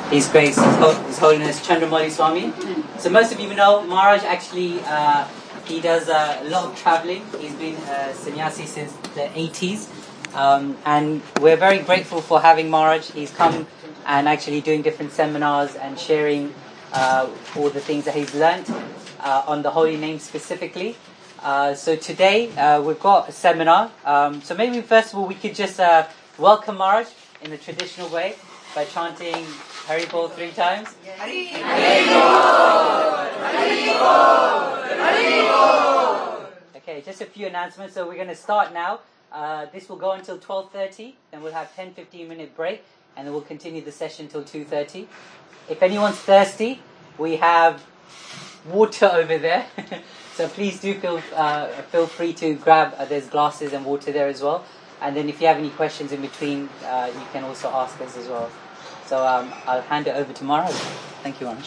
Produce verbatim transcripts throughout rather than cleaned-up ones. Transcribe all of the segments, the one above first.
His Grace, His, Ho- His Holiness Chandramali Swami. So most of you know Maharaj actually, uh, he does uh, a lot of traveling. He's been a sannyasi since the eighties. Um, and we're very grateful for having Maharaj. He's come and actually doing different seminars and sharing uh, all the things that he's learnt uh, on the holy name specifically. Uh, so today uh, we've got a seminar. Um, so maybe first of all we could just uh, welcome Maharaj in the traditional way by chanting Hari Bol three times. Hari Bol! Hari Bol! Hari Bol! Okay, just a few announcements. So we're going to start now. Uh, this will go until twelve thirty. Then we'll have ten to fifteen minute break, and then we'll continue the session till two thirty. If anyone's thirsty, we have water over there. So please do feel uh, feel free to grab. Uh, there's glasses and water there as well. And then if you have any questions in between, uh, you can also ask us as well. So um, I'll hand it over to Maharaj. Thank you, Maharaj.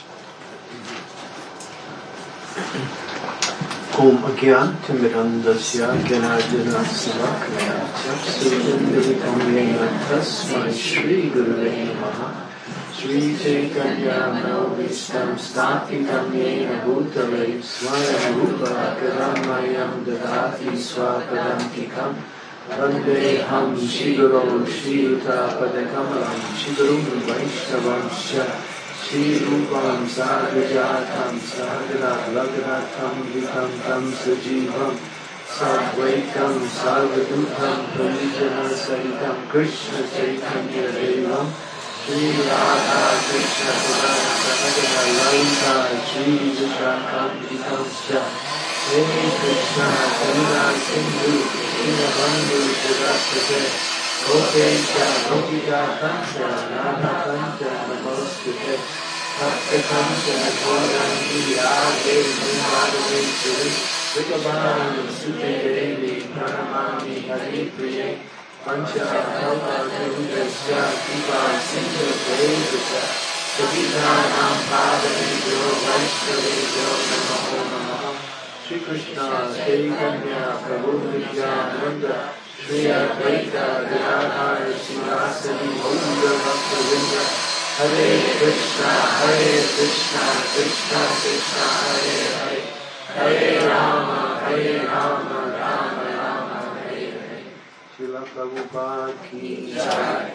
Om Agyan Timirandasya Gyanarjana Savakaya Chaksurindavitamyena Tasmai Shri Gurave Namaha Shri Chaitanya Manovistam Sthapitam Yena Bhutale Swayam Rupa Karamayam Dadati Swapadantikam Vandeham Shiguro Shita Padakamalam Shigurum Vaishnavansya Shri Rupam Sagajatam Sagara Laganatam Vikam Tam Sajivam Sadvaitam Sarvadutam Pranijana Saritam Krishna Chaitanya Devam Shri Radha Krishna Pradana Sagara Lalita Shri Vishakam Vikamsya Hey Krishna Karuna Sindhu Dinabandhu Sudastate Gopesha Gopika Kancha Radha Kancha Namostate Bhakta Kancha Gaurangi Ade Nirmadave Suri Vikabhani Sute Devi Pranamami Hari Priye Pancha Kalpa Judasya Kiva Sindhu Devita Savitanam Padavibhyo Vaishnavibhyo Namo Namaha Shri Krishna Chaitanya Prabhu Nityananda Shri Advaita Gadadhar Sivasadi Gaura Bhakta Hare Krishna Hare Krishna Krishna Krishna Hare Hare Hare Rama Hare Rama Rama Rama Hare Hare Srila Prabhupada Ki Jai.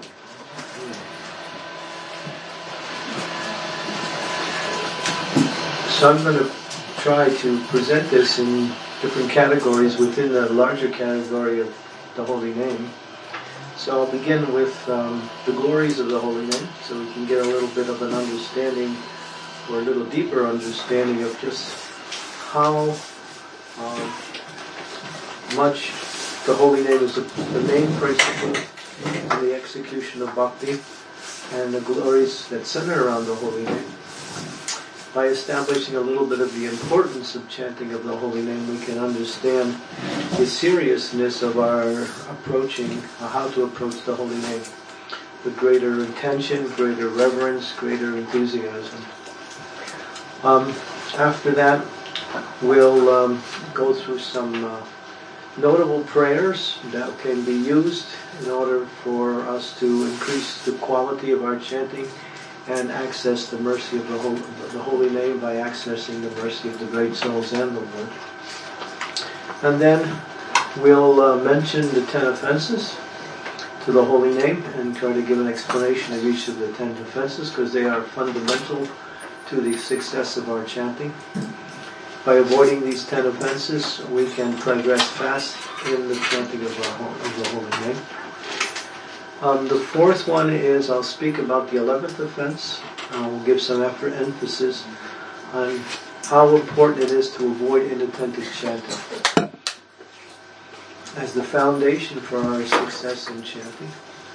So I'm going to try to present this in different categories within the larger category of the Holy Name. So I'll begin with um, the glories of the Holy Name, so we can get a little bit of an understanding, or a little deeper understanding of just how um, much the Holy Name is the, the main principle in the execution of bhakti, and the glories that center around the Holy Name. By establishing a little bit of the importance of chanting of the Holy Name, we can understand the seriousness of our approaching, uh, how to approach the Holy Name with greater intention, greater reverence, greater enthusiasm. Um, after that, we'll um, go through some uh, notable prayers that can be used in order for us to increase the quality of our chanting and access the mercy of the Holy, the Holy Name by accessing the mercy of the great souls and the Lord. And then we'll uh, mention the ten offenses to the Holy Name and try to give an explanation of each of the ten offenses, because they are fundamental to the success of our chanting. By avoiding these ten offenses, we can progress fast in the chanting of, our, of the Holy Name. Um, the fourth one is, I'll speak about the eleventh offense. I will give some effort, emphasis on how important it is to avoid inattentive chanting as the foundation for our success in chanting.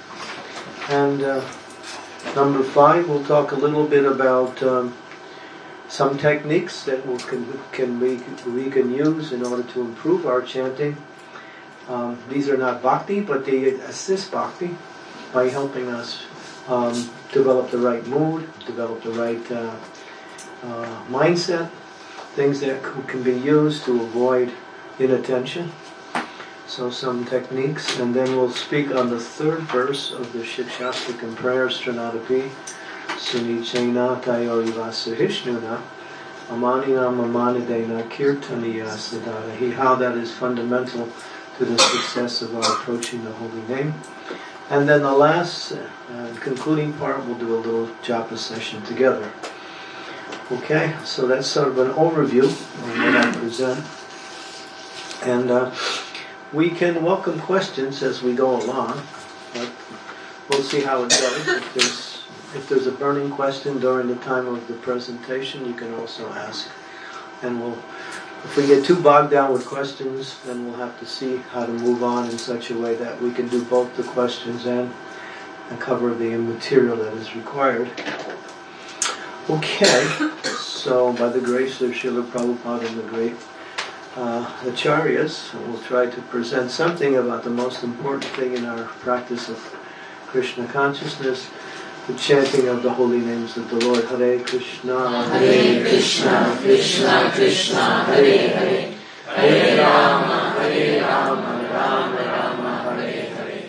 And uh, number five, we'll talk a little bit about um, some techniques that we can, can we, we can use in order to improve our chanting. Um, these are not bhakti, but they assist bhakti by helping us um, develop the right mood, develop the right uh, uh, mindset, things that c- can be used to avoid inattention. So some techniques, and then we'll speak on the third verse of the Shikshastakam prayer, Stranadapi, Sunichena Tayoriva Sahishnuna, Amanina Mamanidena Kirtaniya Siddharahi, how that is fundamental to the success of our approaching the holy name. And then the last uh, concluding part, we'll do a little japa session together. Okay, so that's sort of an overview of what I present. And uh, we can welcome questions as we go along, but we'll see how it goes. If there's, if there's a burning question during the time of the presentation, you can also ask. And we'll, if we get too bogged down with questions, then we'll have to see how to move on in such a way that we can do both the questions and, and cover the material that is required. Okay, so by the grace of Srila Prabhupada and the great uh, Acharyas, we'll try to present something about the most important thing in our practice of Krishna consciousness, the chanting of the holy names of the Lord. Hare Krishna, Hare Krishna, Krishna Krishna, Hare Hare, Hare Rama, Hare Rama, Rama Rama, Hare Hare.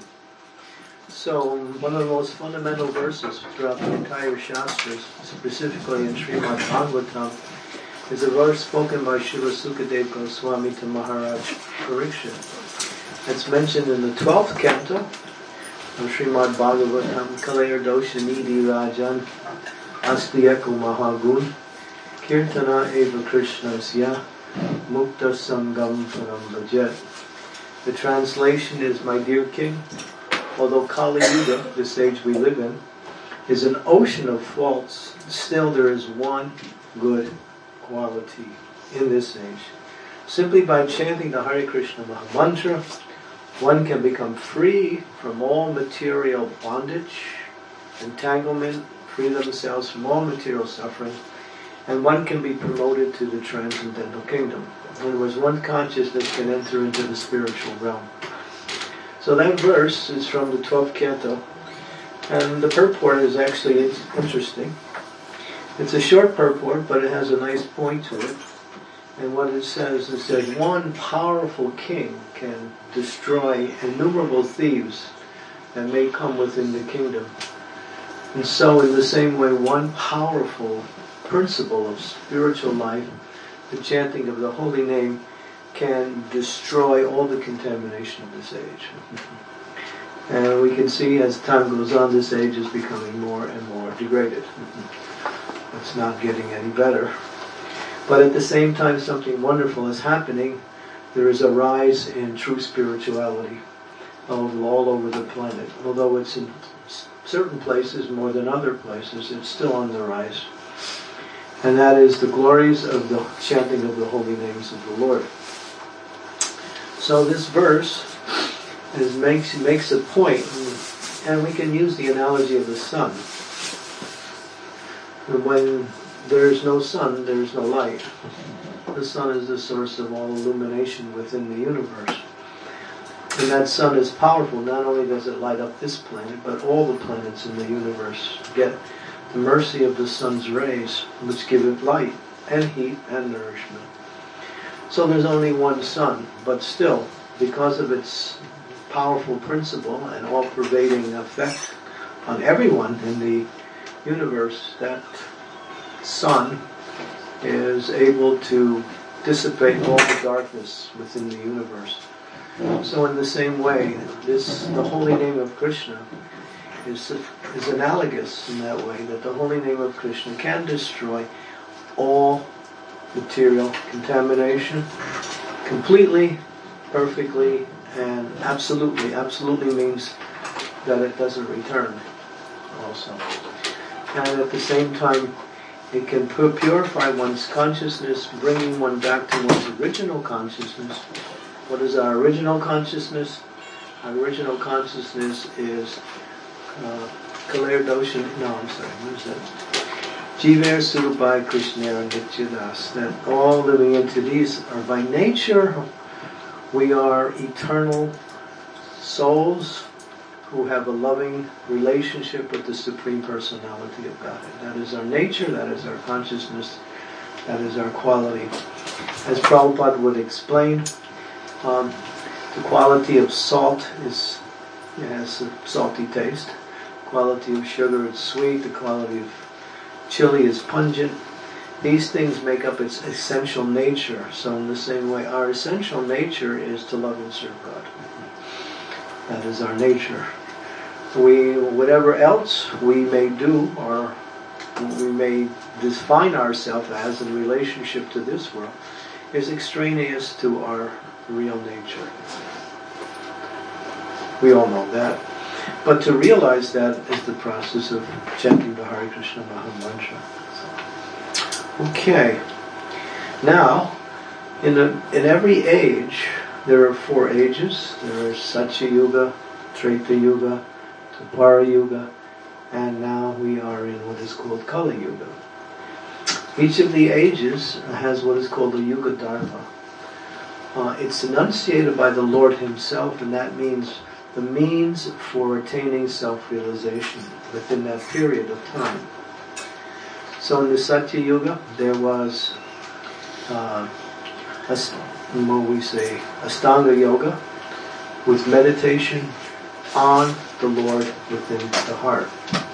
So, one of the most fundamental verses throughout the entire Shastras, specifically in Srimad Bhagavatam, is a verse spoken by Srila Sukadeva Goswami to Maharaj Parikshit. It's mentioned in the twelfth canto of Srimad Bhagavatam, Kalayar Dosha Nidhi Rajan Astiyako Mahagun Kirtana Eva Krishnasya Mukta Sangam Param Bhajet. The translation is, my dear king, although Kali Yuga, this age we live in, is an ocean of faults, still there is one good quality in this age. Simply by chanting the Hare Krishna Maha Mantra, one can become free from all material bondage, entanglement, free themselves from all material suffering, and one can be promoted to the transcendental kingdom. In other words, one consciousness can enter into the spiritual realm. So that verse is from the twelfth canto, and the purport is actually interesting. It's a short purport, but it has a nice point to it. And what it says is that one powerful king can destroy innumerable thieves that may come within the kingdom. And so in the same way, one powerful principle of spiritual life, the chanting of the holy name, can destroy all the contamination of this age. And we can see as time goes on, this age is becoming more and more degraded. It's not getting any better. But at the same time, something wonderful is happening. There is a rise in true spirituality all over the planet. Although it's in certain places more than other places, it's still on the rise. And that is the glories of the chanting of the holy names of the Lord. So this verse is, makes, makes a point, and we can use the analogy of the sun. When there is no sun, there is no light. The sun is the source of all illumination within the universe. And that sun is powerful. Not only does it light up this planet, but all the planets in the universe get the mercy of the sun's rays, which give it light and heat and nourishment. So there's only one sun, but still, because of its powerful principle and all-pervading effect on everyone in the universe, that sun is able to dissipate all the darkness within the universe. So in the same way, this the holy name of Krishna is, is analogous in that way, that the holy name of Krishna can destroy all material contamination completely, perfectly, and absolutely. Absolutely means that it doesn't return also. And at the same time, it can purify one's consciousness, bringing one back to one's original consciousness. What is our original consciousness? Our original consciousness is Kalayar Dosha, no, I'm sorry, what is that? Jiver Surupai Krishnera Nityadas, that all living entities are by nature, we are eternal souls who have a loving relationship with the Supreme Personality of Godhead. That is our nature, that is our consciousness, that is our quality. As Prabhupada would explain, um, the quality of salt is, it has a salty taste. quality of sugar is sweet, the quality of chili is pungent. These things make up its essential nature. So in the same way, our essential nature is to love and serve God. That is our nature. We, whatever else we may do or we may define ourselves as in relationship to this world is extraneous to our real nature. We all know that. But to realize that is the process of chanting the Hare Krishna Maha Mantra. Okay. Now, in a, in every age, there are four ages. There is Satya Yuga, Treta Yuga, Dwapara Yuga, and now we are in what is called Kali Yuga. Each of the ages has what is called a Yuga Dharma. Uh, it's enunciated by the Lord Himself, and that means the means for attaining self-realization within that period of time. So in the Satya Yuga, there was, uh, a, what we say, Astanga Yoga, with meditation on the Lord within the heart.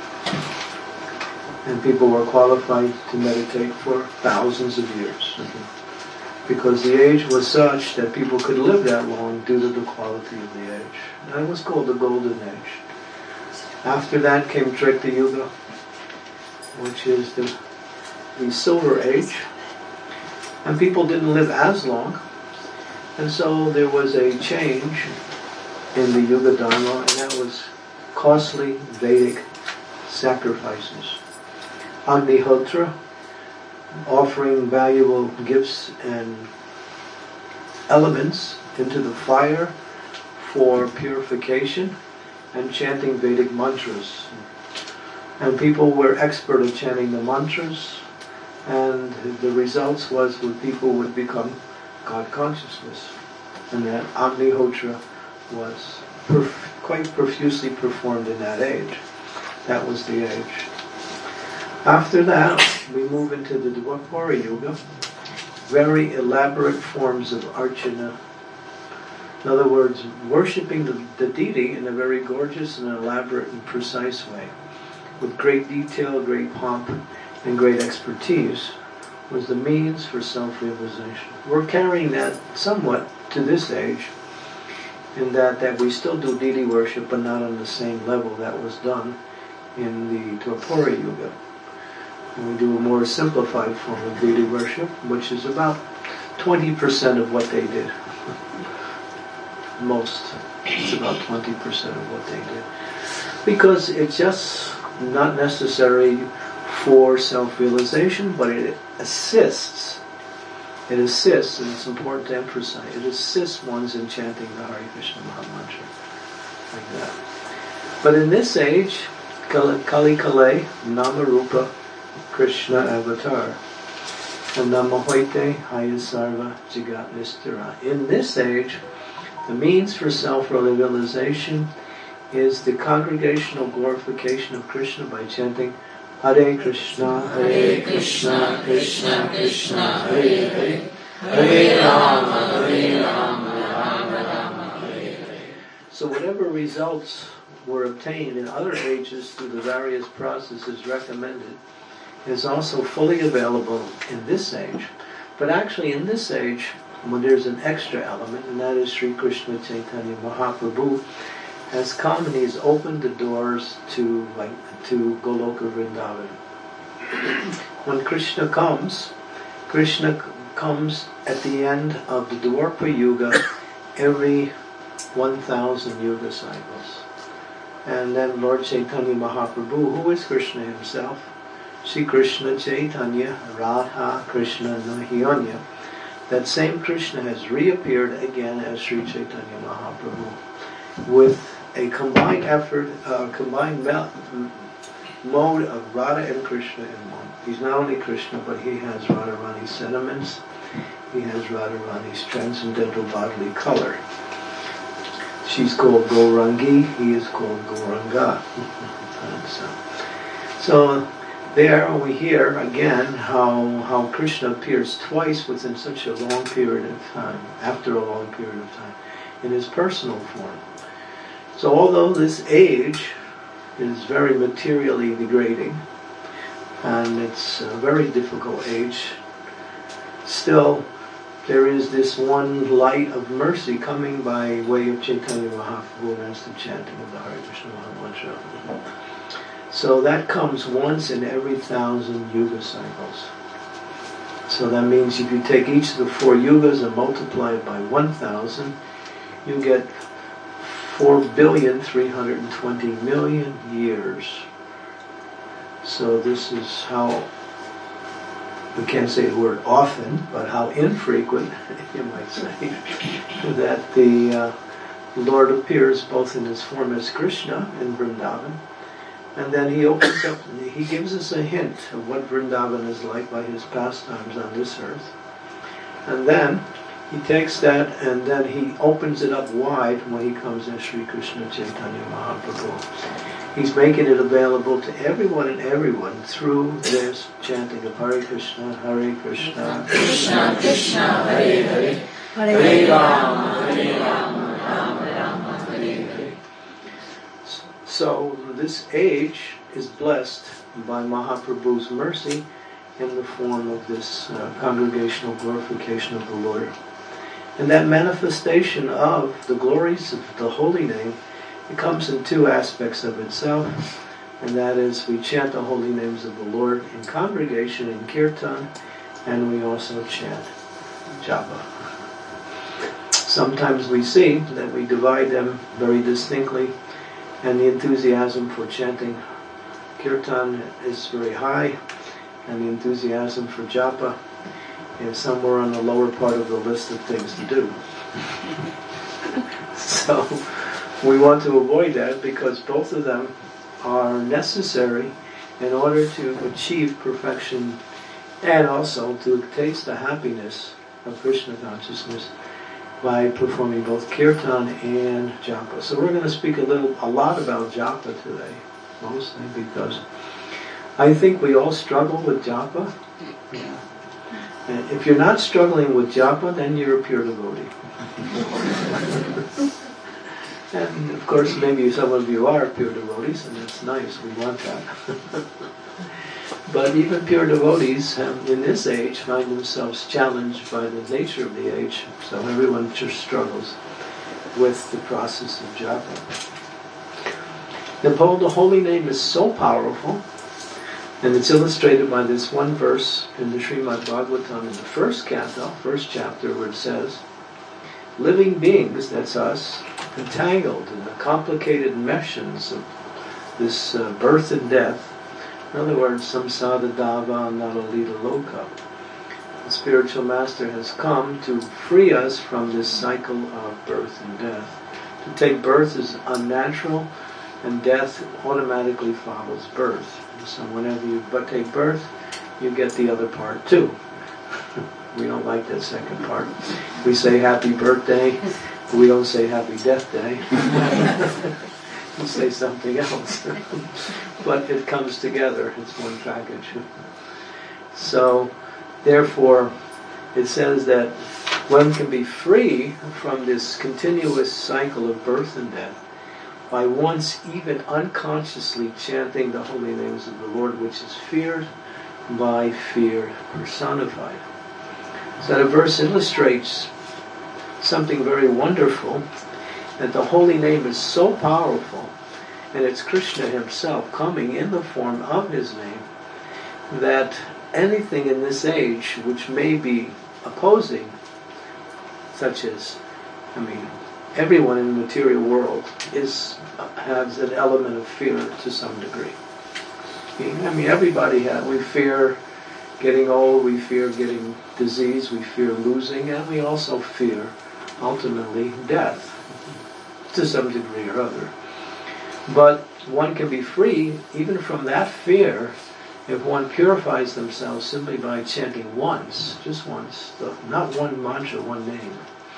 And people were qualified to meditate for thousands of years. Because the age was such that people could live that long due to the quality of the age. And it was called the Golden Age. After that came Treta Yuga, which is the, the Silver Age. And people didn't live as long. And so there was a change in the Yuga Dharma, and that was costly Vedic sacrifices. Agnihotra, offering valuable gifts and elements into the fire for purification, and chanting Vedic mantras. And people were expert at chanting the mantras, and the results was that people would become God consciousness. And that Agnihotra was perf- quite profusely performed in that age. That was the age. After that, we move into the Dwapara Yuga, very elaborate forms of archana. In other words, worshipping the, the deity in a very gorgeous and elaborate and precise way, with great detail, great pomp, and great expertise, was the means for self-realization. We're carrying that somewhat to this age, in that, that we still do deity worship, but not on the same level that was done in the Dwapara Yuga. And we do a more simplified form of deity worship, which is about twenty percent of what they did. Most. It's about twenty percent of what they did. Because it's just not necessary for self-realization, but it assists. It assists, and it's important to emphasize, it assists ones in chanting the Hare Krishna Maha Mantra. Like that. But in this age, Kali Kale, Namarupa, Krishna Avatar, and Namahoite Hayasarva Jagat Nistara. In this age, the means for self-realization is the congregational glorification of Krishna by chanting Hare Krishna, Hare Krishna, Krishna Krishna, Hare Hare, Hare Rama, Hare Rama, Rama Rama, Hare Hare. So whatever results were obtained in other ages through the various processes recommended is also fully available in this age. But actually in this age, when there's an extra element, and that is Sri Krishna Chaitanya Mahaprabhu has come and he's opened the doors to like to Goloka Vrindavan. When Krishna comes, Krishna c- comes at the end of the Dwapara Yuga every one thousand Yuga cycles. And then Lord Chaitanya Mahaprabhu, who is Krishna himself, Sri Krishna Chaitanya Radha Krishna Nahiyanya, that same Krishna has reappeared again as Sri Chaitanya Mahaprabhu with a combined effort, uh, combined mel- mode of Radha and Krishna in one. He's not only Krishna, but he has Radharani's sentiments, he has Radharani's transcendental bodily color. She's called Gaurangi, he is called Gauranga. so, so there we hear again how, how Krishna appears twice within such a long period of time, after a long period of time, in his personal form. So although this age is very materially degrading, and it's a very difficult age. Still, there is this one light of mercy coming by way of Chaitanya Mahaprabhu, and that's the chanting of the Hare Krishna Mahamantra. So that comes once in every thousand yuga cycles. So that means if you take each of the four yugas and multiply it by one thousand, you get four billion three hundred twenty million years. So this is how, we can't say the word often, but how infrequent, you might say, that the uh, Lord appears both in his form as Krishna in Vrindavan, and then he opens up, and he gives us a hint of what Vrindavan is like by his pastimes on this earth. And then he takes that and then he opens it up wide when he comes as Sri Krishna Chaitanya Mahaprabhu. He's making it available to everyone and everyone through this chanting of Hare Krishna, Hare Krishna, Krishna Krishna, Hare Hare, Hare Rama, Hare Rama, Rama Rama, Hare Hare. So this age is blessed by Mahaprabhu's mercy in the form of this uh, congregational glorification of the Lord. And that manifestation of the glories of the holy name, it comes in two aspects of itself, and that is we chant the holy names of the Lord in congregation in kirtan, and we also chant japa. Sometimes we see that we divide them very distinctly, and the enthusiasm for chanting kirtan is very high, and the enthusiasm for japa is somewhere on the lower part of the list of things to do. So we want to avoid that because both of them are necessary in order to achieve perfection and also to taste the happiness of Krishna consciousness by performing both kirtan and japa. So we're going to speak a little, a lot about japa today, mostly because I think we all struggle with japa. Yeah. And if you're not struggling with japa, then you're a pure devotee. And of course, maybe some of you are pure devotees, and that's nice. We want that. But even pure devotees have, in this age, find themselves challenged by the nature of the age. So everyone just struggles with the process of japa. The, the holy name is so powerful, and it's illustrated by this one verse in the Srimad Bhagavatam in the first canto, first chapter, where it says, living beings, that's us, entangled in the complicated meshes of this uh, birth and death. In other words, samsara dava nalalita loka. The spiritual master has come to free us from this cycle of birth and death. To take birth is unnatural, and death automatically follows birth. So whenever you but take birth, you get the other part too. We don't like that second part. We say happy birthday, we don't say happy death day. We say something else. But it comes together, it's one package. So, therefore, it says that one can be free from this continuous cycle of birth and death by once even unconsciously chanting the holy names of the Lord, which is feared by fear personified. So that verse illustrates something very wonderful, that the holy name is so powerful, and it's Krishna himself coming in the form of his name, that anything in this age which may be opposing, such as, I mean, everyone in the material world is has an element of fear to some degree. I mean, everybody has. We fear getting old, we fear getting disease, we fear losing, and we also fear, ultimately, death, to some degree or other. But one can be free even from that fear if one purifies themselves simply by chanting once, just once, not one mantra, one name,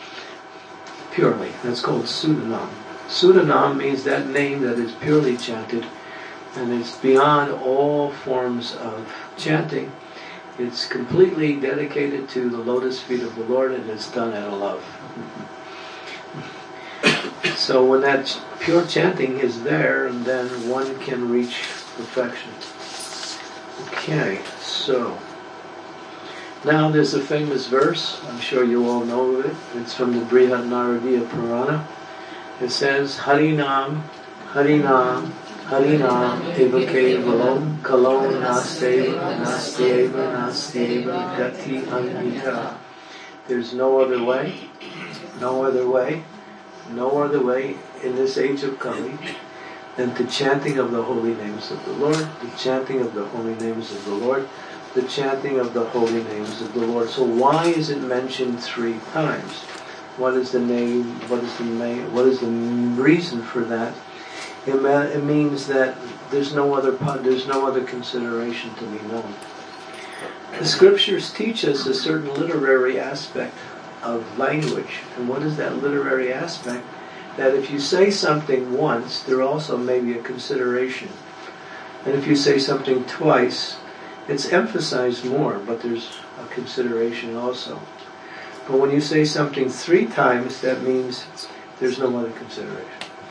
purely. That's called Sudanam. Sudanam means that name that is purely chanted, and it's beyond all forms of chanting. It's completely dedicated to the lotus feet of the Lord, and it's done out of love. So when that ch- pure chanting is there, and then one can reach perfection. Okay, so now there's a famous verse, I'm sure you all know it. It's from the Brihad Naradiya Purana. It says, Harinam, Harinam, Harinam, Eva Kevalam, Kalon Nasteva, Nasteva, Nasteva, Gati Anvita. There's no other way, no other way, no other way in this age of Kali than the chanting of the holy names of the Lord, the chanting of the holy names of the Lord, the chanting of the holy names of the Lord. So why is it mentioned three times? What is the name? What is the name? What is the reason for that? It, ma- it means that there's no other there's no other consideration to be known. The scriptures teach us a certain literary aspect of language, and what is that literary aspect? That if you say something once, there also may be a consideration, and if you say something twice, it's emphasized more, but there's a consideration also. But when you say something three times, that means there's no other consideration.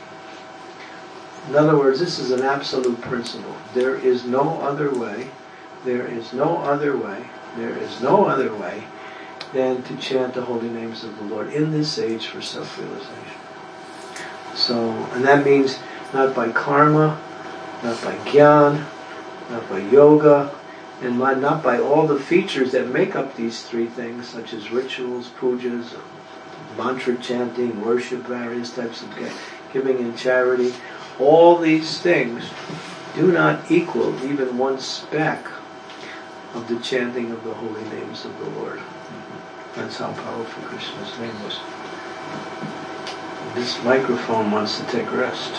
In other words, this is an absolute principle. There is no other way, there is no other way, there is no other way than to chant the holy names of the Lord in this age for self-realization. So, and that means not by karma, not by jnana, not by yoga, and not by all the features that make up these three things, such as rituals, pujas, mantra chanting, worship, various types of giving and charity. All these things do not equal even one speck of the chanting of the holy names of the Lord. That's how powerful Krishna's name was. This microphone wants to take rest.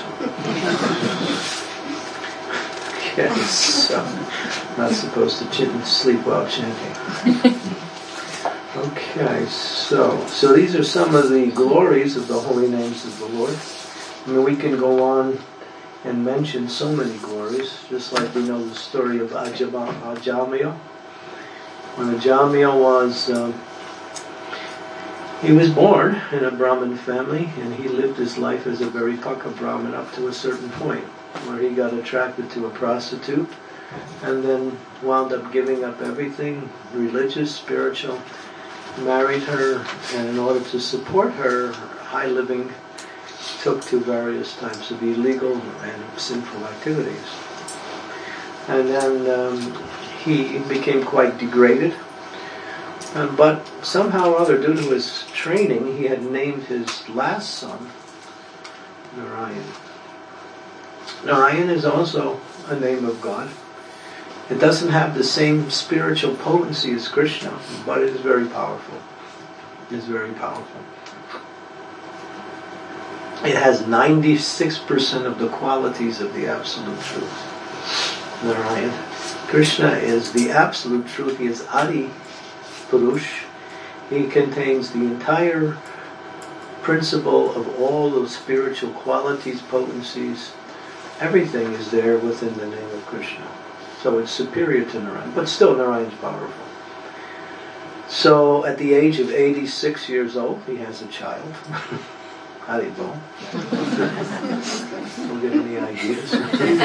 Yes, so not supposed to ch- sleep while chanting. Okay, so so these are some of the glories of the holy names of the Lord. I mean, we can go on and mention so many glories, just like we know the story of Ajama, Ajamil. When Ajamil was, um, he was born in a Brahmin family, and he lived his life as a very Paka Brahmin up to a certain point, where he got attracted to a prostitute, and then wound up giving up everything, religious, spiritual, married her, and in order to support her high living, took to various types of illegal and sinful activities. And then um, he became quite degraded, um, but somehow or other, due to his training, he had named his last son Narayan. Narayan is also a name of God. It doesn't have the same spiritual potency as Krishna, but it is very powerful. It is very powerful. It has ninety-six percent of the qualities of the Absolute Truth. Narayan. Krishna is the Absolute Truth. He is Adi Purush. He contains the entire principle of all those spiritual qualities, potencies. Everything is there within the name of Krishna. So it's superior to Narayan, but still Narayan's powerful. So at the age of eighty-six years old, he has a child. Haribol. Don't get any ideas.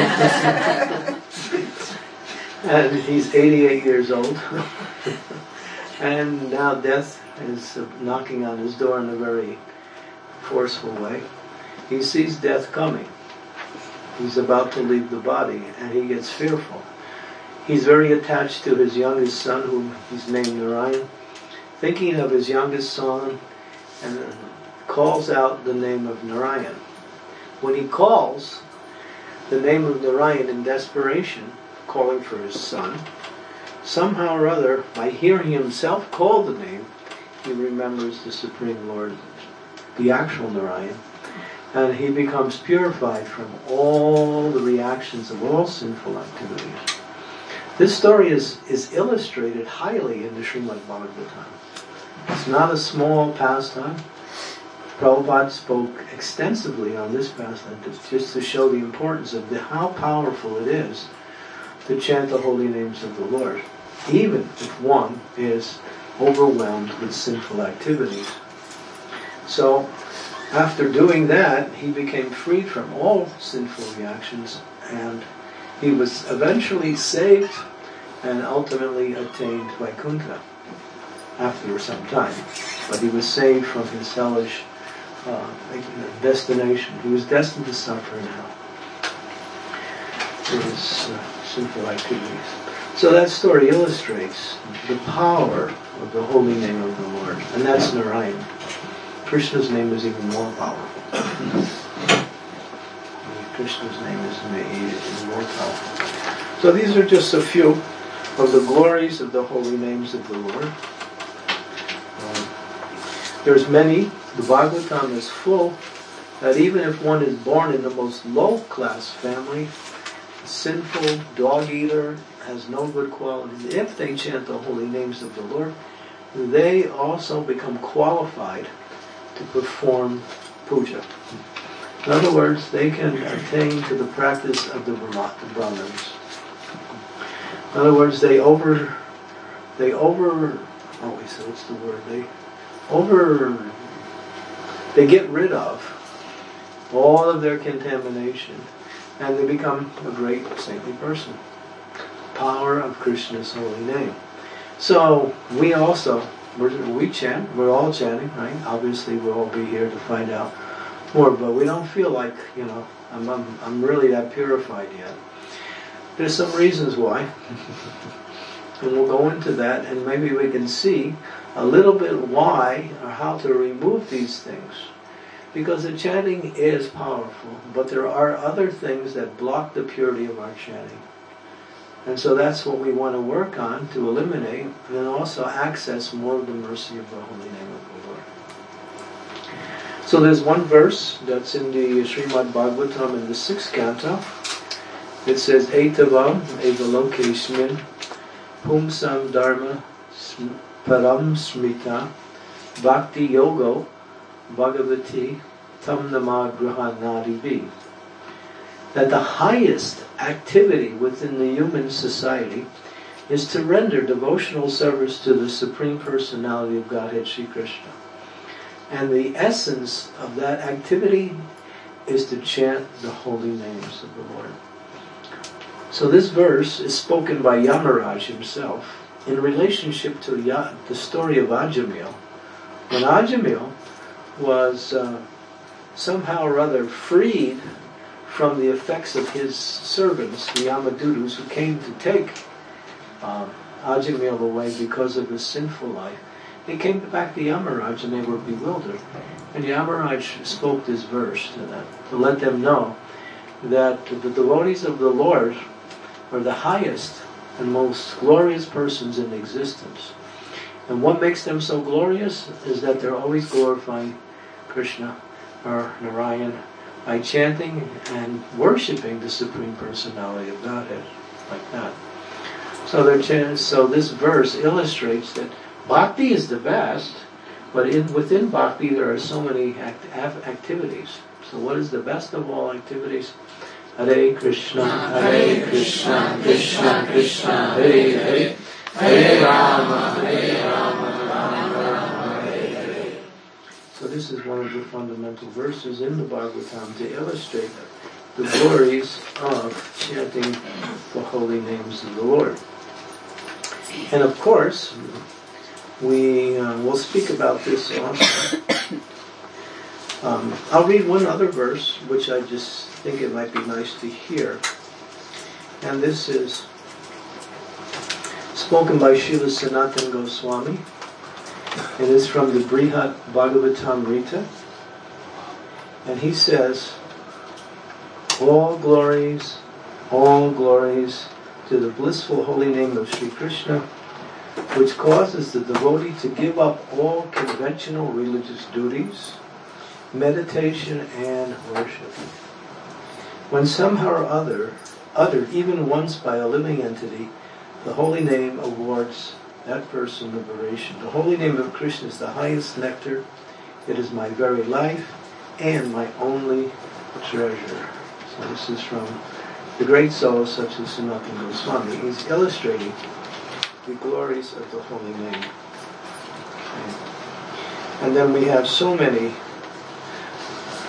And he's eighty-eight years old. And now death is knocking on his door in a very forceful way. He sees death coming. He's about to leave the body, and he gets fearful. He's very attached to his youngest son, whom he's named Narayan, thinking of his youngest son, and calls out the name of Narayan. When he calls the name of Narayan in desperation, calling for his son, somehow or other, by hearing himself call the name, he remembers the Supreme Lord, the actual Narayan, and he becomes purified from all the reactions of all sinful activities. This story is, is illustrated highly in the Srimad Bhagavatam. It's not a small pastime. Prabhupada spoke extensively on this pastime just to show the importance of the, how powerful it is to chant the holy names of the Lord, even if one is overwhelmed with sinful activities. So, after doing that, he became freed from all sinful reactions, and he was eventually saved and ultimately attained Vaikuntha after some time. But he was saved from his hellish uh, destination. He was destined to suffer in hell for his uh, sinful activities. So that story illustrates the power of the holy name of the Lord, and that's Narayan. Krishna's name is even more powerful. Krishna's name is even more powerful. So these are just a few of the glories of the holy names of the Lord. Um, there's many. The Bhagavatam is full that even if one is born in the most low-class family, sinful, dog-eater, has no good qualities, if they chant the holy names of the Lord, they also become qualified to perform puja. In other words, they can attain to the practice of the Brahmins. In other words, they over, they over, oh wait, so what's the word? They over, they get rid of all of their contamination, and they become a great saintly person. Power of Krishna's holy name. So we also, we're, we chant, we're all chanting, right? Obviously we'll all be here to find out more, but we don't feel like, you know, I'm, I'm, I'm really that purified yet. There's some reasons why, and we'll go into that, and maybe we can see a little bit why or how to remove these things. Because the chanting is powerful, but there are other things that block the purity of our chanting. And so that's what we want to work on, to eliminate, and then also access more of the mercy of the holy name of the Lord. So there's one verse that's in the Srimad Bhagavatam in the sixth canto. It says, Etavam evalokesmin pumsam dharma param smrita bhakti yogo bhagavati tam nama grahanadivi. That the highest activity within the human society is to render devotional service to the Supreme Personality of Godhead, Sri Krishna. And the essence of that activity is to chant the holy names of the Lord. So this verse is spoken by Yamaraj himself in relationship to Ya- the story of Ajamil. When Ajamil was uh, somehow or other freed from the effects of his servants, the Yamadudus, who came to take um, Ajamil away because of his sinful life. They came back to Yamaraj and they were bewildered. And Yamaraj spoke this verse to them, to let them know that the devotees of the Lord are the highest and most glorious persons in existence. And what makes them so glorious is that they're always glorifying Krishna or Narayan by chanting and worshipping the Supreme Personality of Godhead, like that. So they're ch- so this verse illustrates that bhakti is the best, but in, within bhakti there are so many act- activities. So what is the best of all activities? Hare Krishna, Hare Krishna, Krishna Krishna, Hare Hare, Hare Rama, Hare Rama, Rama Rama, Hare Hare. So this is one of the fundamental verses in the Bhagavatam to illustrate the glories of chanting the holy names of the Lord. And of course, we uh, will speak about this also. Um, I'll read one other verse, which I just think it might be nice to hear. And this is spoken by Srila Sanatana Goswami. It is from the Brihad Bhagavatamrita. And he says, all glories, all glories to the blissful holy name of Sri Krishna, which causes the devotee to give up all conventional religious duties, meditation, and worship. When somehow or other, uttered even once by a living entity, the holy name awards that person liberation. The holy name of Krishna is the highest nectar. It is my very life and my only treasure. So this is from the great souls such as Sanatana Goswami. He's illustrating the glories of the holy name. Okay. And then we have so many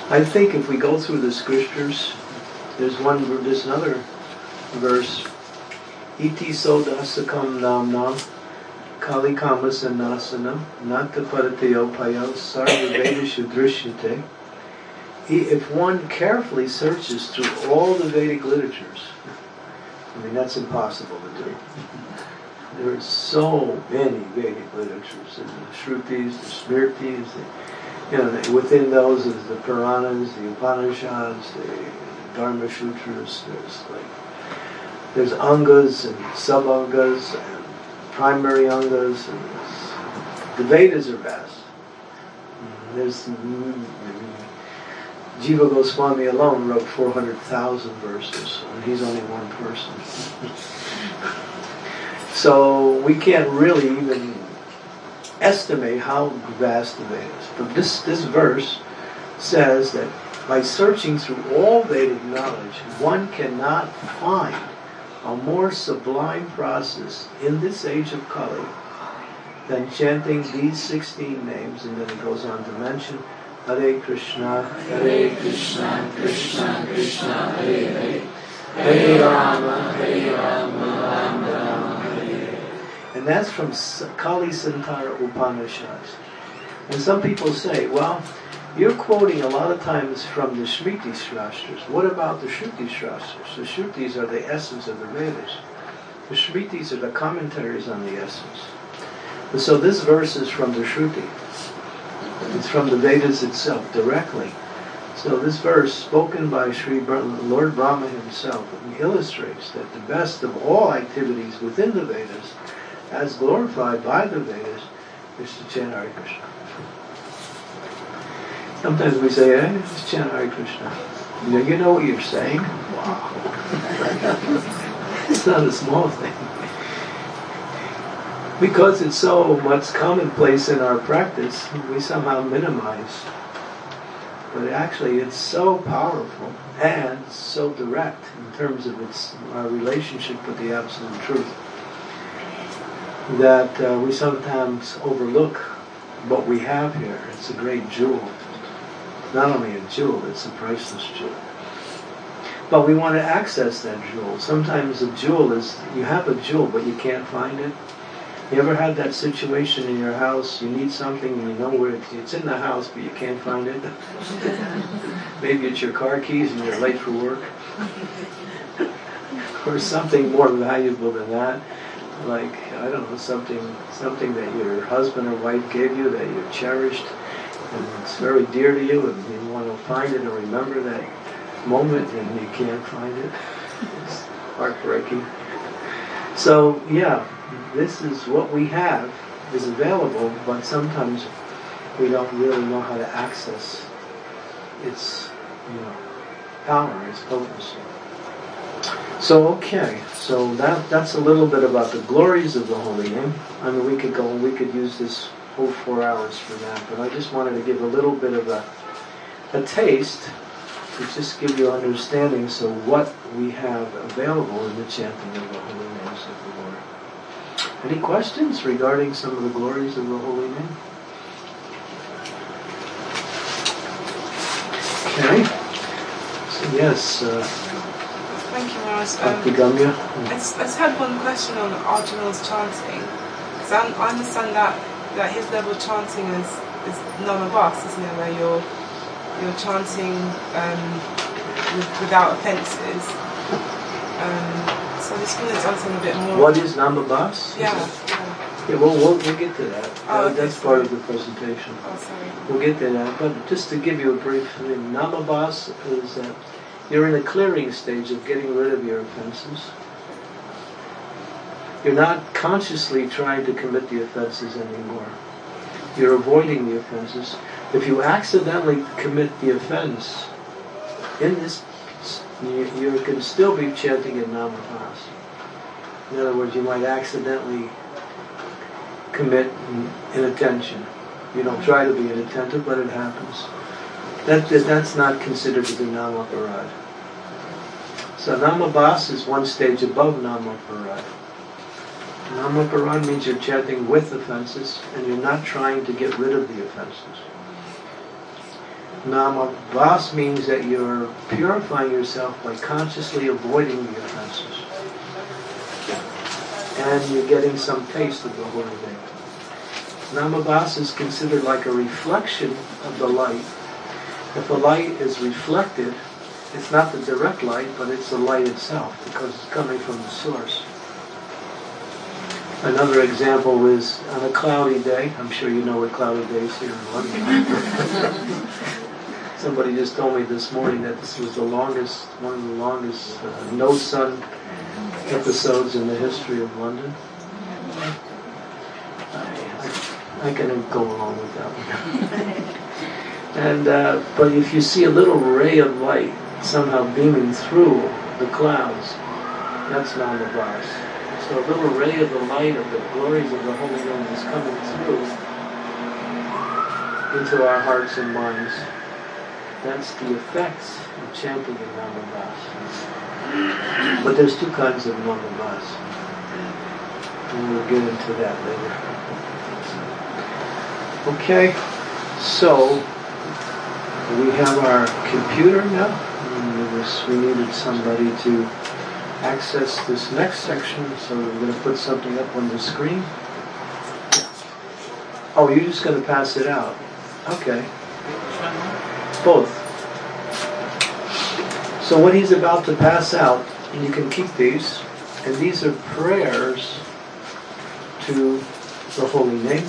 I think if we go through the scriptures, there's one, there's another verse. Iti sodasakam nam nam kali kamasanasana nata parateo payo sarva vedashu drishyate. If one carefully searches through all the Vedic literatures, I mean that's impossible to do. There are so many Vedic literatures, and the Shrutis, the Smritis, the, you know, the, within those is the Puranas, the Upanishads, the Dharma Sutras. There's like there's angas and sub-angas and primary angas, and there's, the Vedas are vast. There's Jiva Goswami alone wrote four hundred thousand verses, and he's only one person. So we can't really even estimate how vast the Vedas is. But this, this verse says that by searching through all Vedic knowledge, one cannot find a more sublime process in this age of Kali than chanting these sixteen names, and then it goes on to mention Hare Krishna, Hare Krishna, Krishna Krishna, Hare Hare, Hare Rama, Hare Rama, Rama Rama, Hare Hare. And that's from Kali Santara Upanishads. And some people say, well, you're quoting a lot of times from the Smriti Shastras. What about the Shruti Shastras? The Shrutis are the essence of the Vedas. The Smritis are the commentaries on the essence. And so this verse is from the Shruti. It's from the Vedas itself, directly. So this verse, spoken by Sri Lord Brahma himself, illustrates that the best of all activities within the Vedas, as glorified by the Vedas, is to chant Hare Krishna. Sometimes we say, hey, just chant Hare Krishna. You know, you know what you're saying? Wow. It's not a small thing. Because it's so much commonplace in our practice, we somehow minimize. But actually it's so powerful and so direct in terms of its our relationship with the Absolute Truth that uh, we sometimes overlook what we have here. It's a great jewel. Not only a jewel, it's a priceless jewel. But we want to access that jewel. Sometimes a jewel is, you have a jewel but you can't find it. You ever had that situation in your house, you need something and you know where it's, it's in the house but you can't find it? Maybe it's your car keys and you're late for work. Or something more valuable than that. Like, I don't know, something something that your husband or wife gave you that you cherished and it's very dear to you and you want to find it and remember that moment and you can't find it. It's heartbreaking. So, yeah. This is what we have is available, but sometimes we don't really know how to access its, you know, power, its potency. So, okay, so that that's a little bit about the glories of the Holy Name. I mean, we could go and we could use this whole four hours for that, but I just wanted to give a little bit of a a taste to just give you understanding so what we have available in the chanting of the Holy Names of the Lord. Any questions regarding some of the glories of the Holy Name? Okay. So yes, uh, thank you, Maharaj. Bhakti Gamya. Um, I just, I just had one question on Arjuna's chanting. Because I, I understand that, that his level of chanting is, is Namabhas, isn't it? Where you're, you're chanting um, with, without offences. Um, So I just wanted to understand a bit more. What is Namabhas? Yeah, yeah. Yeah, well, we'll, we'll get to that. Oh, okay, That's sorry. part of the presentation. Oh, sorry. We'll get to that. But just to give you a brief thing, Namabhas is that you're in a clearing stage of getting rid of your offenses. You're not consciously trying to commit the offenses anymore. You're avoiding the offenses. If you accidentally commit the offense, in this You, you can still be chanting in Namabhas. In other words, you might accidentally commit inattention. You don't try to be inattentive, but it happens. That, that's not considered to be Namaparad. So Namabhas is one stage above Namaparad. Namaparad means you're chanting with offenses, and you're not trying to get rid of the offenses. Namavas means that you're purifying yourself by consciously avoiding the offenses. And you're getting some taste of the holy name. Namavas is considered like a reflection of the light. If a light is reflected, it's not the direct light, but it's the light itself, because it's coming from the source. Another example is on a cloudy day. I'm sure you know what cloudy days here in London. Somebody just told me this morning that this was the longest, one of the longest uh, no sun episodes in the history of London. I, I can go along with that one. and uh, but if you see a little ray of light somehow beaming through the clouds, that's Namavas. So a little ray of the light of the glories of the Holy Name is coming through into our hearts and minds. That's the effects of chanting in Namavas. But there's two kinds of Namavas. And we'll get into that later. Okay, so we have our computer now. And was, we needed somebody to access this next section, so we're going to put something up on the screen. Oh, you're just going to pass it out. Okay. Both. So what he's about to pass out, and you can keep these, and these are prayers to the holy name.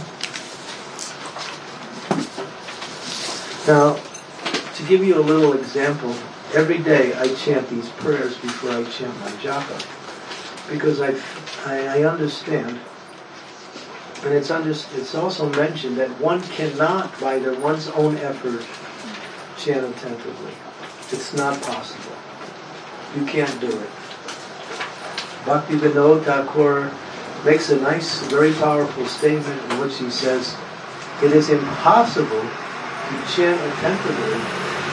Now, to give you a little example, every day I chant these prayers before I chant my japa, because I, I, I understand, and it's, under, it's also mentioned that one cannot, by their one's own effort, chant attentively. It's not possible. You can't do it. Bhaktivinoda Thakur makes a nice, very powerful statement in which he says, it is impossible to chant attentively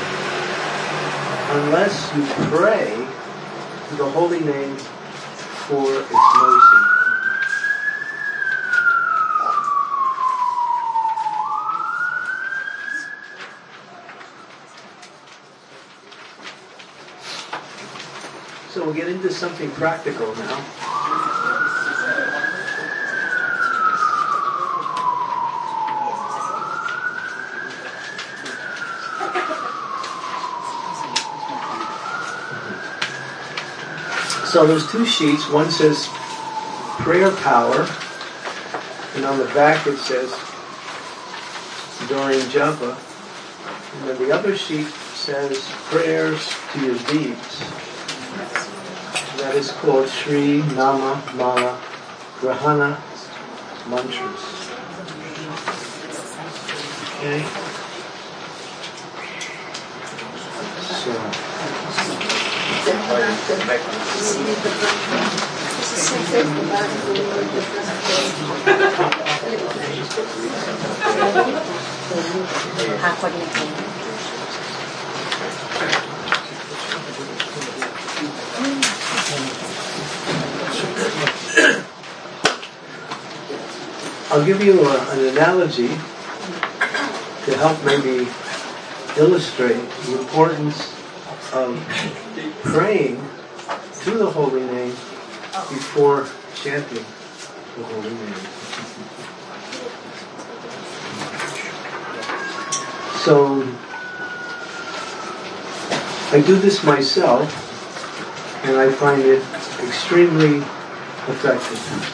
unless you pray to the holy name for its mercy. So we'll get into something practical now. So there's two sheets. One says prayer power, and on the back it says during japa. And then the other sheet says prayers to your deeds. That is called Sri Nama Mala Grahana Mantras. Okay? So. I'll give you a, an analogy to help maybe illustrate the importance of praying to the holy name before chanting the holy name. So I do this myself, and I find it extremely effective.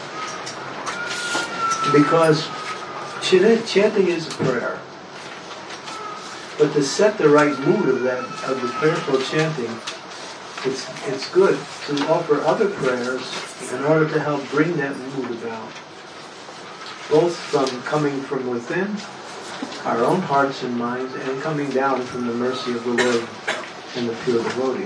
Because chanting is a prayer. But to set the right mood of that, of the prayerful chanting, it's it's good to offer other prayers in order to help bring that mood about. Both from coming from within, our own hearts and minds, and coming down from the mercy of the Lord and the pure devotees.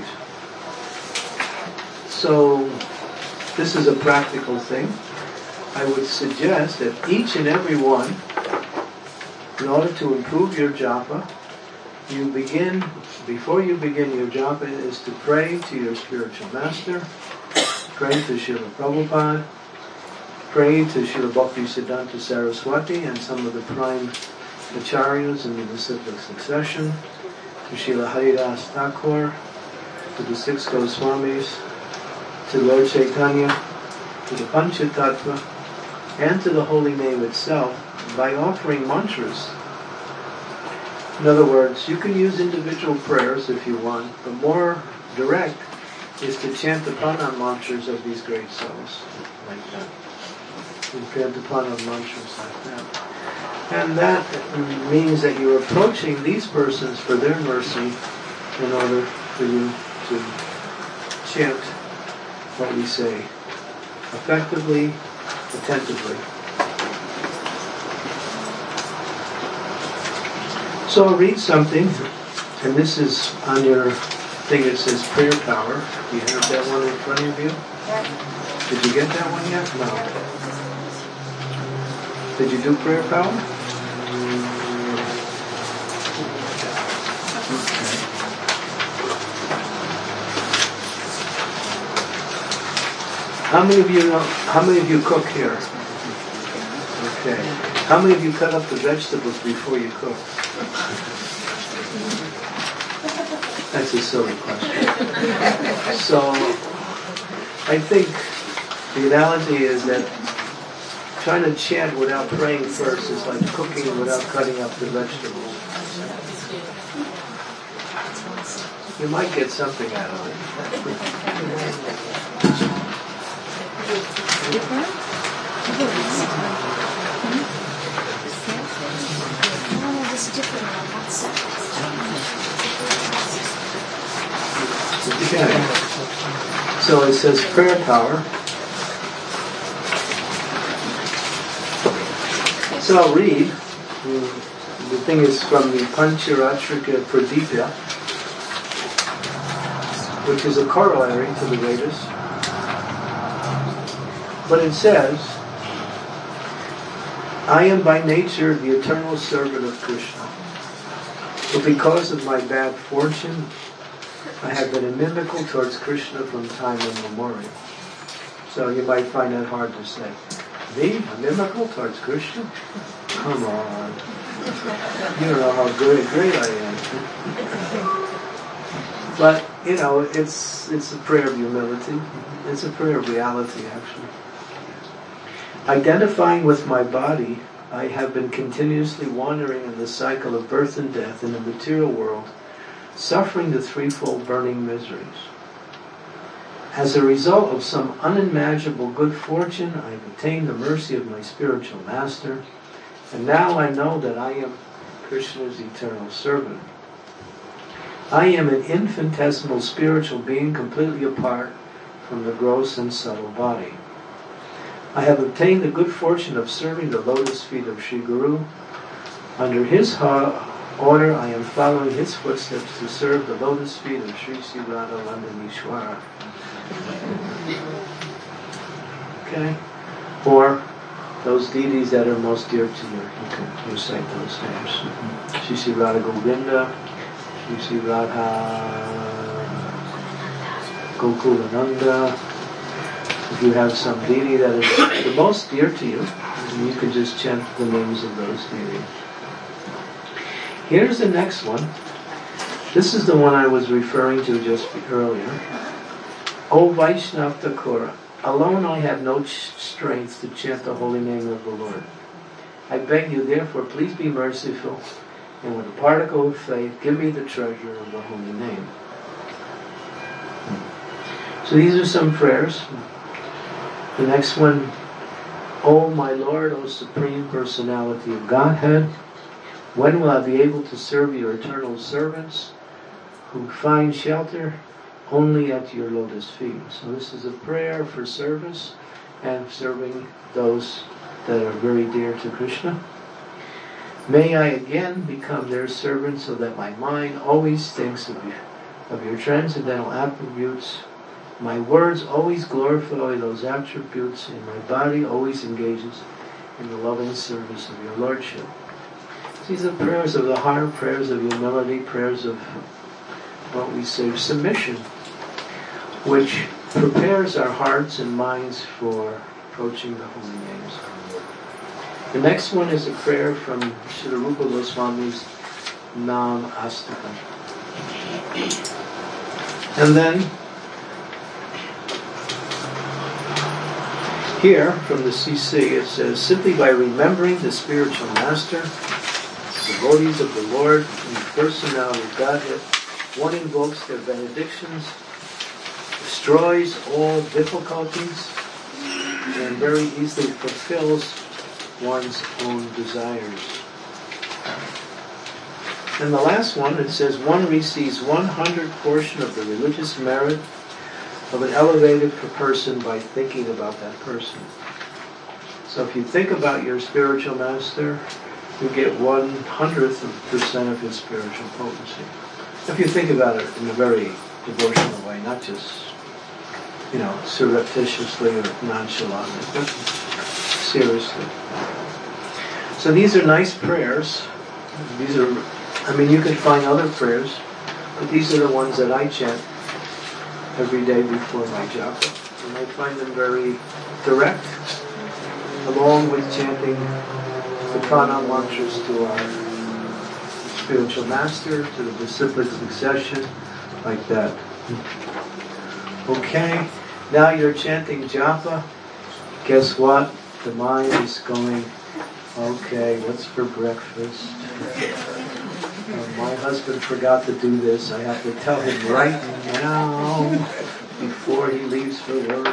So, this is a practical thing. I would suggest that each and every one, in order to improve your japa, you begin, before you begin your japa, is to pray to your spiritual master, pray to Srila Prabhupada, pray to Srila Bhakti Siddhanta Saraswati and some of the prime Acharyas in the disciplic succession, to Srila Haridas Thakur, to the six Goswamis, to Lord Chaitanya, to the Panchatattva, and to the holy name itself by offering mantras. In other words, you can use individual prayers if you want, but more direct is to chant the pranam mantras of these great souls, like that. You chant the pranam mantras like that. And that means that you're approaching these persons for their mercy in order for you to chant what we say effectively, attentively. So I'll read something, and this is on your thing. It says prayer power. Do you have that one in front of you? Did you get that one yet? No. Did you do prayer power? How many of you know, how many of you cook here? Okay. How many of you cut up the vegetables before you cook? That's a silly question. So, I think the analogy is that trying to chant without praying first is like cooking without cutting up the vegetables. You might get something out of it. Okay. So it says prayer power. So I'll read. The thing is from the Pancharatrika Pradipya, which is a corollary to the Vedas. But it says, I am by nature the eternal servant of Krishna. But because of my bad fortune, I have been inimical towards Krishna from time immemorial. So you might find that hard to say. Me? Inimical towards Krishna? Come on. You don't know how good great I am. But, you know, it's it's a prayer of humility. It's a prayer of reality, actually. Identifying with my body, I have been continuously wandering in the cycle of birth and death in the material world, suffering the threefold burning miseries. As a result of some unimaginable good fortune, I have attained the mercy of my spiritual master, and now I know that I am Krishna's eternal servant. I am an infinitesimal spiritual being completely apart from the gross and subtle body. I have obtained the good fortune of serving the lotus feet of Sri Guru. Under his ha- order, I am following his footsteps to serve the lotus feet of Sri Sri Radha Landanishwara. Okay? Or those deities that are most dear to you. You can recite those names. Sri Sri Radha Govinda, Sri Sri Radha Gokulananda. If you have some deity that is the most dear to you, you can just chant the names of those deities. Here's the next one. This is the one I was referring to just earlier. O Vaishnav Thakura, alone I have no ch- strength to chant the holy name of the Lord. I beg you, therefore, please be merciful, and with a particle of faith, give me the treasure of the holy name. So these are some prayers. The next one, O my Lord, O Supreme Personality of Godhead, when will I be able to serve your eternal servants who find shelter only at your lotus feet? So this is a prayer for service and serving those that are very dear to Krishna. May I again become their servant so that my mind always thinks of, you, of your transcendental attributes. My words always glorify those attributes, and my body always engages in the loving service of your Lordship. These are prayers of the heart, prayers of humility, prayers of what we say submission, which prepares our hearts and minds for approaching the holy names. The next one is a prayer from Srila Rupa Goswami's Nam Astaka. And then, here from the C C it says, simply by remembering the spiritual master, devotees of the Lord, in the personality of Godhead, one invokes their benedictions, destroys all difficulties, and very easily fulfills one's own desires. And the last one, it says, one receives one hundred portion of the religious merit of an elevated person by thinking about that person. So if you think about your spiritual master, you get one hundredth of percent of his spiritual potency. If you think about it in a very devotional way, not just, you know, surreptitiously or nonchalantly, but seriously. So these are nice prayers. These are, I mean, you can find other prayers, but these are the ones that I chant every day before my japa. And I find them very direct, along with chanting the prana mantras to our spiritual master, to the disciplic succession, like that. Okay, now you're chanting japa. Guess what? The mind is going, okay, what's for breakfast? Uh, my husband forgot to do this. I have to tell him right now before he leaves for work.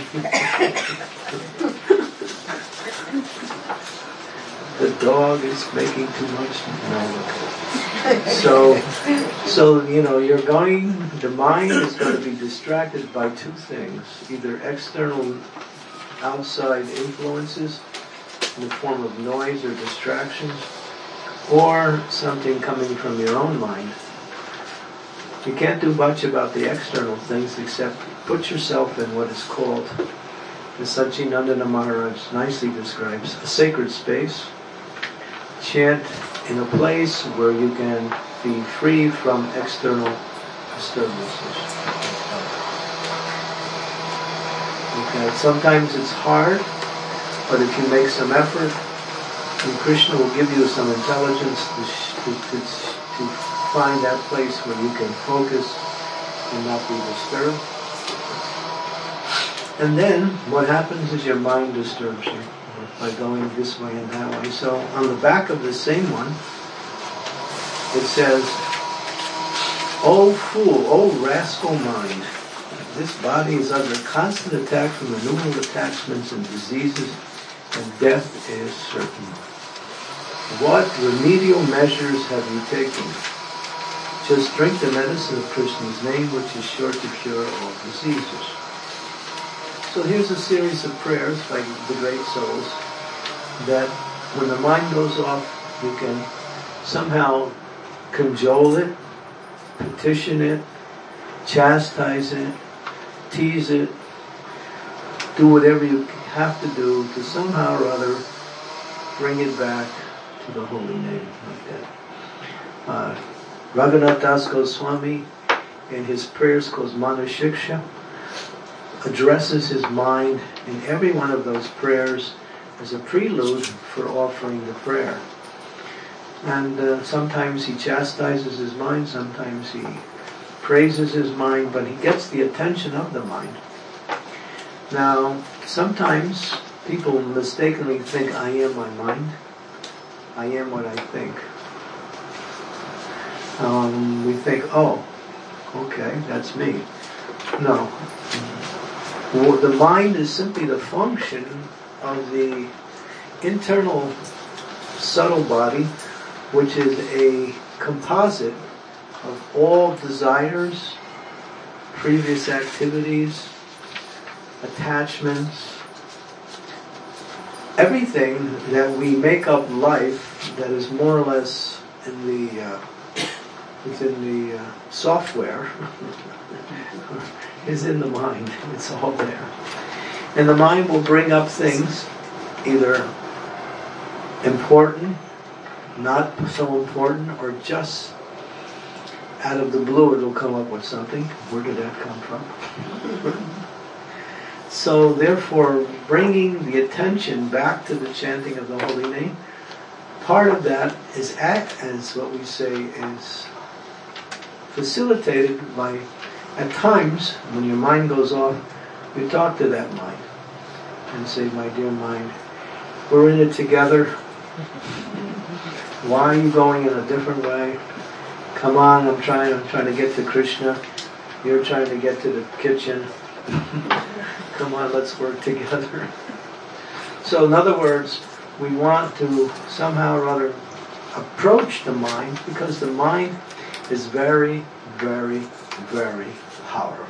The dog is making too much noise. So, so you know, you're going. The mind is going to be distracted by two things: either external, outside influences in the form of noise or distractions, or something coming from your own mind. You can't do much about the external things except put yourself in what is called, as Sachinandana Maharaj nicely describes, a sacred space. Chant in a place where you can be free from external disturbances. Okay, sometimes it's hard, but if you make some effort, and Krishna will give you some intelligence to, to, to, to find that place where you can focus and not be disturbed. And then what happens is your mind disturbs you by going this way and that way. So on the back of the same one, it says, "O fool, O rascal mind, this body is under constant attack from innumerable attachments and diseases, and death is certain. What remedial measures have you taken? Just drink the medicine of Krishna's name, which is sure to cure all diseases." So here's a series of prayers by the great souls that when the mind goes off, you can somehow cajole it, petition it, chastise it, tease it, do whatever you have to do to somehow or other bring it back to the holy name, like that. Uh, Raghunath Das Goswami, in his prayers called Manashiksha, addresses his mind in every one of those prayers as a prelude for offering the prayer. And uh, sometimes he chastises his mind, sometimes he praises his mind, but he gets the attention of the mind. Now, sometimes people mistakenly think, I am my mind, I am what I think. Um, we think, oh, okay, that's me. No. Well, the mind is simply the function of the internal subtle body, which is a composite of all desires, previous activities, attachments, everything that we make up life that is more or less in the uh, within the uh, software is in the mind. It's all there. And the mind will bring up things either important, not so important, or just out of the blue it'll come up with something. Where did that come from? So therefore, bringing the attention back to the chanting of the holy name, part of that is act as what we say is facilitated by, at times, when your mind goes off, you talk to that mind and say, my dear mind, we're in it together. Why are you going in a different way? Come on, I'm trying, I'm trying to get to Krishna. You're trying to get to the kitchen. Come on, let's work together. So in other words, we want to somehow or other approach the mind, because the mind is very, very, very powerful.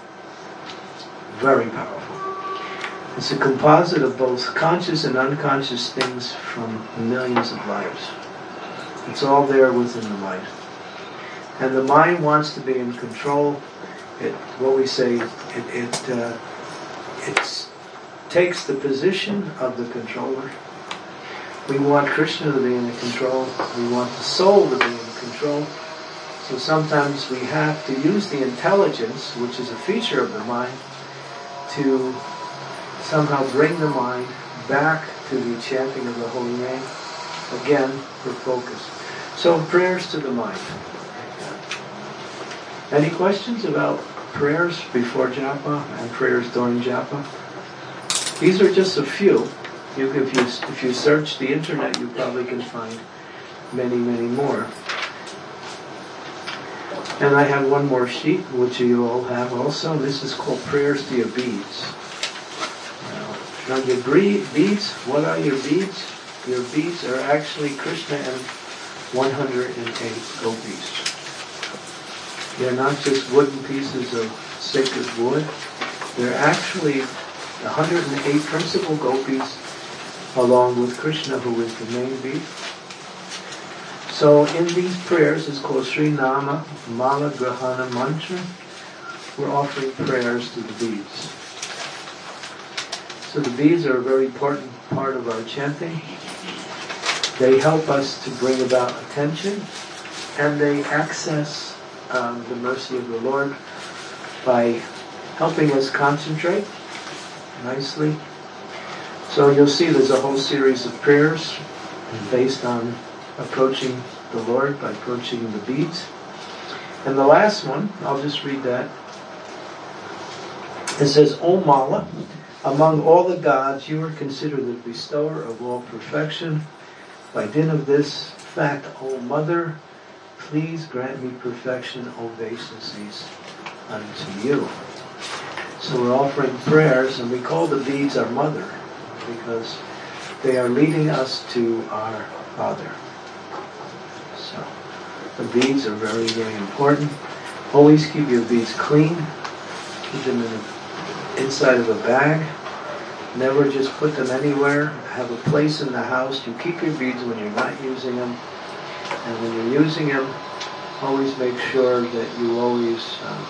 Very powerful. It's a composite of both conscious and unconscious things from millions of lives. It's all there within the mind. And the mind wants to be in control. It, what we say, it, it, uh, it takes the position of the controller. We want Krishna to be in control. We want the soul to be in control. So sometimes we have to use the intelligence, which is a feature of the mind, to somehow bring the mind back to the chanting of the holy name, again, for focus. So prayers to the mind. Any questions about prayers before japa and prayers during japa? These are just a few. You, if you if you search the internet, you probably can find many, many more. And I have one more sheet, which you all have also. This is called Prayers to Your Beads. Now, now your beads, what are your beads? Your beads are actually Krishna and one hundred eight gopis. They're not just wooden pieces of sacred wood. They're actually one hundred eight principal gopis, along with Krishna, who is the main bead. So in these prayers, it's called Sri Nama Mala Grahana Mantra. We're offering prayers to the beads. So the beads are a very important part of our chanting. They help us to bring about attention, and they access um, the mercy of the Lord by helping us concentrate nicely. So you'll see there's a whole series of prayers based on approaching the Lord by approaching the beads. And the last one, I'll just read that. It says, O Mala, among all the gods, you are considered the bestower of all perfection. By dint of this fact, O Mother, please grant me perfection, obeisances unto you. So we're offering prayers, and we call the beads our mother, because they are leading us to our Father. So the beads are very, very important. Always keep your beads clean. Keep them in the inside of a bag. Never just put them anywhere. Have a place in the house. You keep your beads when you're not using them. And when you're using them, always make sure that you always uh,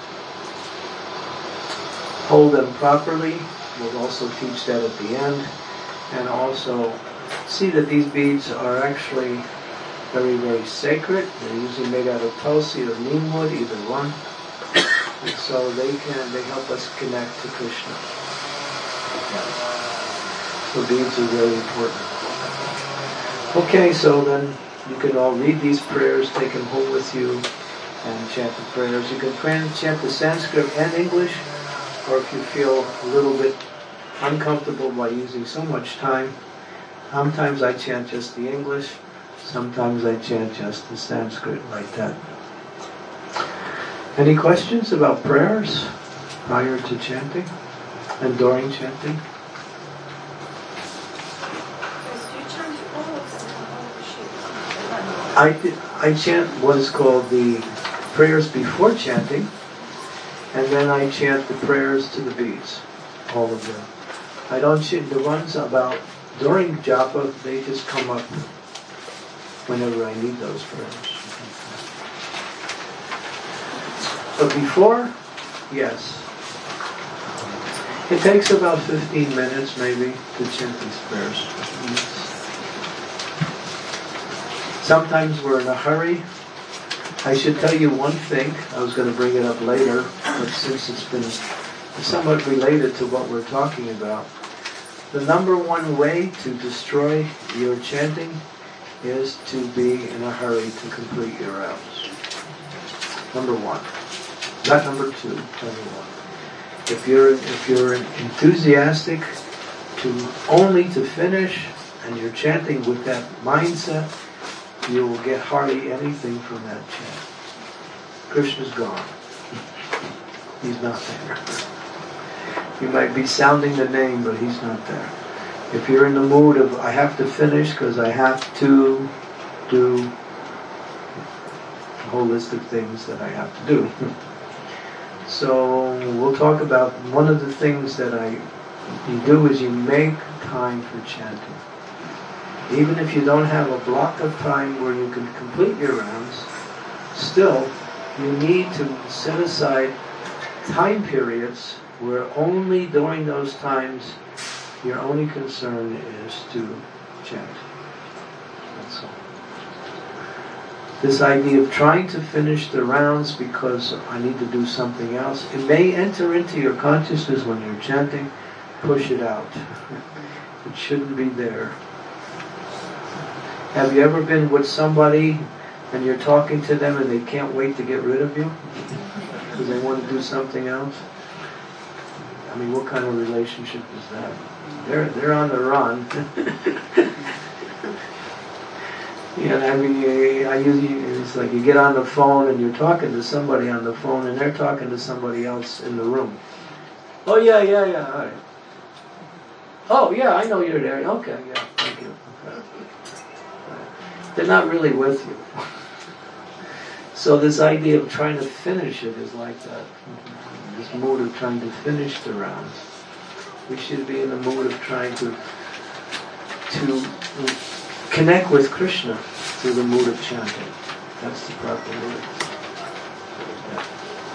hold them properly. We'll also teach that at the end. And also see that these beads are actually very, very sacred. They're usually made out of tulsi or neem wood, either one. And so they can, they help us connect to Krishna. Yeah. So beads are very important. Okay, so then you can all read these prayers, take them home with you, and chant the prayers. You can chant the Sanskrit and English, or if you feel a little bit uncomfortable by using so much time, sometimes I chant just the English, sometimes I chant just the Sanskrit like that. Any questions about prayers prior to chanting and during chanting? I, I chant what is called the prayers before chanting, and then I chant the prayers to the beads, all of them. I don't chant the ones about during japa, they just come up whenever I need those prayers. But before, yes. It takes about fifteen minutes maybe to chant these prayers. Sometimes we're in a hurry. I should tell you one thing. I was going to bring it up later, but since it's been somewhat related to what we're talking about. The number one way to destroy your chanting is to be in a hurry to complete your rounds. Number one. Not number two, number one. If you're if you're enthusiastic to only to finish and you're chanting with that mindset, you will get hardly anything from that chant. Krishna's gone. He's not there. You might be sounding the name, but he's not there. If you're in the mood of, I have to finish because I have to do a whole list of things that I have to do. So we'll talk about one of the things that I you do is you make time for chanting. Even if you don't have a block of time where you can complete your rounds, still you need to set aside time periods where only during those times your only concern is to chant. That's all. This idea of trying to finish the rounds because I need to do something else, it may enter into your consciousness when you're chanting. Push it out. It shouldn't be there. Have you ever been with somebody and you're talking to them and they can't wait to get rid of you because they want to do something else? I mean, what kind of relationship is that? They're they're on the run. Yeah, I mean, I usually it's like you get on the phone and you're talking to somebody on the phone and they're talking to somebody else in the room. Oh yeah, yeah, yeah. All right. Oh yeah, I know you're there. Okay, yeah, thank you. Okay. They're not really with you. So this idea of trying to finish it is like that. This mood of trying to finish the rounds. We should be in the mood of trying to to connect with Krishna through the mood of chanting. That's the proper word. Yeah.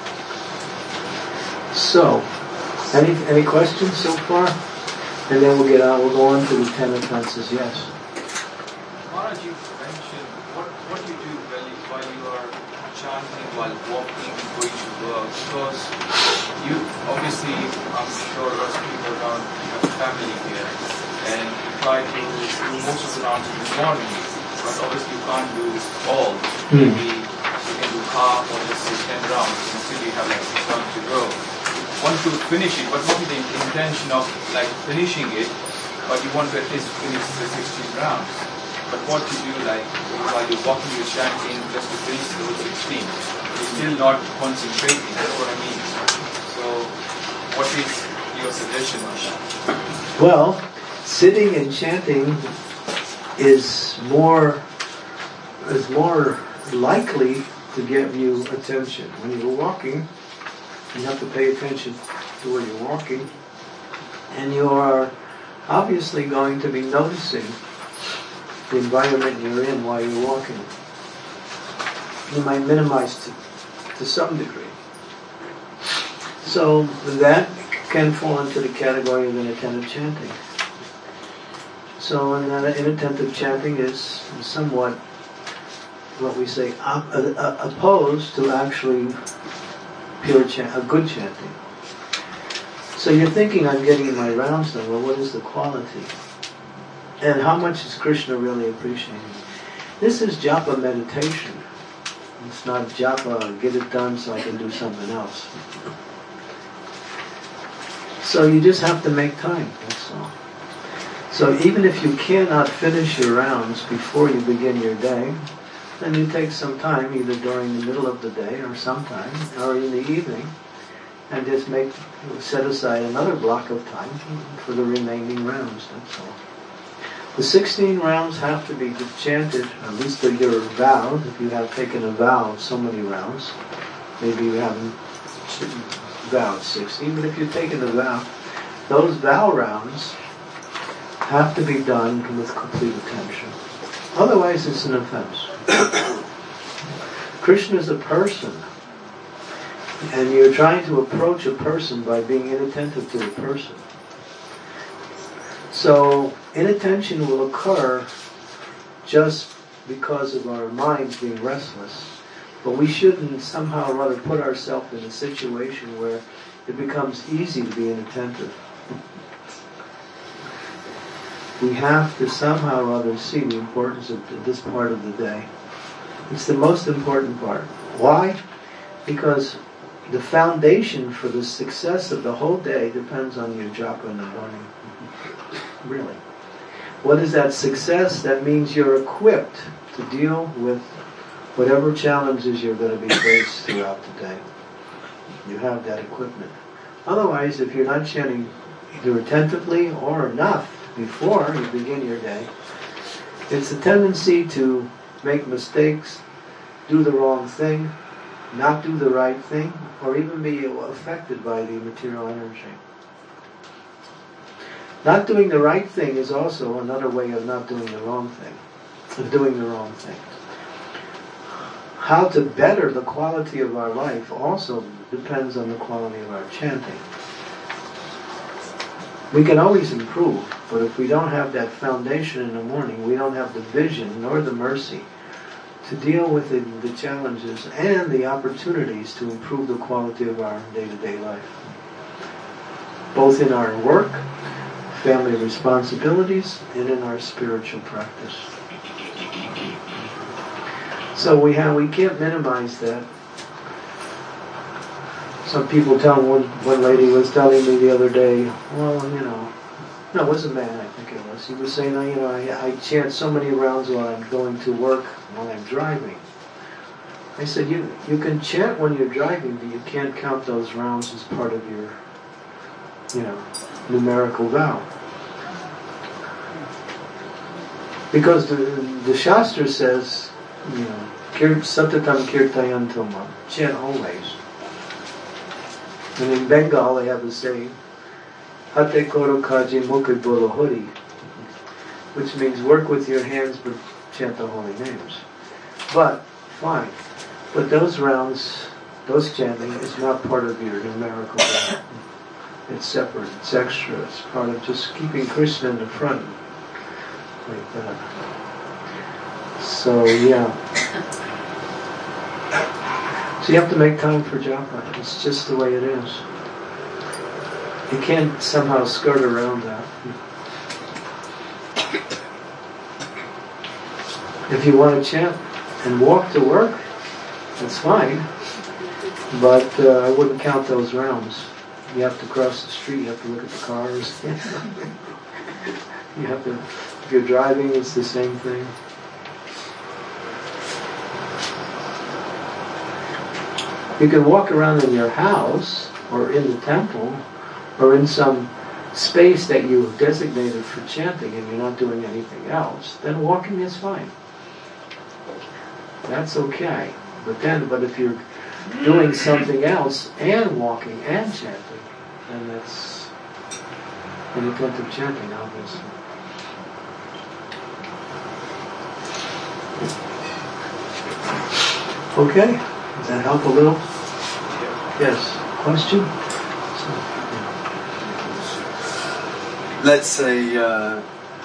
So, any any questions so far? And then we'll get on. We'll go on to the ten offenses. Yes. Maharaj, you mentioned what what you do while you, while you are chanting, while walking, going to work, because you obviously, I'm sure lots of people around have family here, and you try to do most of the rounds in the morning, but obviously you can't do all. Hmm. Maybe you can do half or just say ten rounds, and still you have like six rounds to go. Want to finish it, but not with the intention of like finishing it, but you want to at least finish the sixteen rounds. But what you do, like while you're walking, you're chanting just to finish those sixteen. You're still not concentrating. That's what I mean. So, what is your suggestion on that? Well, sitting and chanting is more is more likely to get you attention. When you're walking, you have to pay attention to where you're walking, and you are obviously going to be noticing the environment you're in while you're walking. You might minimize to, to some degree. So that can fall into the category of inattentive chanting. So inattentive chanting is somewhat what we say op- uh, opposed to actually pure chant, a good chanting. So you're thinking, I'm getting my rounds done. Well, what is the quality? And how much is Krishna really appreciating? This is japa meditation. It's not japa, get it done so I can do something else. So you just have to make time, that's all. So even if you cannot finish your rounds before you begin your day, then you take some time, either during the middle of the day or sometime, or in the evening, and just make set aside another block of time for the remaining rounds, that's all. The sixteen rounds have to be chanted, at least your vow, if you have taken a vow of so many rounds. Maybe you haven't vowed sixteen, but if you've taken a vow, those vow rounds have to be done with complete attention. Otherwise it's an offense. Krishna is a person, and you're trying to approach a person by being inattentive to a person. So inattention will occur just because of our minds being restless, but we shouldn't somehow or other put ourselves in a situation where it becomes easy to be inattentive. We have to somehow or other see the importance of this part of the day. It's the most important part. Why? Because the foundation for the success of the whole day depends on your japa in the morning. Really. What is that success? That means you're equipped to deal with whatever challenges you're going to be faced throughout the day. You have that equipment. Otherwise, if you're not chanting either attentively or enough before you begin your day, it's a tendency to make mistakes, do the wrong thing, not do the right thing, or even be affected by the material energy. Not doing the right thing is also another way of not doing the wrong thing, of doing the wrong thing. How to better the quality of our life also depends on the quality of our chanting. We can always improve, but if we don't have that foundation in the morning, we don't have the vision nor the mercy to deal with the, the challenges and the opportunities to improve the quality of our day-to-day life. Both in our work, family responsibilities, and in our spiritual practice. So we have, we can't minimize that. Some people tell me, one, one lady was telling me the other day, well, you know, no, it was a man, I think it was. He was saying, you know, I, I chant so many rounds while I'm going to work, while I'm driving. I said, you you can chant when you're driving, but you can't count those rounds as part of your, you know, numerical vow. Because the, the Shastra says, you know, Satatam Kirtayantam, chant always. And in Bengal they have a saying, Hate Koro Kaji Mukha Bolo Hori, which means work with your hands but chant the holy names. But, fine. But those rounds, those chanting is not part of your numerical vow. It's separate, it's extra, it's part of just keeping Krishna in the front. Like that. So, yeah. So you have to make time for japa. It's just the way it is. You can't somehow skirt around that. If you want to chant and walk to work, that's fine. But uh, I wouldn't count those rounds. You have to cross the street, you have to look at the cars. You have to, if you're driving, it's the same thing. You can walk around in your house, or in the temple, or in some space that you've designated for chanting and you're not doing anything else, then walking is fine. That's okay. But then, but if you're doing something else and walking and chanting, then that's inattentive chanting, obviously. Okay? Does that help a little? Yes. Question? So, yeah. Let's say, uh,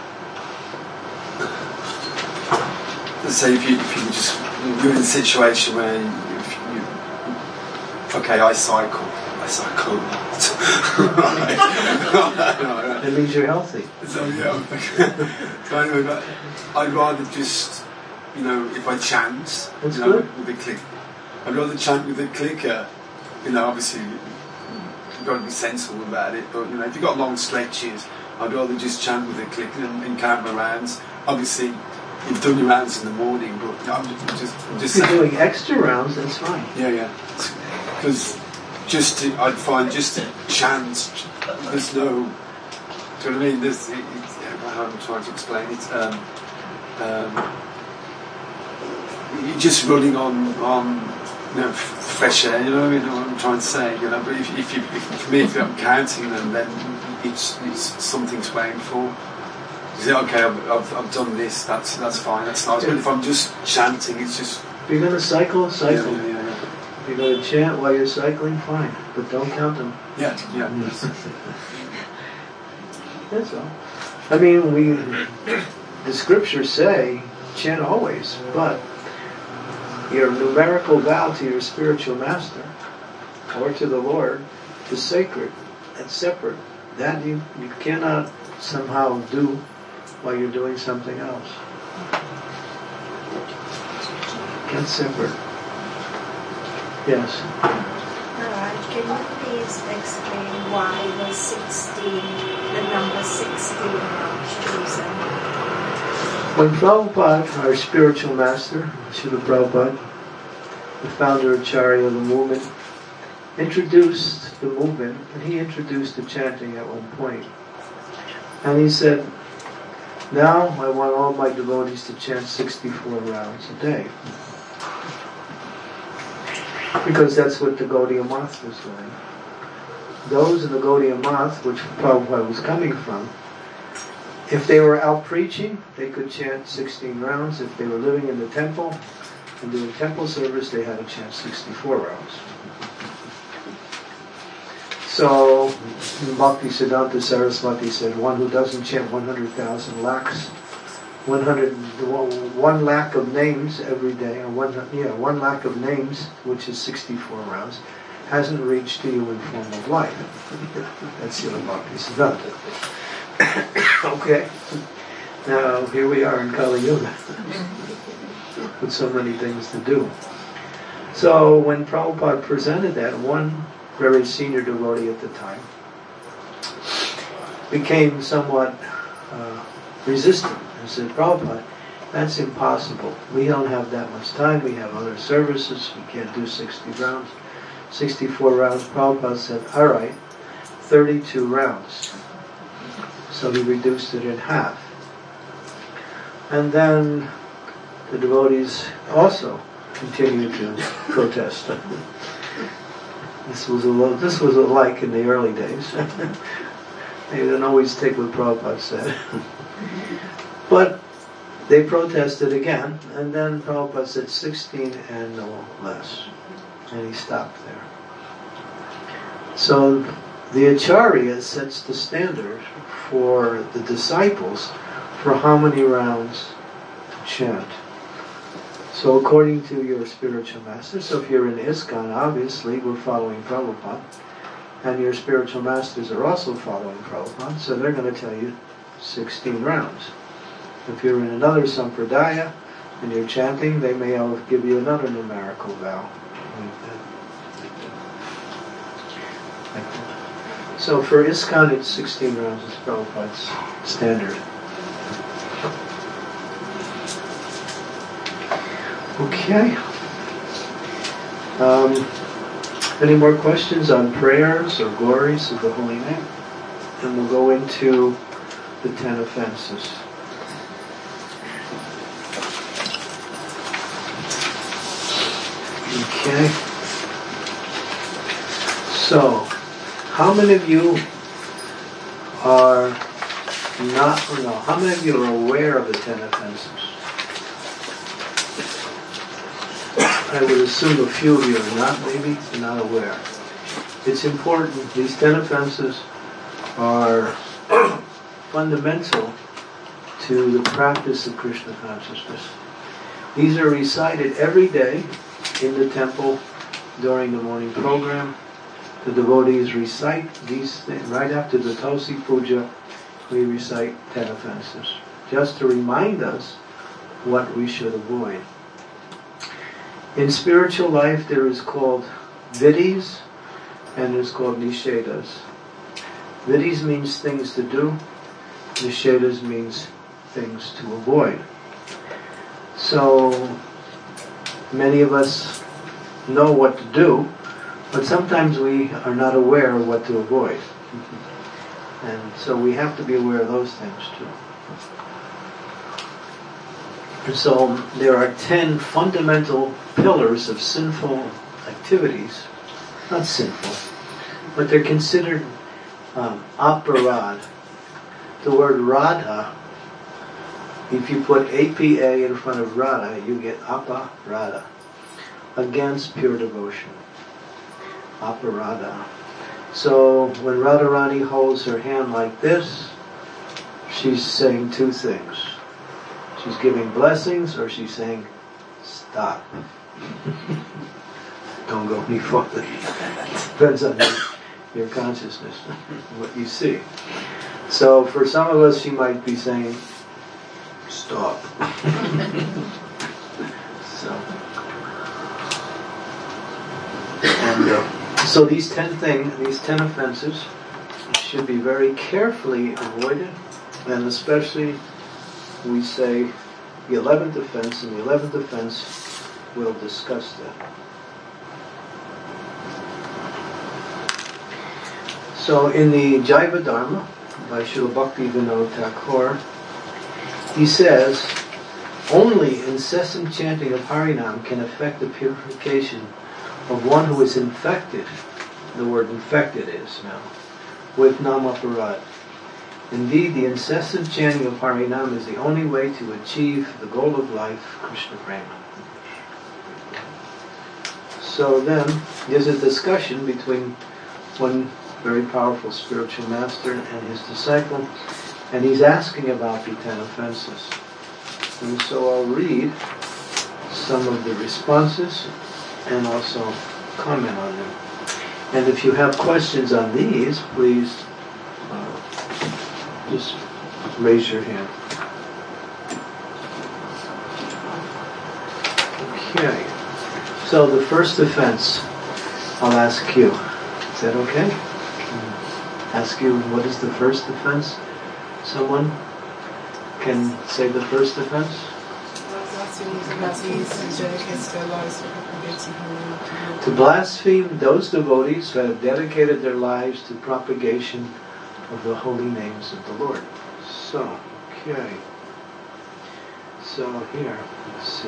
let's say if you, if you just, you're in a situation where you, if you, okay, I cycle, I cycle a lot. Right. That means you're healthy. So, yeah. So anyway, but I'd rather just, you know, if I chant, That's you know, good. with a click, I'd rather chant with a clicker. You know, obviously, you've got to be sensible about it, but, you know, if you've got long stretches, I'd rather just chant with a click and, and count my rounds. Obviously, you've done your rounds in the morning, but you know, I'm just, just, I'm just if you're saying. doing extra rounds, that's fine. Yeah, yeah. Because just to, I'd find just to chant, there's no, do you know what I mean? There's, it, it, how I'm trying to explain it. Um, um, you're just running on, on you know, fresh air, you know what I mean? What I'm trying to say, you know. But if, if you, if, for me, if I'm counting them, then it's, it's something to aim for. You say, okay, I've, I've, I've done this. That's that's fine. That's nice. But if I'm just chanting, it's just. If you're going to cycle, cycle. Yeah, yeah, yeah. If you're going to chant while you're cycling, fine. But don't count them. Yeah, yeah. That's all. I mean, we, the scriptures say, chant always, but your numerical vow to your spiritual master, or to the Lord, is sacred. That's separate. That you, you cannot somehow do while you're doing something else. That's separate. Yes. Alright, can you please explain why was sixteen, the number sixteen chosen? When Prabhupada, our spiritual master, Srila Prabhupada, the founder Acharya of the movement, introduced the movement, and he introduced the chanting at one point. And he said, now I want all my devotees to chant sixty-four rounds a day. Because that's what the Gaudiya Math was doing. Those in the Gaudiya Math, which Prabhupada was coming from, if they were out preaching, they could chant sixteen rounds. If they were living in the temple and doing temple service, they had to chant sixty-four rounds. So, Bhakti Siddhanta Saraswati said, one who doesn't chant one hundred thousand lakhs, one hundred, one lakh of names every day, or one, yeah, one lakh of names, which is sixty-four rounds, hasn't reached the human form of life. That's Srila Bhakti Siddhanta. Okay. Now, here we are in Kali Yuga, with so many things to do. So, when Prabhupada presented that, one very senior devotee at the time became somewhat uh, resistant and said, Prabhupada, that's impossible. We don't have that much time. We have other services. We can't do sixty rounds. sixty-four rounds. Prabhupada said, all right, thirty-two rounds. So he reduced it in half. And then the devotees also continued to protest. This was a lo- this was like in the early days. They didn't always take what Prabhupada said. But they protested again, and then Prabhupada said sixteen and no less. And he stopped there. So the Acharya sets the standard for the disciples for how many rounds to chant. So according to your spiritual master, so if you're in ISKCON, obviously we're following Prabhupada, and your spiritual masters are also following Prabhupada, so they're going to tell you sixteen rounds. If you're in another sampradaya and you're chanting, they may all give you another numerical vow. Like that. So for ISKCON, it's sixteen rounds is Prabhupada's standard. Okay. Um, any more questions on prayers or glories of the Holy Name? And we'll go into the ten offenses. Okay. So, how many of you are not, no, how many of you are aware of the ten offenses? I would assume a few of you are not, maybe, not aware. It's important. These ten offenses are fundamental to the practice of Krishna consciousness. These are recited every day in the temple during the morning program. The devotees recite these things. Right after the Tulsi Puja, we recite ten offenses, just to remind us what we should avoid. In spiritual life, there is called vidhis and there's called nishedas. Vidhis means things to do. Nishedas means things to avoid. So, many of us know what to do, but sometimes we are not aware of what to avoid. And so we have to be aware of those things too. And so there are ten fundamental pillars of sinful activities. Not sinful, but they're considered um, aparad. The word radha, if you put A P A in front of radha, you get aparada, against pure devotion. Aparada. So when Radharani holds her hand like this, she's saying two things. She's giving blessings, or she's saying, stop. Don't go any further. Depends on you. your consciousness, what you see. So for some of us, she might be saying, stop. so, and uh, so these ten things, these ten offenses, should be very carefully avoided, and especially we say the eleventh offense, and the eleventh offense will discuss that. So in the Jaiva Dharma by Srila Bhaktivinoda Thakur, he says, only incessant chanting of Harinam can affect the purification of one who is infected, the word infected is now, with Namaparad. Indeed, the incessant chanting of Harinam is the only way to achieve the goal of life, Krishna Prema. So then, there's a discussion between one very powerful spiritual master and his disciple, and he's asking about the ten offenses. And so I'll read some of the responses and also comment on them. And if you have questions on these, please uh, just raise your hand. Okay. So the first offense, I'll ask you. Is that okay? I'll ask you, what is the first offense? Someone can say the first offense? To blaspheme those devotees who have dedicated their lives to propagation of the holy names of the Lord. So, okay. So here, let's see.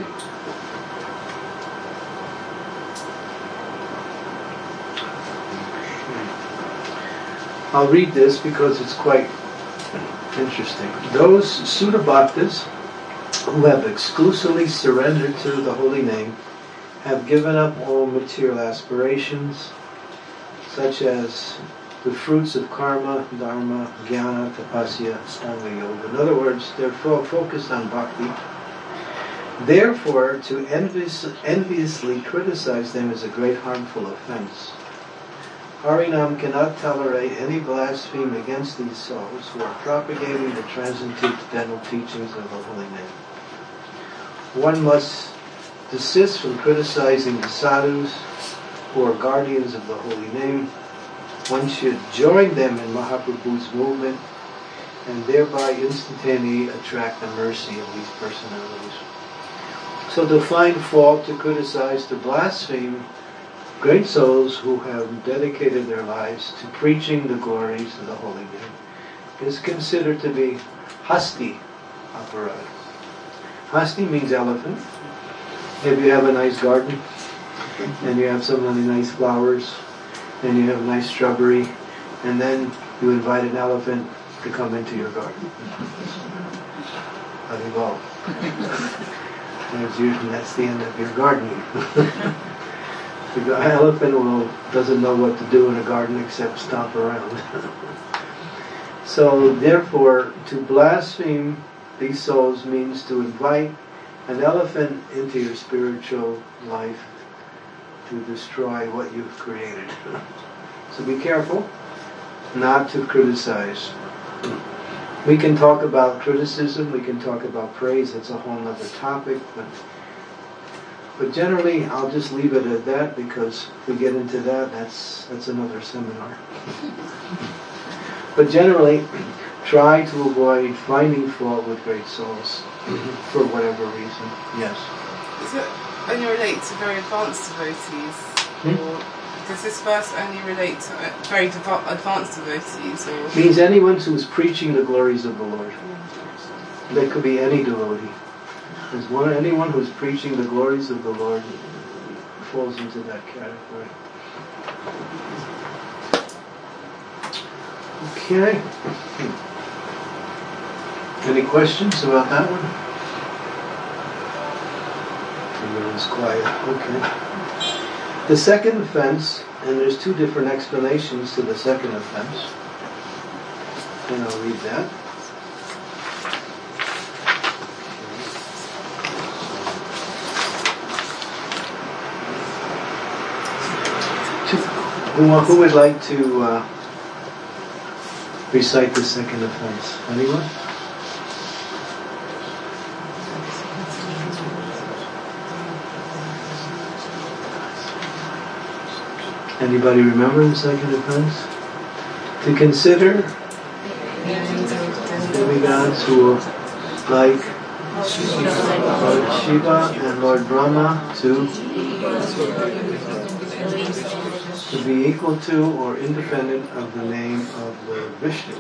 I'll read this because it's quite interesting. Those Sutta Bhaktas who have exclusively surrendered to the holy name have given up all material aspirations, such as the fruits of karma, dharma, jnana, tapasya, stanga yoga. In other words, they're fo- focused on bhakti. Therefore, to envious, enviously criticize them is a great harmful offense. Harinam cannot tolerate any blaspheme against these souls who are propagating the transcendental teachings of the holy name. One must desist from criticizing the sadhus who are guardians of the holy name. One should join them in Mahaprabhu's movement and thereby instantaneously attract the mercy of these personalities. So to find fault, to criticize, to blaspheme great souls who have dedicated their lives to preaching the glories of the holy name is considered to be hasti aparad. Hasti means elephant. If you have a nice garden and you have some really nice flowers and you have a nice shrubbery and then you invite an elephant to come into your garden. Arival. That's usually that's the end of your gardening. The elephant will, doesn't know what to do in a garden except stomp around. So therefore, to blaspheme these souls means to invite an elephant into your spiritual life to destroy what you've created. So be careful not to criticize. We can talk about criticism, we can talk about praise, it's a whole other topic, but But generally, I'll just leave it at that because if we get into that, that's that's another seminar. But generally, try to avoid finding fault with great souls for whatever reason. Yes. Does it only relate to very advanced devotees, Hmm? or does this verse only relate to uh, very dev- advanced devotees, or Means anyone who is preaching the glories of the Lord. That could be any devotee. There's one, anyone who's preaching the glories of the Lord falls into that category. Okay. Any questions about that one? Everyone's quiet. Okay. The second offense, and there's two different explanations to the second offense. And I'll read that. Who, who would like to uh, recite the second offense? Anyone? Anybody remember the second offense? To consider demigods who are like Lord Shiva and Lord Brahma to, to be equal to or independent of the name of Lord Vishnu.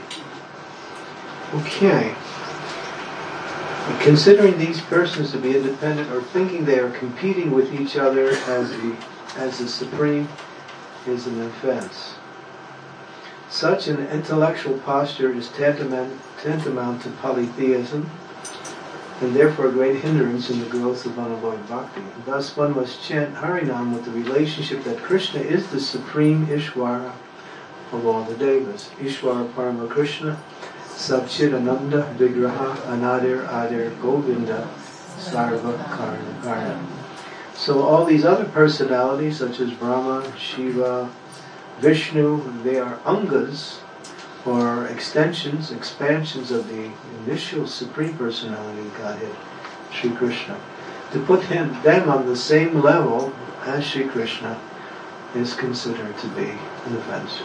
Okay. Considering these persons to be independent or thinking they are competing with each other as the as the supreme is an offense. Such an intellectual posture is tantamount, tantamount to polytheism, and therefore a great hindrance in the growth of unalloyed bhakti. Thus one must chant Harinam with the relationship that Krishna is the supreme Ishvara of all the devas. Ishvara Parama Krishna, Satchidananda Vigraha Anadir Adir Govinda Sarva Karna Karna. So all these other personalities such as Brahma, Shiva, Vishnu, they are angas or extensions, expansions of the initial Supreme Personality of Godhead, Sri Krishna. To put him, them on the same level as Sri Krishna is considered to be an offense.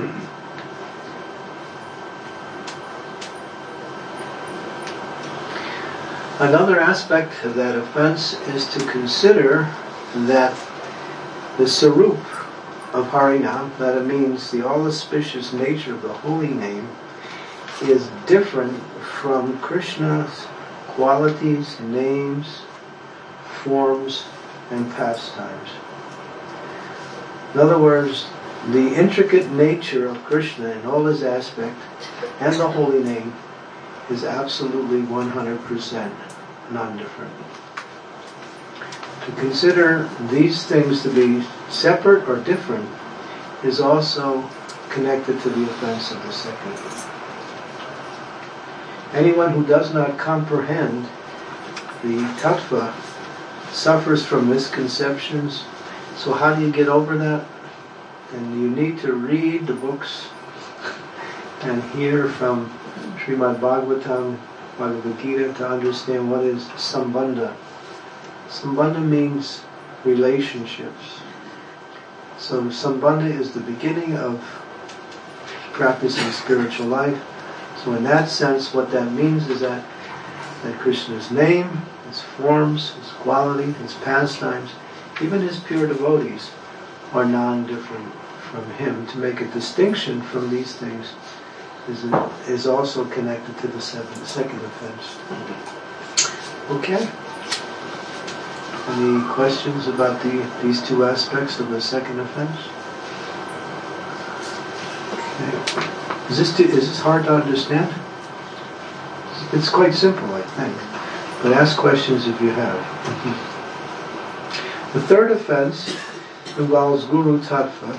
Another aspect of that offense is to consider that the Sarup of Harinam, that it means the all-auspicious nature of the holy name, is different from Krishna's qualities, names, forms, and pastimes. In other words, the intricate nature of Krishna in all his aspects and the holy name is absolutely one hundred percent non-different. To consider these things to be separate or different is also connected to the offense of the second. Anyone who does not comprehend the tattva suffers from misconceptions. So how do you get over that? And you need to read the books and hear from Srimad Bhagavatam, Bhagavad Gita to understand what is Sambandha. Sambandha means relationships. So Sambandha is the beginning of practicing spiritual life. So in that sense, what that means is that, that Krishna's name, his forms, his quality, his pastimes, even his pure devotees are non-different from him. To make a distinction from these things is, is also connected to the seventh, second offense. Okay? Any questions about the these two aspects of the second offense? Okay. Is this too, is this hard to understand? It's quite simple, I think. But ask questions if you have. The third offense involves Guru Tattva.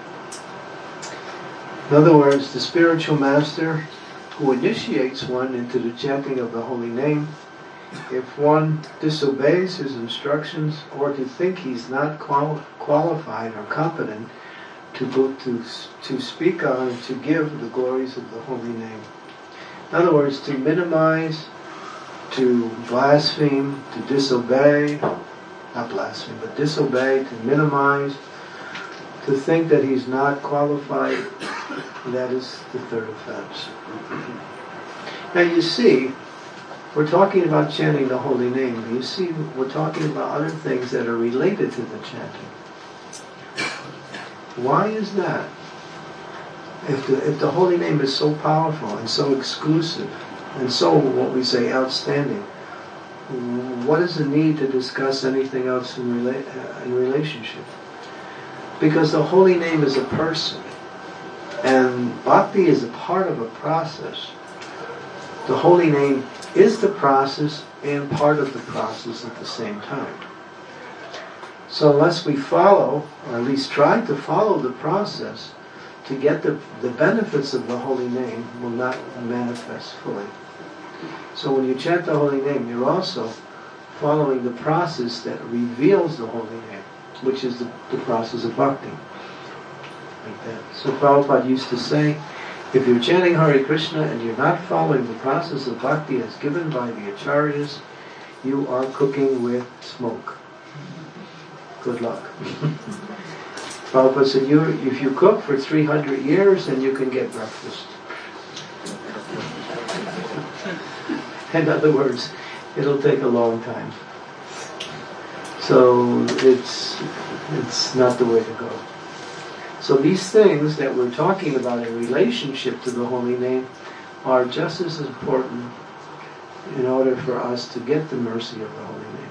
In other words, the spiritual master who initiates one into the chanting of the holy name. If one disobeys his instructions or to think he's not quali- qualified or competent to go to to speak on and to give the glories of the holy name. In other words, to minimize, to blaspheme, to disobey, not blaspheme, but disobey, to minimize, to think that he's not qualified, that is the third offense. Now you see, we're talking about chanting the holy name. You see, we're talking about other things that are related to the chanting. Why is that? If the, if the holy name is so powerful and so exclusive and so, what we say, outstanding, what is the need to discuss anything else in, rela- uh, in relationship? Because the holy name is a person, and bhakti is a part of a process. The holy name is the process and part of the process at the same time. So unless we follow, or at least try to follow the process to get the, the benefits of the holy name, will not manifest fully. So when you chant the holy name, you're also following the process that reveals the holy name, which is the, the process of bhakti. like that. So Prabhupada used to say, if you're chanting Hare Krishna and you're not following the process of bhakti as given by the acharyas, you are cooking with smoke. Good luck. Prabhupada said, you, if you cook for three hundred years, then you can get breakfast. In other words, it'll take a long time. So it's it's not the way to go. So these things that we're talking about in relationship to the holy name are just as important in order for us to get the mercy of the holy name.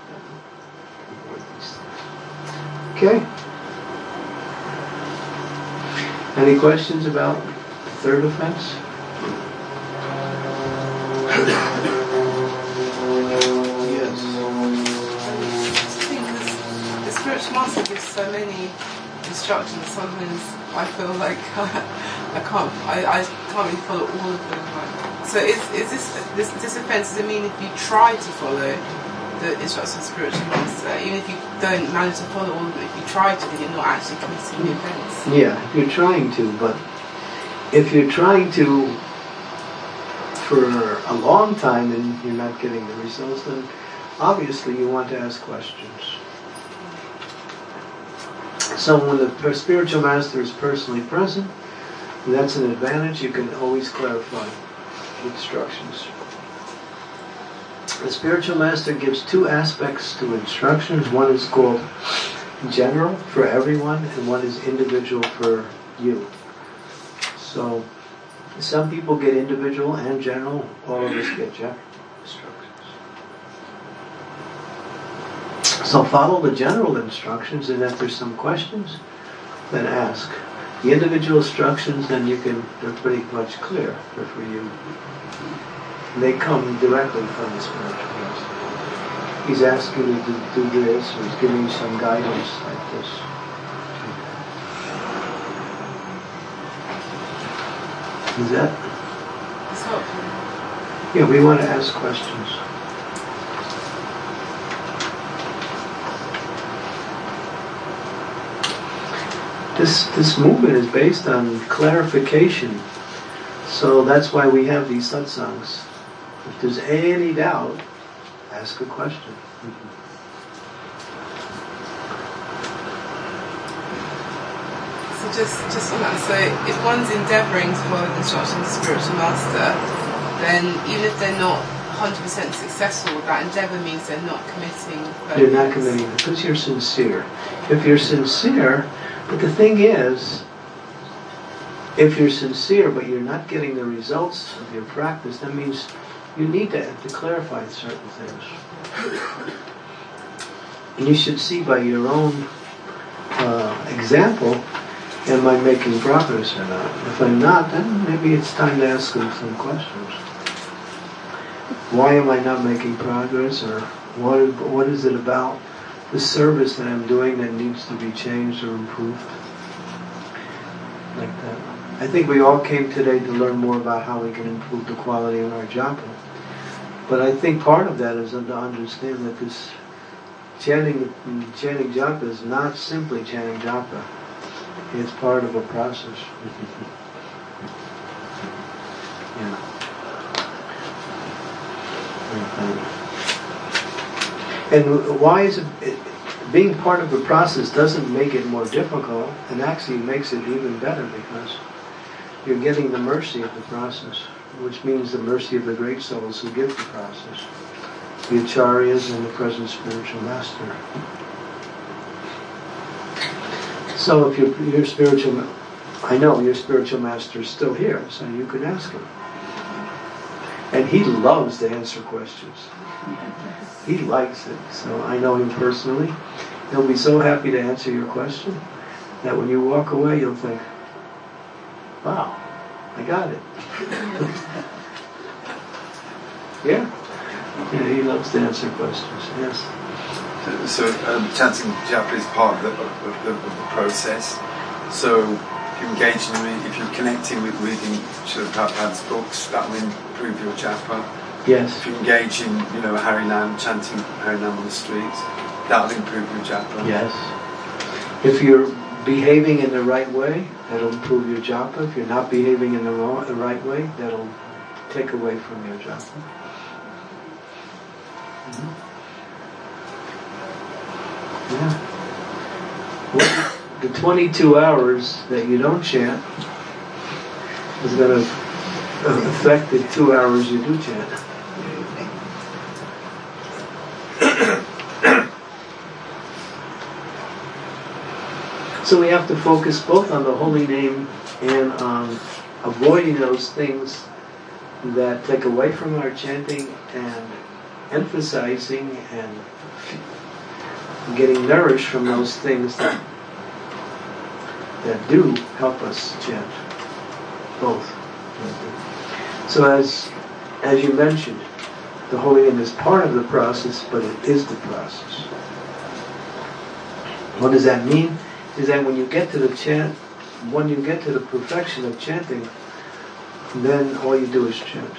Okay? Any questions about the third offense? Yes. The spiritual master gives so many instructions. Sometimes I feel like I can't, I, I can't really follow all of them. Like, so is is this this this offense? Does it mean if you try to follow the instructions of the spiritual master, even if you don't manage to follow all of them, if you try to, then you're not actually committing the offense? Yeah, you're trying to, but if you're trying to for a long time and you're not getting the results, then obviously you want to ask questions. So when the spiritual master is personally present, that's an advantage. You can always clarify instructions. The spiritual master gives two aspects to instructions. One is called general for everyone, and one is individual for you. So some people get individual and general. All of us get general instructions. So follow the general instructions, and if there's some questions, then ask. The individual instructions, then you can, they're pretty much clear. They're for you. They come directly from the spiritual master. He's asking you to do this, or he's giving you some guidance like this. Is that? It's helpful. Yeah, we want to ask questions. This this movement is based on clarification. So that's why we have these satsangs. If there's any doubt, ask a question. So just, just on that, so if one's endeavouring to follow the instructions of the spiritual master, then even if they're not one hundred percent successful, that endeavour means they're not committing further. You're not committing it because you're sincere. If you're sincere, but the thing is, if you're sincere but you're not getting the results of your practice, that means you need to, to clarify certain things. And you should see by your own uh, example, am I making progress or not? If I'm not, then maybe it's time to ask them some questions. Why am I not making progress? Or what, what is it about the service that I'm doing that needs to be changed or improved? Like that. I think we all came today to learn more about how we can improve the quality of our japa. But I think part of that is to understand that this chanting, chanting japa is not simply chanting japa. It's part of a process. Yeah. And why is it, it, being part of the process doesn't make it more difficult, and actually makes it even better because you're getting the mercy of the process, which means the mercy of the great souls who give the process, the acharyas and the present spiritual master. So if your your spiritual, I know your spiritual master is still here, so you can ask him. And he loves to answer questions. He likes it. So I know him personally. He'll be so happy to answer your question that when you walk away, you'll think, wow, I got it. Yeah. Yeah, he loves to answer questions, yes. So, so um, chanting japa is part of the, of, the, of the process. So if you're engaging, if you're connecting with reading Srila Prabhupada's books, that will improve your japa. Yes. If you engage in, you know, Harinam, chanting Harinam on the streets, that will improve your japa. Yes. If you're behaving in the right way, that'll improve your japa. If you're not behaving in the, wrong, the right way, that'll take away from your japa. Mm-hmm. Yeah. Well, the twenty-two hours that you don't chant is going to affect the two hours you do chant. So we have to focus both on the holy name and on avoiding those things that take away from our chanting, and emphasizing and getting nourished from those things that that do help us chant. Both. So as as you mentioned, the holy name is part of the process, but it is the process. What does that mean? Is that when you get to the chant, when you get to the perfection of chanting, then all you do is chant.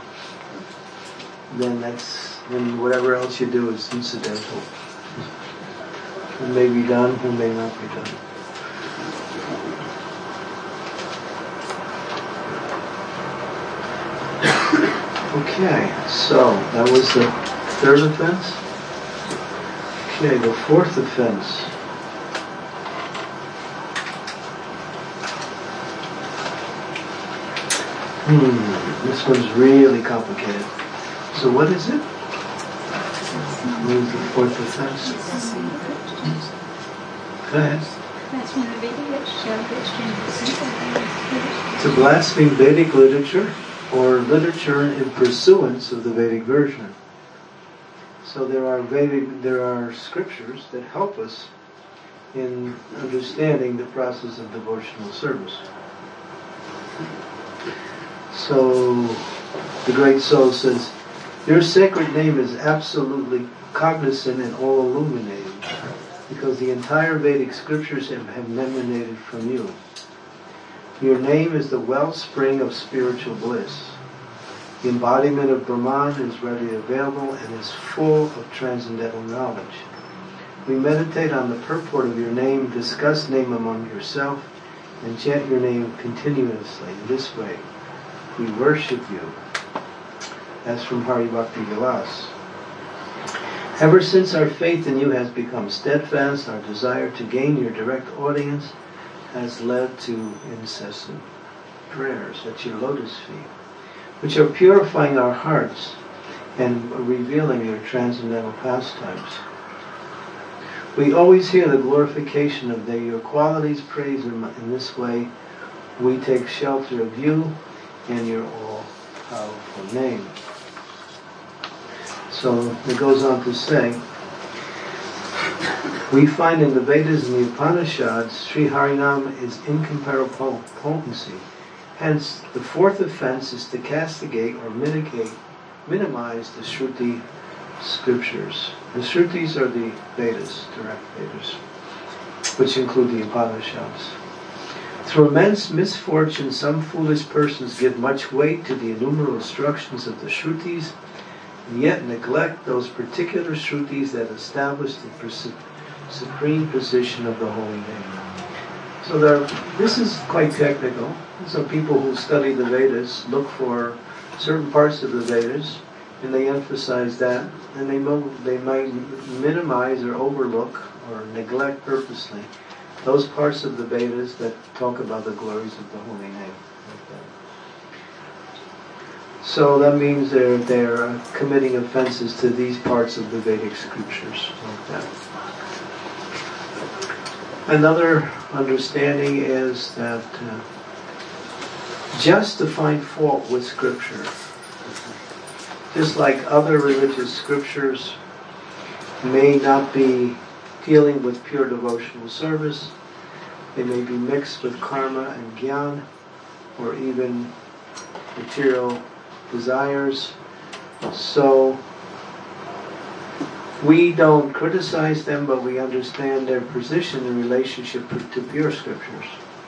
Then that's, then whatever else you do is incidental. It may be done, it may not be done. Okay, so that was the third offense. Okay, the fourth offense. Hmm, this one's really complicated. So what is it? What is the fourth offense? Go ahead. To blaspheme Vedic literature or literature in pursuance of the Vedic version. So there are Vedic, there are scriptures that help us in understanding the process of devotional service. So the Great Soul says, your sacred name is absolutely cognizant and all illuminating, because the entire Vedic scriptures have, have emanated from you. Your name is the wellspring of spiritual bliss. The embodiment of Brahman is readily available and is full of transcendental knowledge. We meditate on the purport of your name, discuss name among yourself, and chant your name continuously in this way. We worship you. That's from Hari Bhakti Vilas. Ever since our faith in you has become steadfast, our desire to gain your direct audience has led to incessant prayers at your lotus feet, which are purifying our hearts and revealing your transcendental pastimes. We always hear the glorification of the, your qualities praised in, in this way. We take shelter of you and your all-powerful name. So it goes on to say, we find in the Vedas and the Upanishads, Sri Harinam is incomparable potency. Hence, the fourth offense is to castigate or mitigate, minimize the Shruti scriptures. The Shrutis are the Vedas, direct Vedas, which include the Upanishads. Through immense misfortune, some foolish persons give much weight to the innumerable instructions of the Shrutis, and yet neglect those particular Shrutis that establish the pers- supreme position of the holy name. So there, this is quite technical. So people who study the Vedas look for certain parts of the Vedas, and they emphasize that, and they, mo- they might minimize or overlook or neglect purposely those parts of the Vedas that talk about the glories of the holy name. So that means they're they're uh, committing offenses to these parts of the Vedic scriptures. Like that. Another understanding is that uh, just to find fault with scripture, just like other religious scriptures may not be dealing with pure devotional service, they may be mixed with karma and jnana, or even material desires. So we don't criticize them, but we understand their position in relationship to pure scriptures.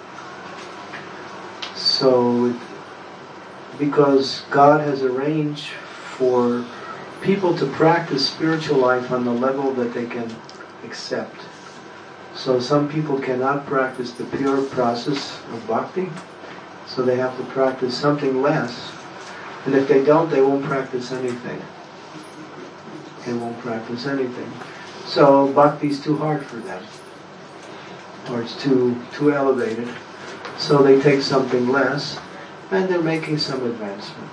So, because God has arranged for people to practice spiritual life on the level that they can accept. So some people cannot practice the pure process of bhakti, so they have to practice something less. And if they don't, they won't practice anything. They won't practice anything. So bhakti is too hard for them, or it's too too elevated. So they take something less, and they're making some advancement.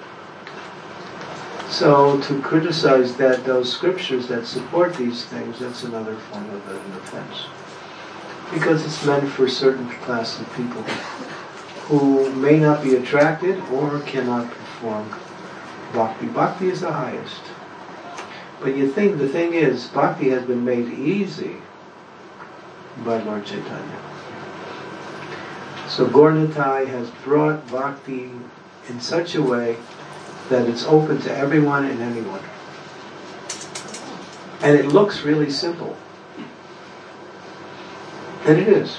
So to criticize that those scriptures that support these things, that's another form of an offense. Because it's meant for a certain class of people who may not be attracted or cannot perform bhakti. Bhakti is the highest. But you think the thing is, bhakti has been made easy by Lord Chaitanya. So Gaura-Nitai has brought bhakti in such a way that it's open to everyone and anyone. And it looks really simple. And it is.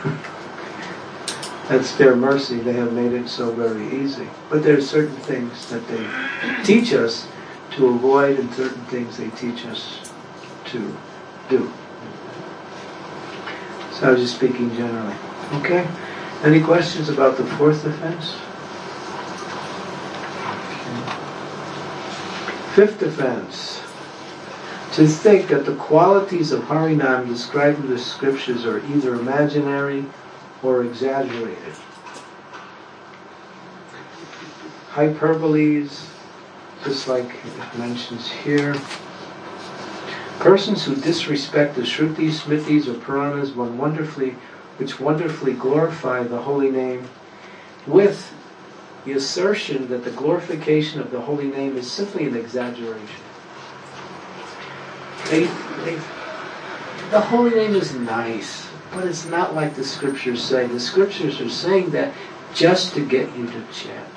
That's their mercy. They have made it so very easy. But there are certain things that they teach us to avoid and certain things they teach us to do. So I was just speaking generally. Okay? Any questions about the fourth offense? Fifth offense, to think that the qualities of Harinam described in the scriptures are either imaginary or exaggerated. Hyperboles, just like it mentions here. Persons who disrespect the Shrutis, Smritis, or Puranas one wonderfully, which wonderfully glorify the holy name with the assertion that the glorification of the holy name is simply an exaggeration. They, they, the holy name is nice, but it's not like the scriptures say. The scriptures are saying that just to get you to chant.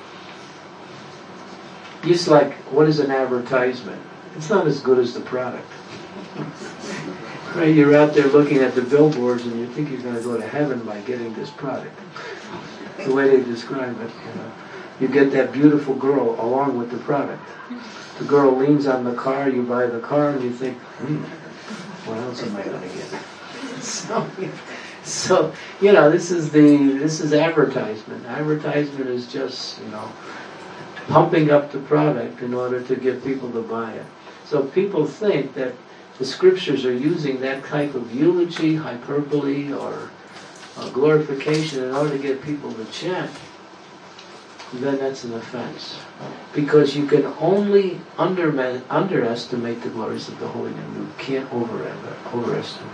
Just like, what is an advertisement? It's not as good as the product. Right? You're out there looking at the billboards and you think you're going to go to heaven by getting this product. The way they describe it, you know. You get that beautiful girl along with the product. The girl leans on the car, you buy the car, and you think, hmm, what else am I going to get? So, so, you know, this is the this is advertisement. Advertisement is just, you know, pumping up the product in order to get people to buy it. So people think that the scriptures are using that type of eulogy, hyperbole, or uh, glorification in order to get people to chant. Then that's an offense. Because you can only under, underestimate the glories of the Holy Name. You can't over, overestimate.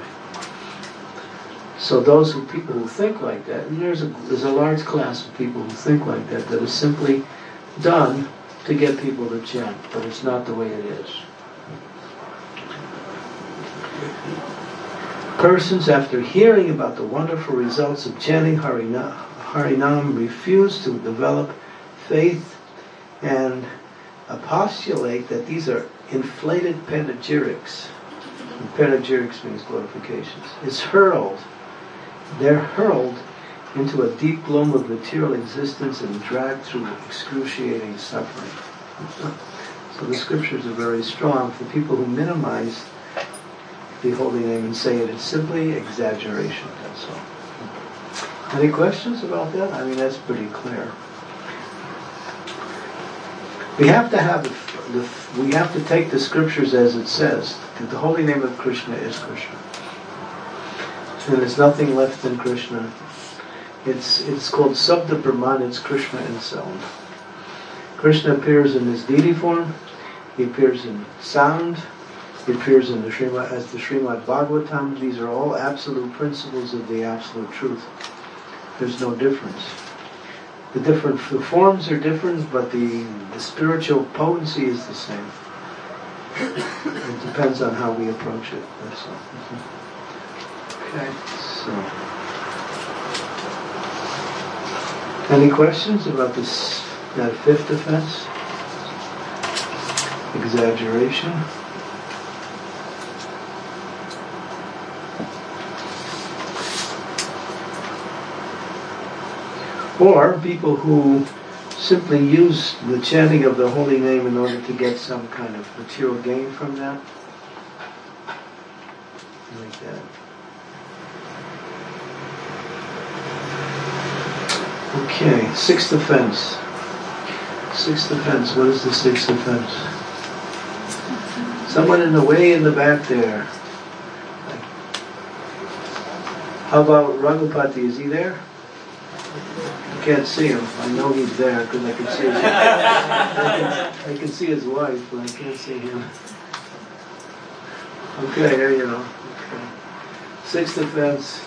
So those who people who think like that, and there's a, there's a large class of people who think like that, that is simply done to get people to chant, but it's not the way it is. Persons, after hearing about the wonderful results of chanting Harinam, Harinam refuse to develop faith and postulate that these are inflated panegyrics. And panegyrics means glorifications. It's hurled. They're hurled into a deep gloom of material existence and dragged through excruciating suffering. So the scriptures are very strong for people who minimize the holy name and say it is simply exaggeration, that's all. Any questions about that? I mean, that's pretty clear. We have to have the, the we have to take the scriptures as it says. That the holy name of Krishna is Krishna, and there's nothing left than Krishna. It's it's called Sabda Brahman. It's Krishna in sound. Krishna appears in his deity form. He appears in sound. He appears in the Srimad, as the Srimad Bhagavatam. These are all absolute principles of the absolute truth. There's no difference. The different the forms are different, but the, the spiritual potency is the same. It depends on how we approach it. That's all. Okay, so any questions about this that fifth offense? Exaggeration. Or people who simply use the chanting of the holy name in order to get some kind of material gain from that. Like that. Okay, sixth offense. Sixth offense. What is the sixth offense? Someone in the way in the back there. How about Raghupati? Is he there? I can't see him. I know he's there because I can see his I can, I can see his wife, but I can't see him. Okay, here you go. Okay. Sixth offense.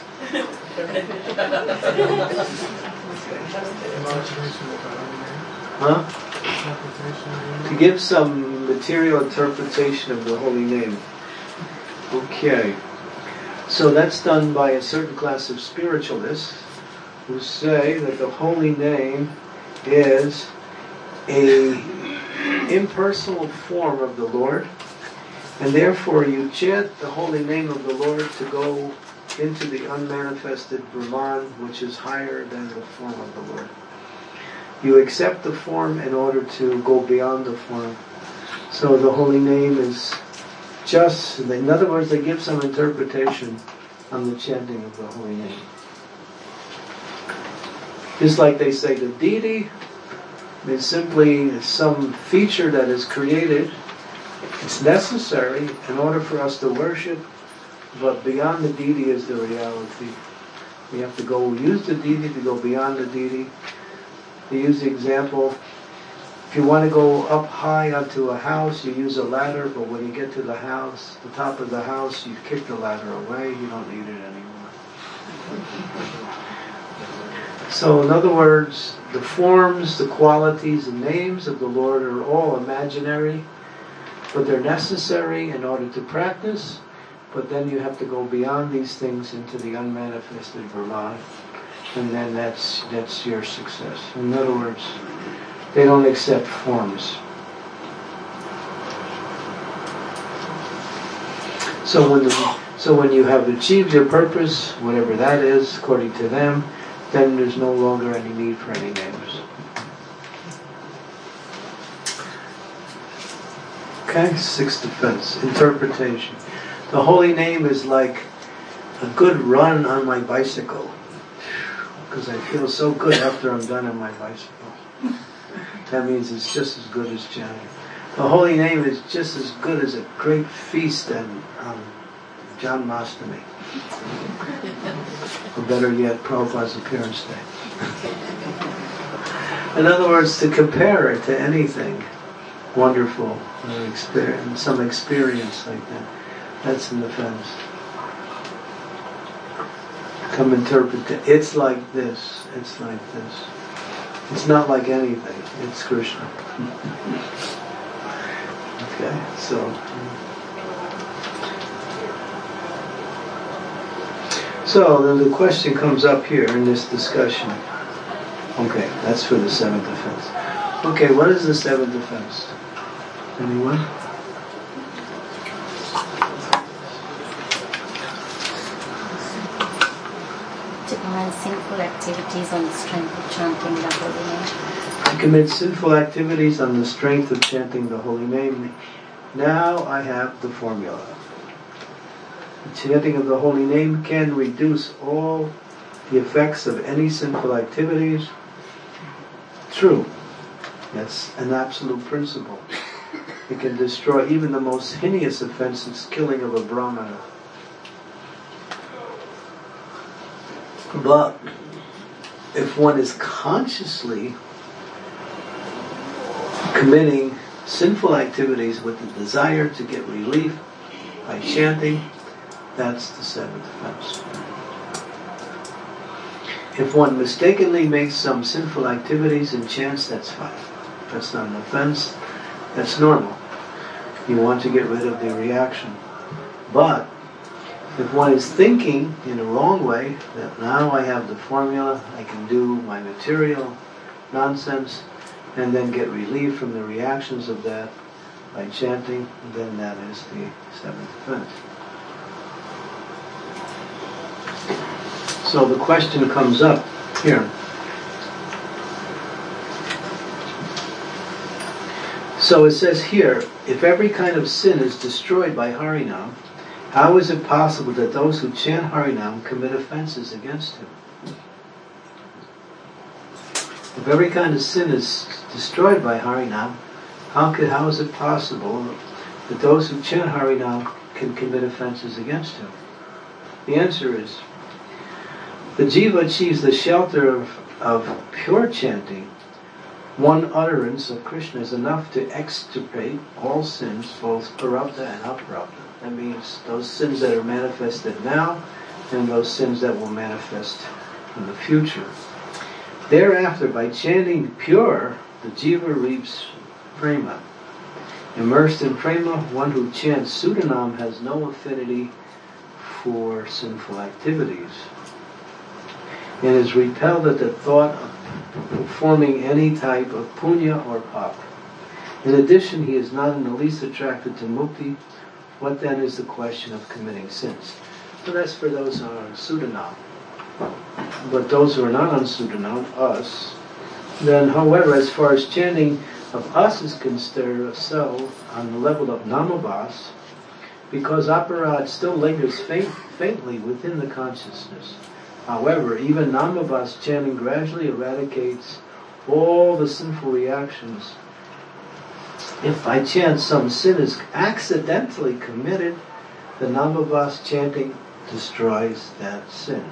Huh? To give some material interpretation of the holy name. Okay. So that's done by a certain class of spiritualists who say that the holy name is a impersonal form of the Lord, and therefore you chant the holy name of the Lord to go into the unmanifested Brahman, which is higher than the form of the Lord. You accept the form in order to go beyond the form. So the holy name is just, in other words, they give some interpretation on the chanting of the holy name. Just like they say the deity is simply some feature that is created. It's necessary in order for us to worship, but beyond the deity is the reality. We have to go use the deity to go beyond the deity. They use the example, if you want to go up high onto a house, you use a ladder, but when you get to the house, the top of the house, you kick the ladder away, you don't need it anymore. So in other words, the forms, the qualities, the names of the Lord are all imaginary, but they're necessary in order to practice, but then you have to go beyond these things into the unmanifested Brahman, and then that's that's your success. In other words, they don't accept forms. So when the, so when you have achieved your purpose, whatever that is, according to them, then there's no longer any need for any names. Okay, sixth offense, interpretation. The holy name is like a good run on my bicycle, because I feel so good after I'm done on my bicycle. That means it's just as good as chanting. The holy name is just as good as a great feast on um, Janmashtami. Or better yet, Prabhupada's appearance day. In other words, to compare it to anything wonderful, or experience, some experience like that, that's an offense. Come interpret it. It's like this. It's like this. It's not like anything. It's Krishna. Okay, so so then the question comes up here in this discussion. Okay, that's for the seventh offense. Okay, what is the seventh offense? Anyone? To commit sinful activities on the strength of chanting the holy name. To commit sinful activities on the strength of chanting the holy name. Now I have the formula. The chanting of the holy name can reduce all the effects of any sinful activities. True. That's an absolute principle. It can destroy even the most heinous offenses, killing of a brahmana. But if one is consciously committing sinful activities with the desire to get relief by chanting, that's the seventh offense. If one mistakenly makes some sinful activities and chants, that's fine. That's not an offense. That's normal. You want to get rid of the reaction. But if one is thinking in a wrong way, that now I have the formula, I can do my material nonsense, and then get relief from the reactions of that by chanting, then that is the seventh offense. So the question comes up here. So it says here, if every kind of sin is destroyed by Harinam, how is it possible that those who chant Harinam commit offenses against him? If every kind of sin is destroyed by Harinam, how could, how is it possible that those who chant Harinam can commit offenses against him? The answer is, the jiva achieves the shelter of, of pure chanting. One utterance of Krishna is enough to extirpate all sins, both parabdha and aparabdha. That means those sins that are manifested now and those sins that will manifest in the future. Thereafter, by chanting pure, the jiva reaps prema. Immersed in prema, one who chants Sudanam has no affinity for sinful activities and is repelled at the thought of performing any type of punya or pap. In addition, he is not in the least attracted to mukti. What then is the question of committing sins? So that's for those who are on Sudanam. But those who are not on Sudanam, us, then however, as far as chanting of us is concerned, so on the level of namabhas, because aparad still lingers faint, faintly within the consciousness. However, even namabhas chanting gradually eradicates all the sinful reactions. If by chance some sin is accidentally committed, the namabhas chanting destroys that sin.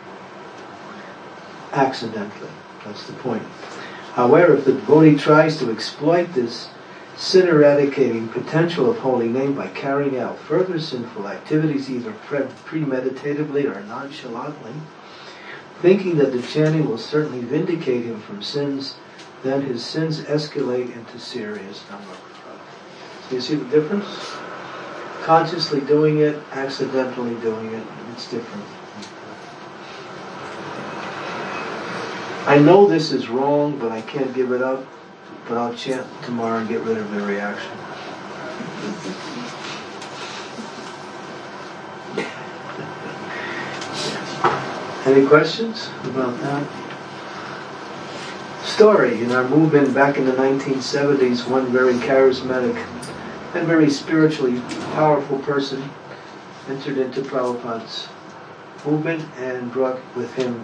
Accidentally. That's the point. However, if the devotee tries to exploit this sin-eradicating potential of holy name by carrying out further sinful activities, either premeditatedly or nonchalantly, thinking that the chanting will certainly vindicate him from sins, then his sins escalate into serious number. So you see the difference? Consciously doing it, accidentally doing it, it's different. I know this is wrong, but I can't give it up, but I'll chant tomorrow and get rid of the reaction. Any questions about that? Story. In our movement back in the nineteen seventies, one very charismatic and very spiritually powerful person entered into Prabhupada's movement and brought with him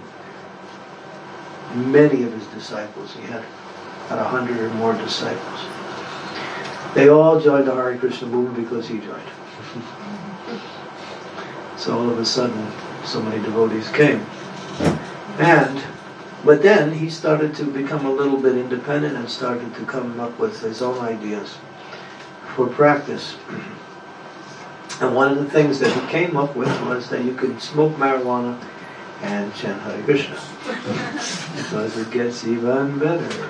many of his disciples. He had about a hundred or more disciples. They all joined the Hare Krishna movement because he joined. So all of a sudden, so many devotees came. And, but then he started to become a little bit independent and started to come up with his own ideas for practice. And one of the things that he came up with was that you could smoke marijuana and chant Hare Krishna. Because it gets even better.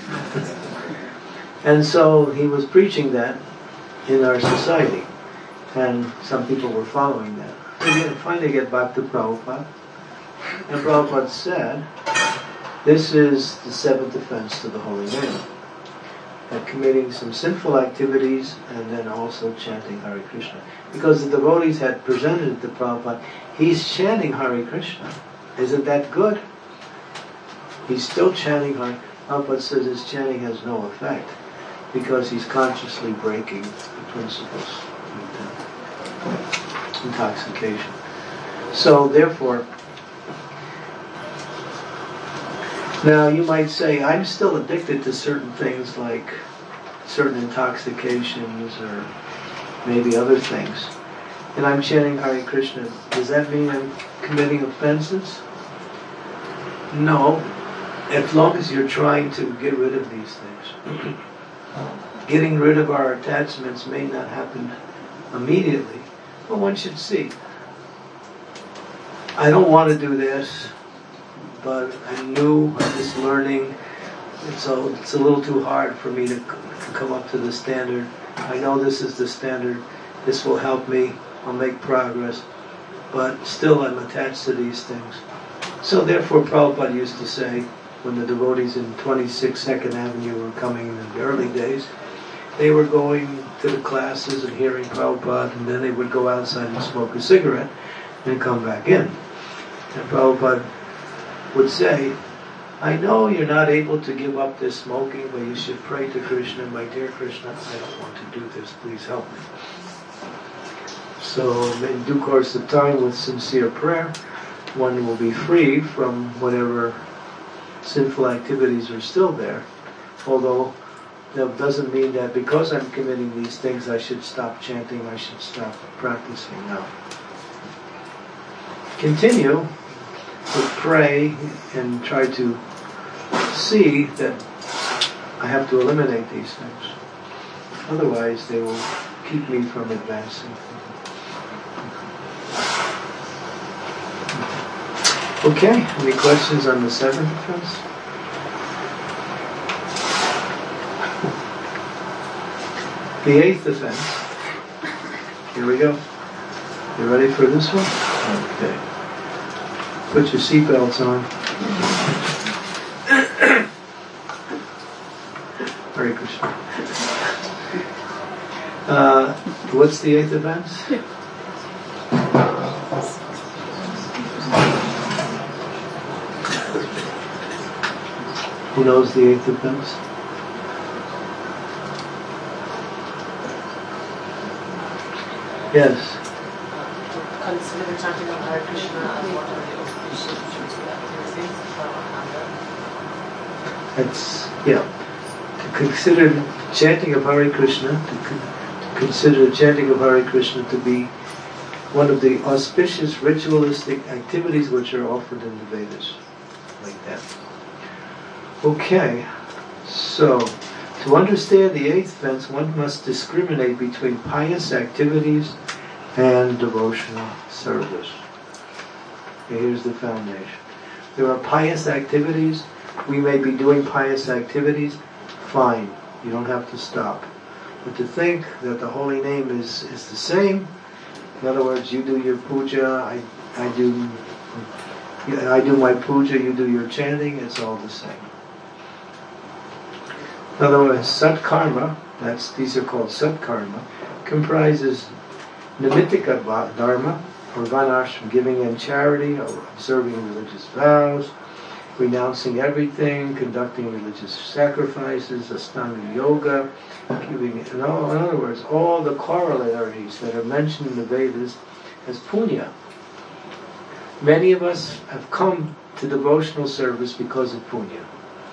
And so he was preaching that in our society. And some people were following that. And finally get back to Prabhupada. And Prabhupada said, this is the seventh offense to the holy name. That committing some sinful activities and then also chanting Hare Krishna. Because the devotees had presented it to Prabhupada, he's chanting Hare Krishna. Isn't that good? He's still chanting Hare. Prabhupada says his chanting has no effect because he's consciously breaking the principles of intoxication. So therefore, now you might say, I'm still addicted to certain things like certain intoxications or maybe other things. And I'm chanting Hare Krishna. Does that mean I'm committing offenses? No. As long as you're trying to get rid of these things. Getting rid of our attachments may not happen immediately, but one should see. I don't want to do this, but I'm new, I'm just learning, and so it's a little too hard for me to, to come up to the standard. I know this is the standard, this will help me, I'll make progress, but still I'm attached to these things. So therefore Prabhupada used to say, when the devotees in twenty-six Second Avenue were coming in the early days, they were going to the classes and hearing Prabhupada, and then they would go outside and smoke a cigarette and come back in. And Prabhupada would say, I know you're not able to give up this smoking, but you should pray to Krishna, my dear Krishna, I don't want to do this, please help me. So in due course of time, with sincere prayer, one will be free from whatever sinful activities are still there, although that doesn't mean that because I'm committing these things I should stop chanting, I should stop practicing. No. Continue to pray and try to see that I have to eliminate these things. Otherwise they will keep me from advancing. Okay, any questions on the seventh offense? The eighth offense. Here we go. You ready for this one? Okay. Put your seatbelts on. Hare Krishna. Uh, what's the eighth offense? Who knows the eighth offense? Yes. Consider chanting of Hare Krishna as one of the auspicious activities for Ananda. That's, yeah. To consider chanting of Hare Krishna, to, con- to consider the chanting of Hare Krishna to be one of the auspicious ritualistic activities which are offered in the Vedas. Like that. Okay. So, to understand the eighth offense, one must discriminate between pious activities and devotional service. Okay, here's the foundation. There are pious activities. We may be doing pious activities. Fine. You don't have to stop. But to think that the holy name is, is the same, in other words, you do your puja, I, I do I do my puja, you do your chanting, it's all the same. In other words, sat karma, that's, these are called sat karma, comprises nimitika dharma, or vanashram, giving in charity, or observing religious vows, renouncing everything, conducting religious sacrifices, astanga yoga, giving, in, all, in other words, all the corollaries that are mentioned in the Vedas as punya. Many of us have come to devotional service because of punya.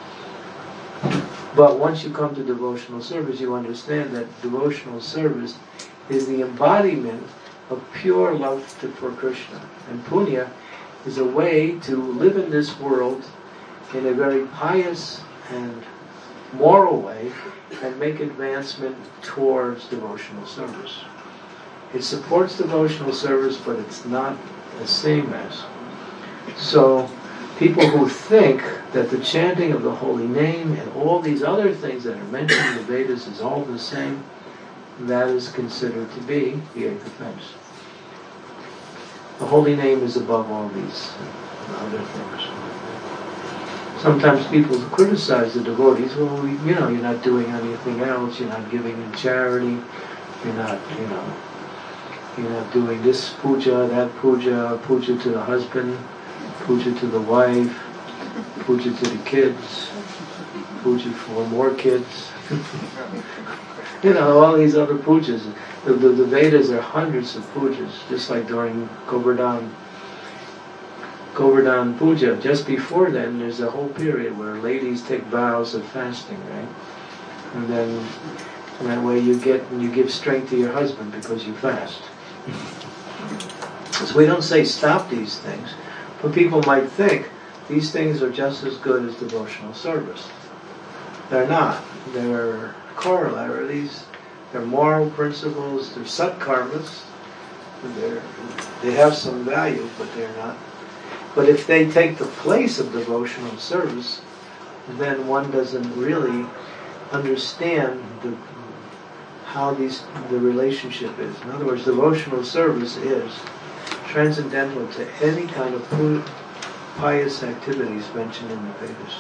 But once you come to devotional service, you understand that devotional service is the embodiment of pure love to, for Krishna. And punya is a way to live in this world in a very pious and moral way and make advancement towards devotional service. It supports devotional service, but it's not the same as. So, people who think that the chanting of the holy name and all these other things that are mentioned in the Vedas is all the same, that is considered to be the eighth offense. The holy name is above all these other things. Sometimes people criticize the devotees, well, you know, you're not doing anything else, you're not giving in charity, you're not, you know, you're not doing this puja, that puja, puja to the husband, puja to the wife, puja to the kids, puja for more kids. You know, all these other pujas. The, the, the Vedas are hundreds of pujas, just like during Govardhan, Govardhan Puja. Just before then, there's a whole period where ladies take vows of fasting, right? And then and that way you get you give strength to your husband because you fast. So we don't say stop these things, but people might think these things are just as good as devotional service. They're not. They're corollaries. They're moral principles. They're sat-karmas. They're, they have some value, but they're not. But if they take the place of devotional service, then one doesn't really understand the, how these the relationship is. In other words, devotional service is transcendental to any kind of pious activities mentioned in the Vedas.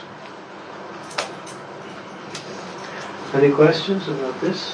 Any questions about this?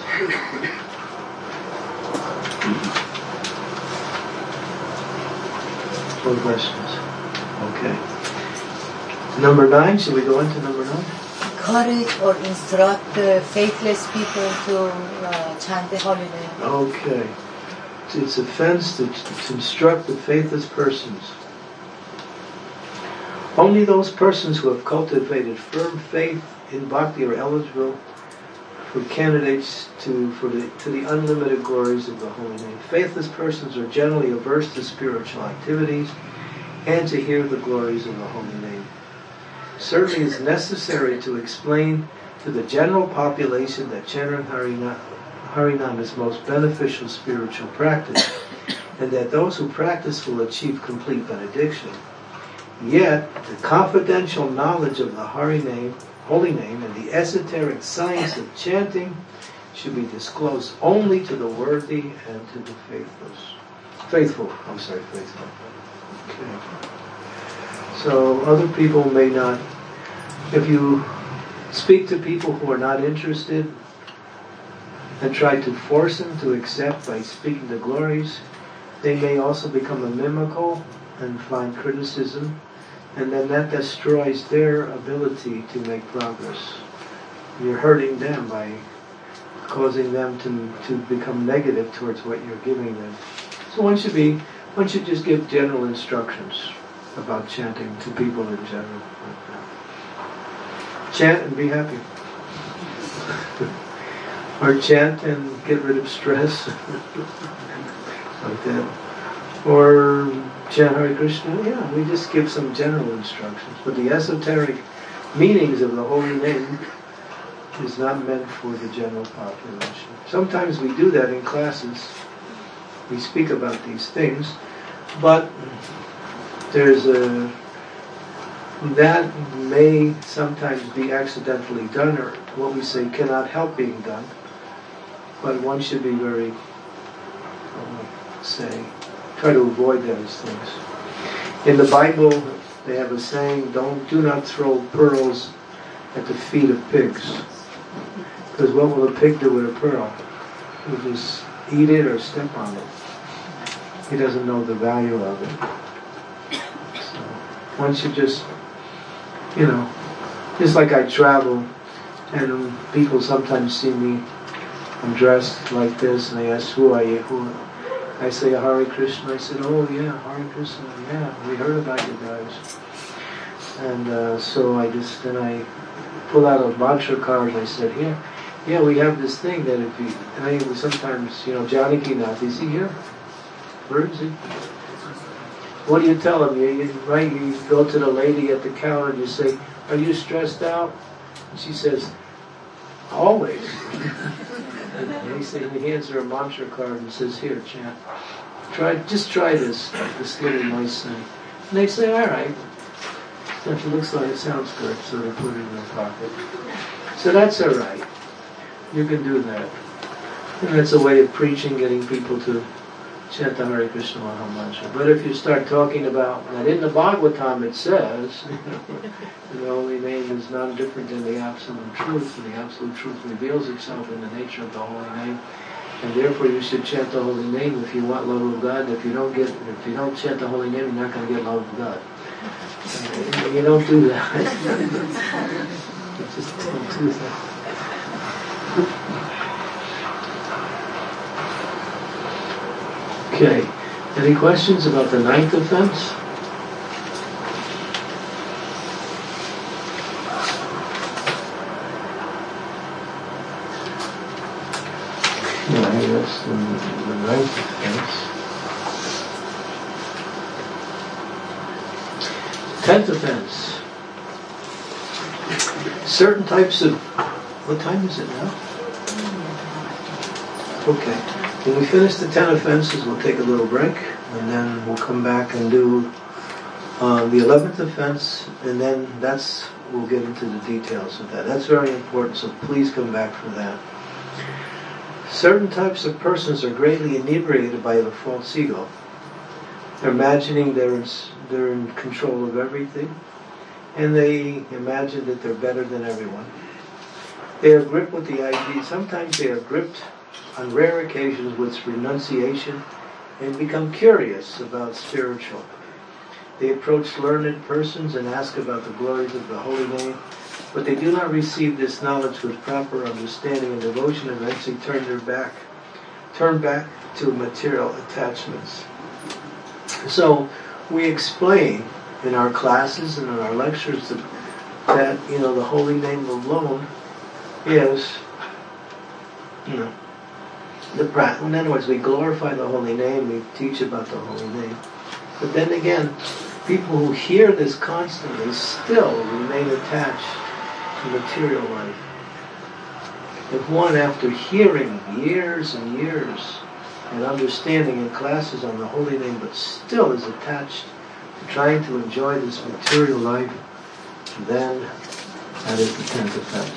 No questions. Okay. Number nine, should we go into number nine? Encourage or instruct the faithless people to uh, chant the holy name. Okay. It's offense to, to instruct the faithless persons. Only those persons who have cultivated firm faith in bhakti are eligible for candidates to for the to the unlimited glories of the holy name. Faithless persons are generally averse to spiritual activities and to hear the glories of the holy name. Certainly, it's necessary to explain to the general population that chanting Harinam, Harinam is most beneficial spiritual practice, and that those who practice will achieve complete benediction. Yet, the confidential knowledge of the Hari name, holy name, and the esoteric science of chanting should be disclosed only to the worthy and to the faithless. Faithful, I'm sorry, faithful. Okay. So other people may not, if you speak to people who are not interested and try to force them to accept by speaking the glories, they may also become inimical and find criticism, and then that destroys their ability to make progress. You're hurting them by causing them to, to become negative towards what you're giving them. So one should be, one should just give general instructions about chanting to people in general. Chant and be happy. Or chant and get rid of stress. Like that. Or chant Hare Krishna. Yeah, we just give some general instructions. But the esoteric meanings of the holy name is not meant for the general population. Sometimes we do that in classes. We speak about these things. But there's a that may sometimes be accidentally done, or what we say cannot help being done. But one should be very, uh, say, try to avoid those things. In the Bible, they have a saying: "Don't, do not throw pearls at the feet of pigs." Because what will a pig do with a pearl? He'll just eat it or step on it. He doesn't know the value of it. So one should just, you know, just like I travel, and people sometimes see me, I'm dressed like this, and they ask who I am. Who I say Hare Krishna. I said, oh yeah, Hare Krishna. Yeah, we heard about you guys. And uh, so I just then I pull out a mantra card and I said, here, yeah, we have this thing that if you, and I sometimes, you know, Janaki Nath, is he here? Where is he? What do you tell him? You, you, right, you go to the lady at the counter and you say, are you stressed out? And she says, always. And he, said, he hands her a mantra card and says, here, chant. Try, just try this, this little nice thing. And they say, all right. If it looks like it sounds good, so they put it in their pocket. So that's all right. You can do that. And that's a way of preaching, getting people to chant the Hare Krishna Maha Mantra. But if you start talking about that in the Bhagavatam it says, the holy name is not different than the absolute truth, and the absolute truth reveals itself in the nature of the holy name, and therefore you should chant the holy name if you want love of God. If you don't get, if you don't chant the holy name, you're not going to get love of God. And you don't do that. You just don't do that. Okay. Any questions about the ninth offense? Okay, that's the, the ninth offense. Tenth offense. Certain types of... What time is it now? Okay. When we finish the ten offenses, we'll take a little break, and then we'll come back and do uh, the eleventh offense, and then that's we'll get into the details of that. That's very important, so please come back for that. Certain types of persons are greatly inebriated by the false ego. They're imagining they're in, they're in control of everything, and they imagine that they're better than everyone. They are gripped with the idea. Sometimes they are gripped on rare occasions with renunciation and become curious about spiritual. They approach learned persons and ask about the glories of the holy name, but they do not receive this knowledge with proper understanding and devotion, and eventually turn their back, turn back to material attachments. So we explain in our classes and in our lectures that, that you know, the holy name alone is, you know, the practice. In other words, we glorify the holy name, we teach about the holy name. But then again, people who hear this constantly still remain attached to material life. If one, after hearing years and years and understanding in classes on the holy name, but still is attached to trying to enjoy this material life, then that is the tenth offense.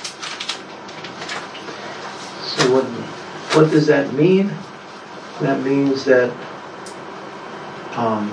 So what, what does that mean? That means that um,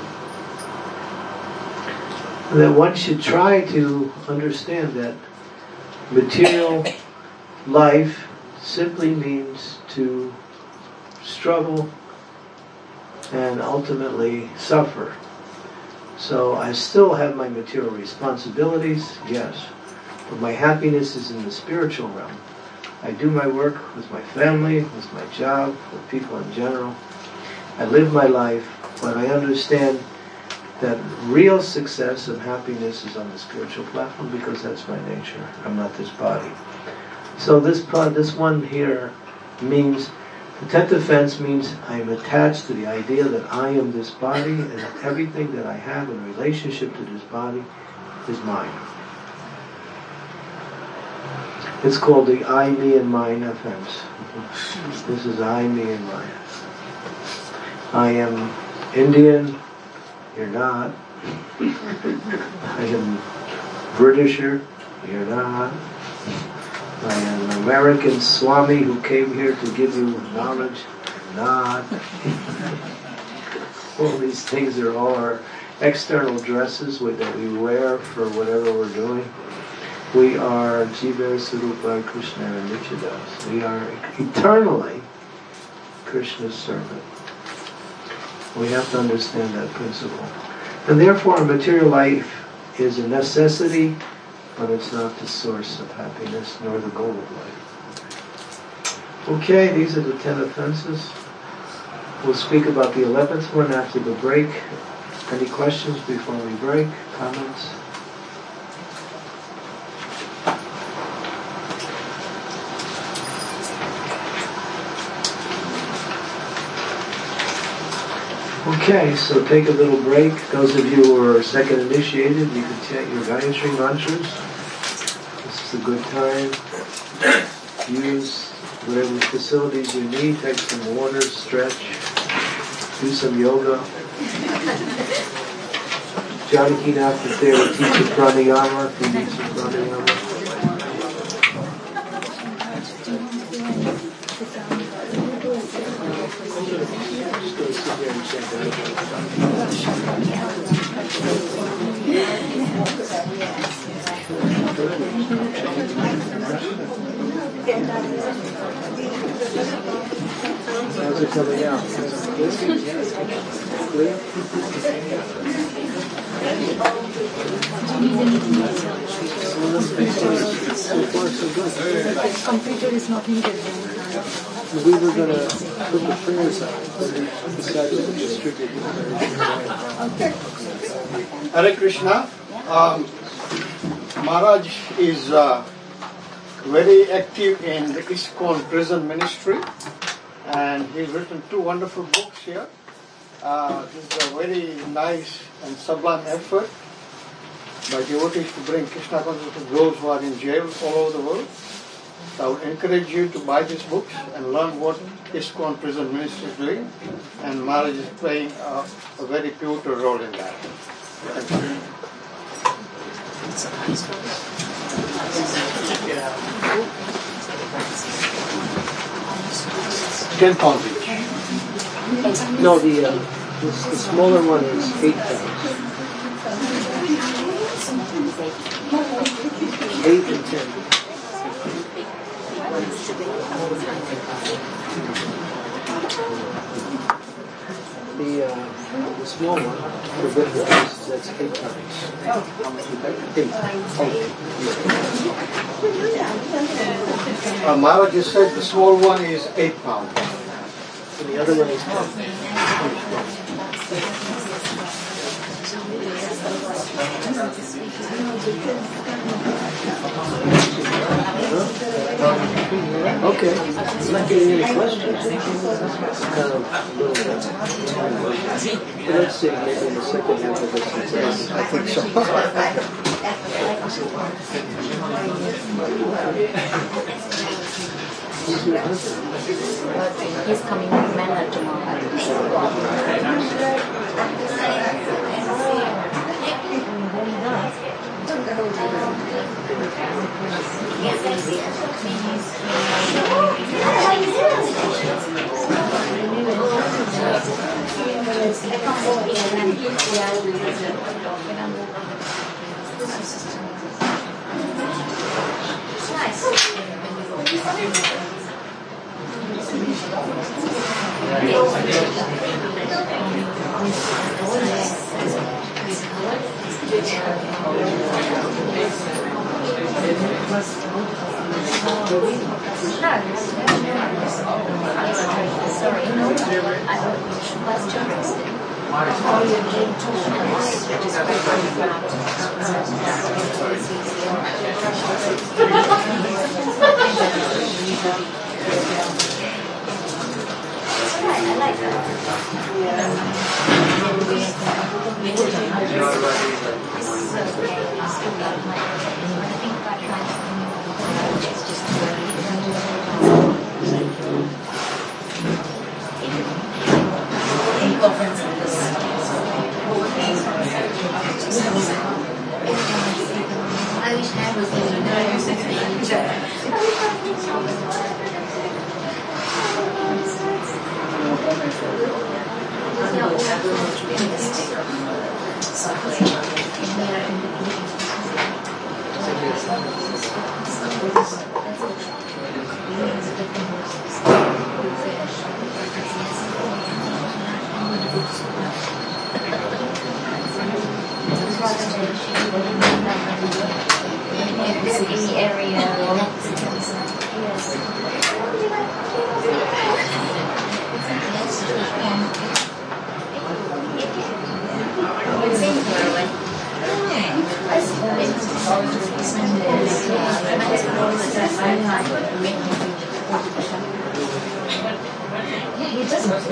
that one should try to understand that material life simply means to struggle and ultimately suffer. So I still have my material responsibilities, yes, but my happiness is in the spiritual realm. I do my work with my family, with my job, with people in general. I live my life, but I understand that real success and happiness is on the spiritual platform because that's my nature. I'm not this body. So this this one here means, the tenth offense means I am attached to the idea that I am this body and that everything that I have in relationship to this body is mine. It's called the I, me, and mine offense. This is I, me, and mine. I am Indian, you're not. I am Britisher, you're not. I am an American Swami who came here to give you knowledge, not. All these things are all our external dresses that we wear for whatever we're doing. We are Jiva, Sarupa, Krishna, and Nichidas. We are eternally Krishna's servant. We have to understand that principle. And therefore, our material life is a necessity, but it's not the source of happiness, nor the goal of life. Okay, these are the ten offenses. We'll speak about the eleventh one after the break. Any questions before we break? Comments? Okay, so take a little break. Those of you who are second initiated, you can chant your Gayatri mantras. This is a good time. Use whatever facilities you need. Take some water, stretch, do some yoga. Janakinath is there to teach you pranayama if you need some pranayama. How's it coming out? Clear? So far, so good. The computer is not needed. We were going to put the prayers out, but we decided to distribute them. Hare Krishna. Um, Maharaj is uh, very active in the ISKCON prison ministry, and he's written two wonderful books here. Uh, this is a very nice and sublime effort by devotees to bring Krishna consciousness to those who are in jail all over the world. So I would encourage you to buy these books and learn what ISKCON prison ministry is doing, and Maharaj is playing a, a very pivotal role in that. Thank you. Ten pounds each. No, the, uh, the, the smaller one is eight pounds. Eight and ten. The, uh, the small one, for good price, that's eight pounds. Eight. Uh, Maharaj just said the small one is eight pounds. And the other one is ten. Okay. I'm not getting any questions. It's kind of a little bit. But let's see, maybe in the second half of this. Yes, I think so. He's coming with Manna tomorrow. Sorry, no, I was interested. All your game tournaments, which is very I like that. I wish I was in any area. He doesn't.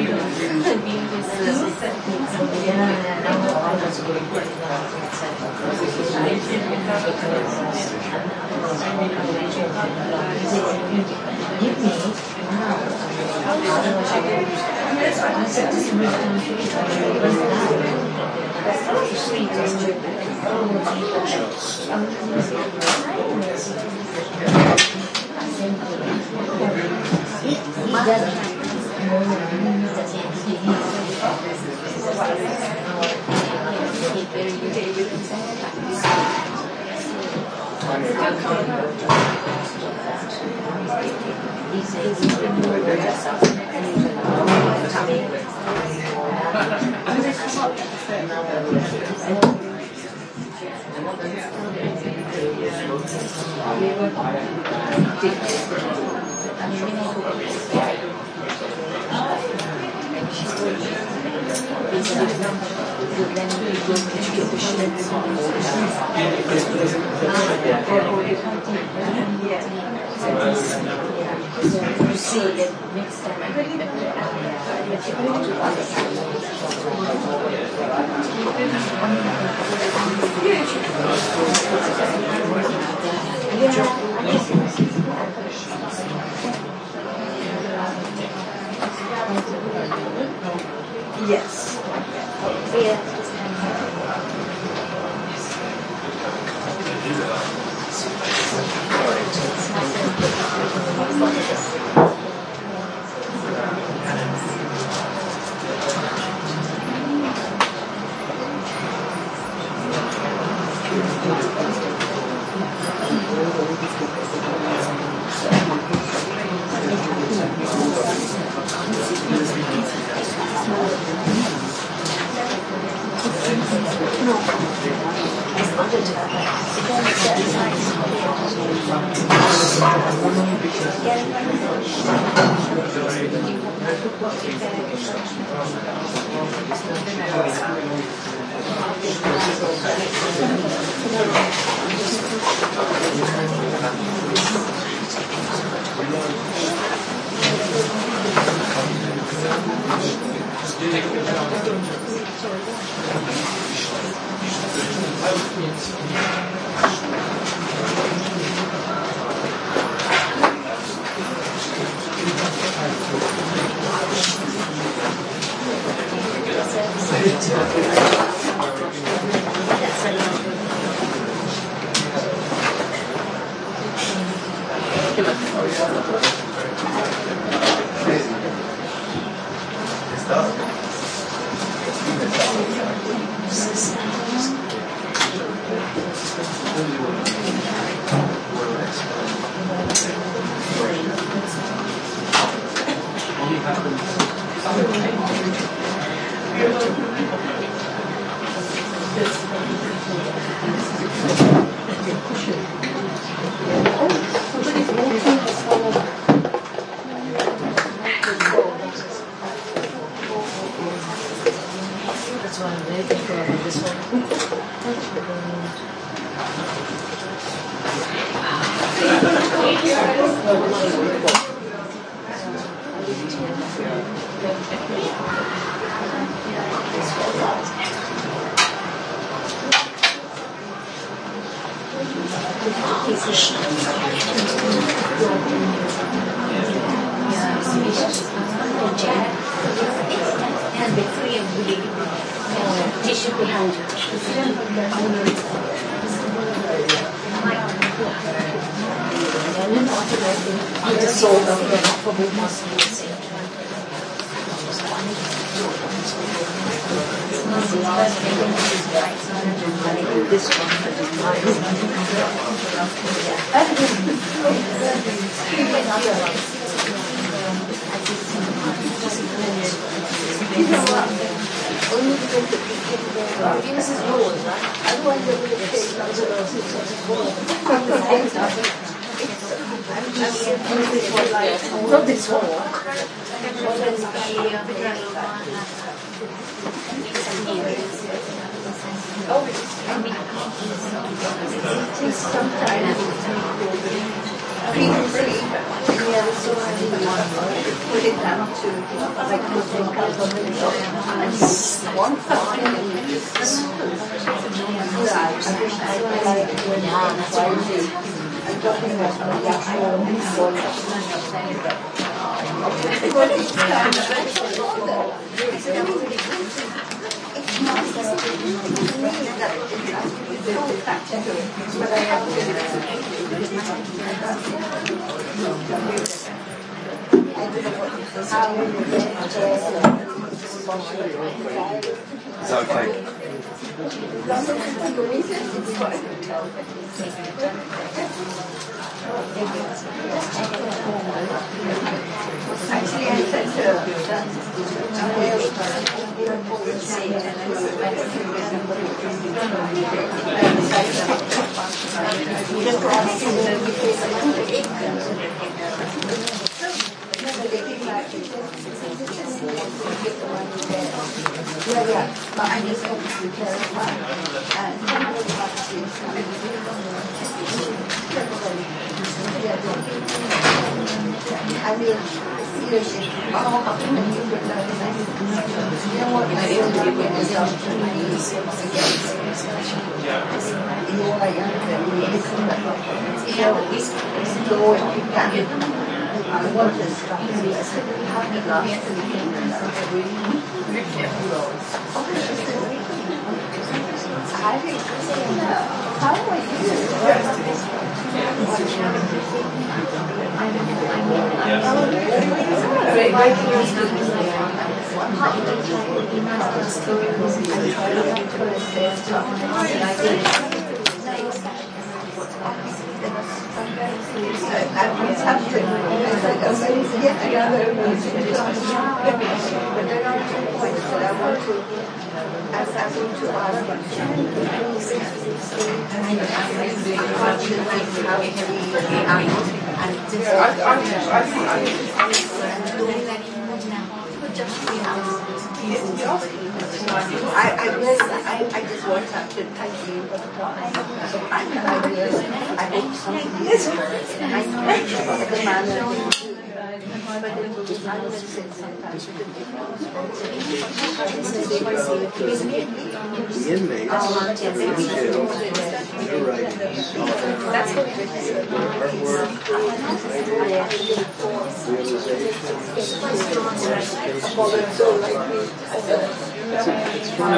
Yes. Not this one. Put it down to like one I'm talking about the actual It's okay. Actually, I said to yeah, yeah, but I just want to clarify. I mean, seriously, all of them, you know what I feel like when I start to money is you are young and you listen to you know, it's slow and you can I want to stop you. I said, how did last weekend and I really I think, how are you? I, I realized I, I just want to thank you. I, I realized I hope something is I know the manner. But it will be sometimes the inmates that are in jail, their writings, that's what their artwork, realizations. It's, a, it's fun.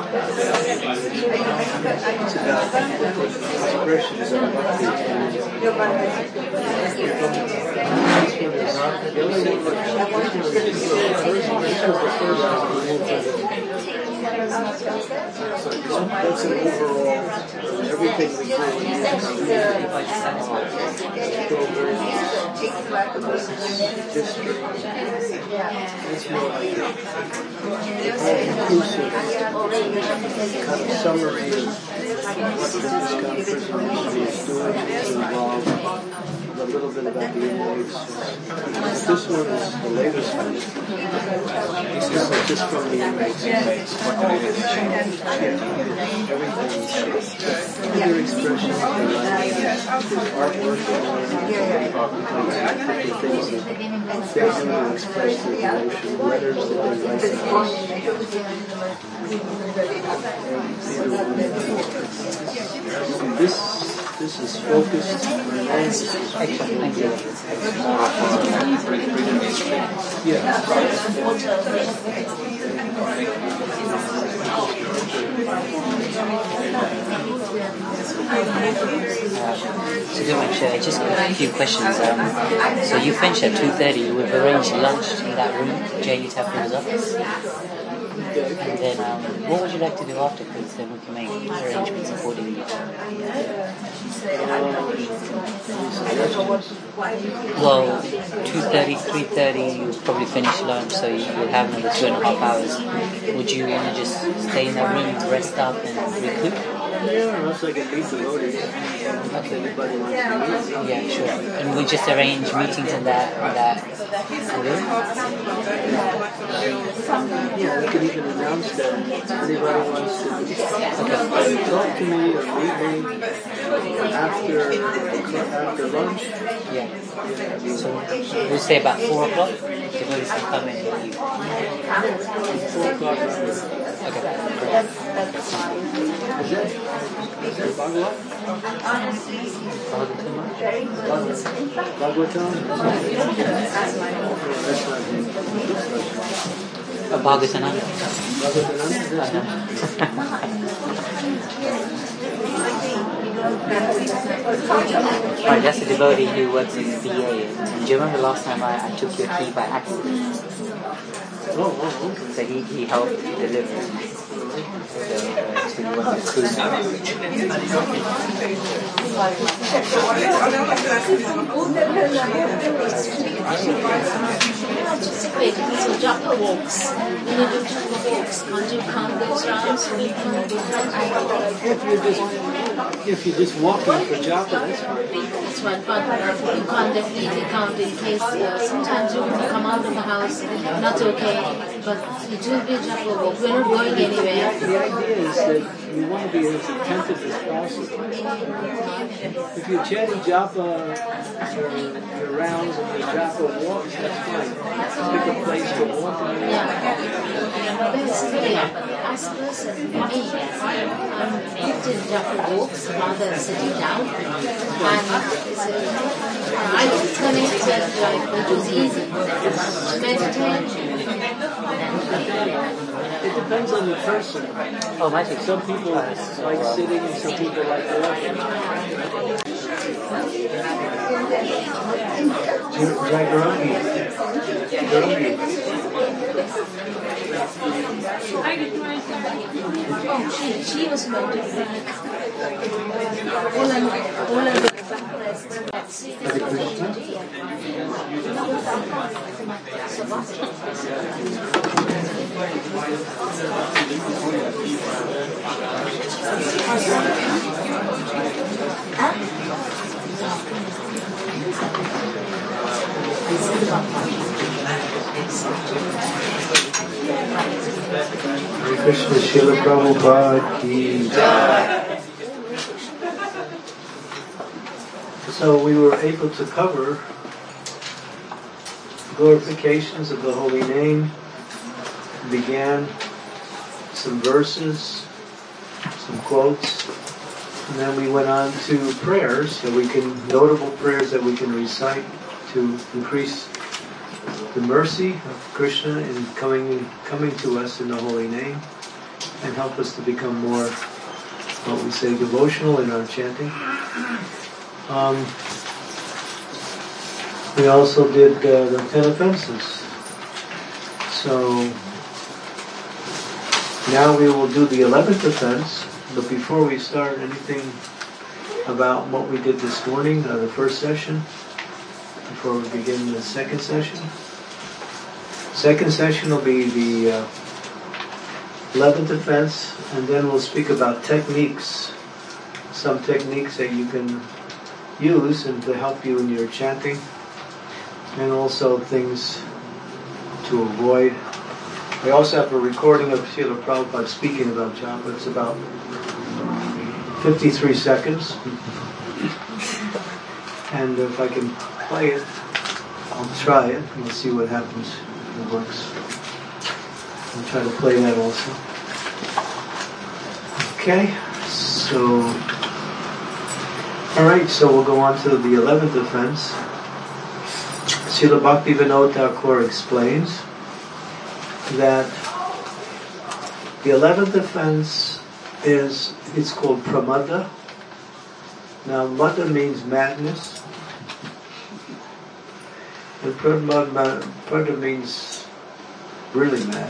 It's about expressions of what that's an overall, everything we do in this history. It's more like a inclusive kind of summary of what the British Conference is doing to involve a little bit about the inmates. This one is the latest one. This is just from the inmates. Everything. Their expression of their life, their artwork, and things that they do to express their emotion, letters that they write to us. And this This is focused on Thank you. Yeah. So do make sure, just a few questions. Um, so you finish at two thirty, we've arranged lunch in that room, J U Taffrey's office. And then um, what would you like to do after, because then we can make arrangements accordingly. Well, two thirty, three thirty, you'll probably finish lunch, so you'll have another two and a half hours. Would you want to just stay in that room, rest up and recoup? Yeah, unless I can meet the voters. Unless everybody wants to meet. Yeah, sure. And we just arrange meetings in that, in that room? Yeah, we could even announce that anybody wants to okay. talk to me or meet me after after lunch. Yeah. So we'll say about four o'clock. Devotees can come in and leave. Four o'clock. Okay. Is that is that Bhagavad? Bhagavatam? That's not him. Uh, Bhagavatananda. Right, that's a devotee who works in V A. And do you remember last time I, I took your key by accident? Oh, oh, okay. So he, he helped deliver so, uh, to one of the crew members. So japa walks, when you do japa walks, can't you count those rounds? If you're just if you're just walking for japa, that's fine. That's fine, but you can't definitely count in case uh, sometimes you come out of the house, not okay, but it will be a japa walk. We're not going anywhere. The idea is that you want to be as attentive as possible. If you're chanting japa, your, your rounds and your japa walks, that's fine. Pick a place to walk on. Yeah. Basically, as a person, me, I'm often japa walks rather than sitting down. And I connected, like, which was easy. Meditate. It depends on the person. Oh, magic. Some people like sitting and some people like walking. Jagarangi. Oh, she, she was going to like all and all and the backrest. Huh? Krishna Srila Prabhupada ki Jai. So we were able to cover glorifications of the holy name, began some verses, some quotes, and then we went on to prayers that we can, notable prayers that we can recite to increase the mercy of Krishna in coming coming to us in the holy name and help us to become more, what we say, devotional in our chanting. Um, we also did uh, the ten offenses. So now we will do the eleventh offense, but before we start, anything about what we did this morning, uh, the first session, before we begin the second session? Second session will be the uh, eleventh offense, and then we'll speak about techniques, some techniques that you can use and to help you in your chanting, and also things to avoid. We also have a recording of Srila Prabhupada speaking about japa. It's about fifty-three seconds. And if I can play it, I'll try it. We'll see what happens if it works. I'll try to play that also. Okay, so... Alright, so we'll go on to the eleventh offense. Srila Bhaktivinoda Thakur explains that the eleventh offense is, it's called pramada. Now, mada means madness. And pramada, pramada means really mad.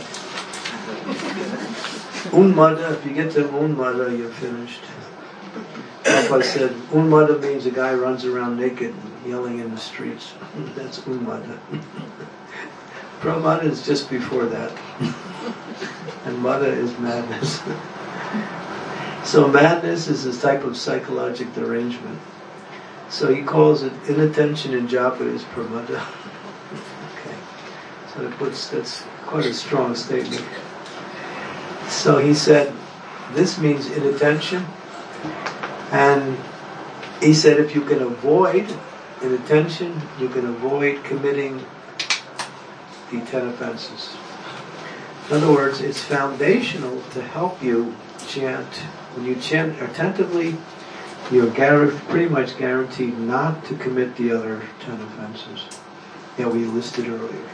Unmada, if you get to unmada, you're finished. Like I said, unmada means a guy runs around naked yelling in the streets. That's unmada. Pramada is just before that. And mada is madness. So madness is a type of psychological derangement. So he calls it inattention in japa is pramada. Okay. So that puts, that's quite a strong statement. So he said, this means inattention. And he said if you can avoid inattention, you can avoid committing the ten offenses. In other words, it's foundational to help you chant. When you chant attentively, you're guaranteed, pretty much guaranteed not to commit the other ten offenses that we listed earlier.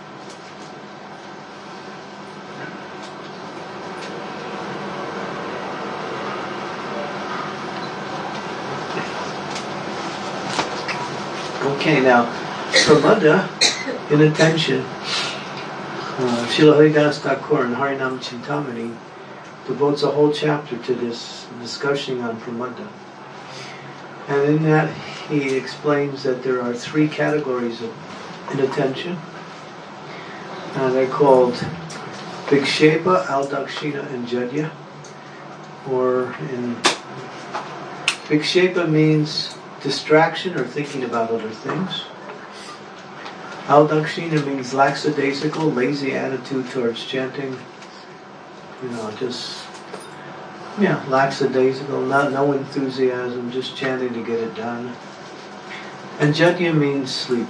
Okay, now, pramada, inattention, uh, Srila Haridas Thakur in Harinam Chintamani devotes a whole chapter to this discussion on pramada. And in that he explains that there are three categories of inattention. And they're called vikshepa, aldakshina, and jadya. Or in vikshepa means distraction or thinking about other things. Aldakshina means lackadaisical, lazy attitude towards chanting. You know, just, yeah, lackadaisical, not, no enthusiasm, just chanting to get it done. And jadya means sleep.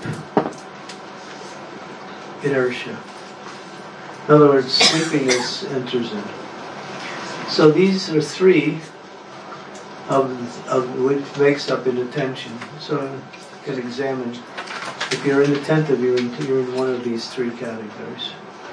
Inertia. In other words, sleepiness enters in. So these are three of, of which makes up inattention. So you can examine, if you're inattentive, you're in, you're in one of these three categories.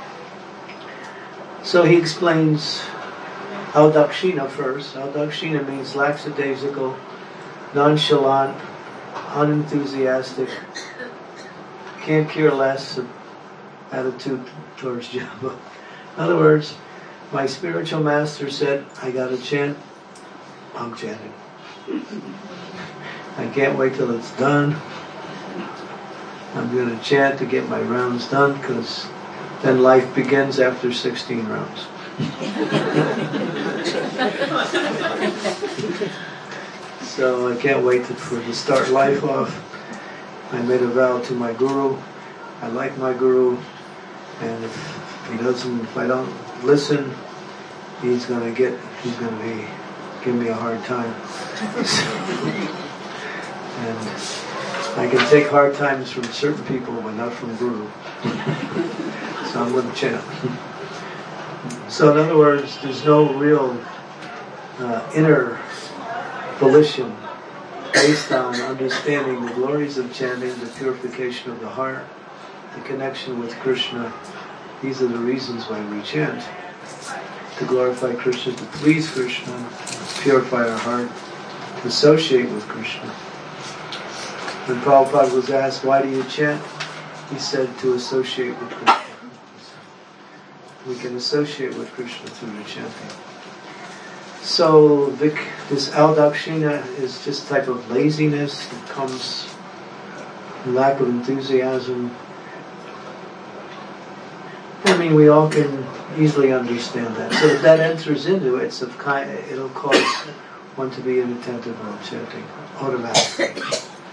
So he explains aldakshina first. Aldakshina means lackadaisical, nonchalant, unenthusiastic, can't care less attitude towards japa. In other words, my spiritual master said, I gotta chant, I'm chanting. I can't wait till it's done. I'm going to chant to get my rounds done, because then life begins after sixteen rounds. So I can't wait to, for to start life off. I made a vow to my guru. I like my guru, and if he doesn't, if I don't listen, he's going to get, he's going to be, give me a hard time. And I can take hard times from certain people, but not from Guru. So I'm going to chant. So in other words, there's no real uh, inner volition based on understanding the glories of chanting, the purification of the heart, the connection with Krishna. These are the reasons why we chant. To glorify Krishna, to please Krishna, to purify our heart, to associate with Krishna. When Prabhupada was asked, why do you chant? He said, to associate with Krishna. We can associate with Krishna through the chanting. So the, this aldakshina is just a type of laziness that comes from lack of enthusiasm. I mean, we all can easily understand that. So if that enters into it, it's of kind, it'll cause one to be inattentive while chanting automatically.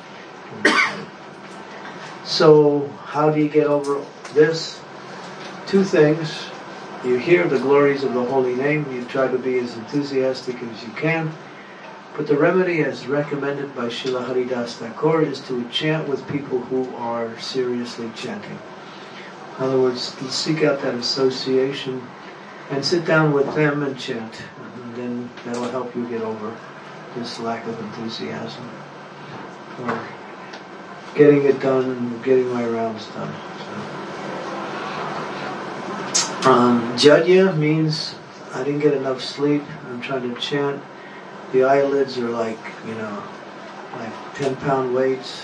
So how do you get over this? Two things. You hear the glories of the holy name, you try to be as enthusiastic as you can. But the remedy, as recommended by Srila Haridas Thakur, is to chant with people who are seriously chanting. In other words, seek out that association and sit down with them and chant. And then that will help you get over this lack of enthusiasm for getting it done and getting my rounds done. So. Um, Jadya means I didn't get enough sleep. I'm trying to chant. The eyelids are like, you know, like ten pound weights.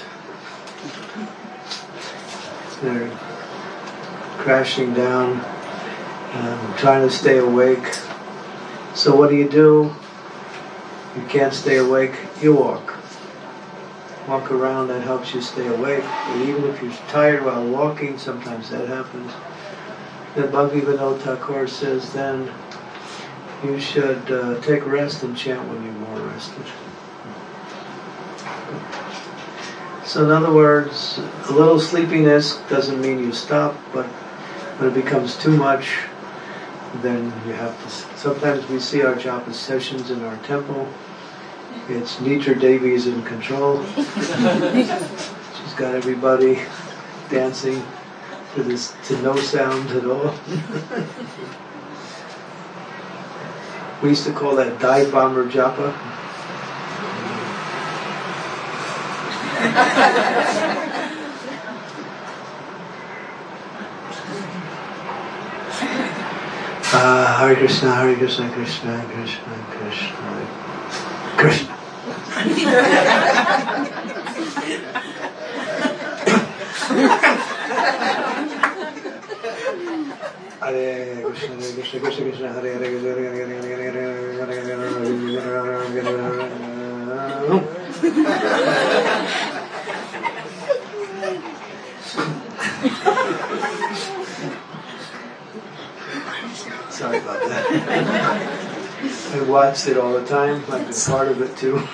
They're crashing down. I'm trying to stay awake. So what do you do? You can't stay awake. You walk. Walk around, that helps you stay awake. But even if you're tired while walking, sometimes that happens. Then Bhaktivinoda Thakur says then you should uh, take rest and chant when you're more rested. So in other words, a little sleepiness doesn't mean you stop, but when it becomes too much, then you have to... Sometimes we see our japa sessions in our temple. It's Nitra Devi is in control. She's got everybody dancing to this, to no sound at all. We used to call that dive bomber japa. Uh, Hare Krishna, Hare Krishna, Krishna, Krishna, Krishna, Krishna. Hare Krishna, Hare Krishna, Krishna Krishna, Hare Hare, Hare Hare, Hare Sorry about that. I watched it all the time. I've been part of it too.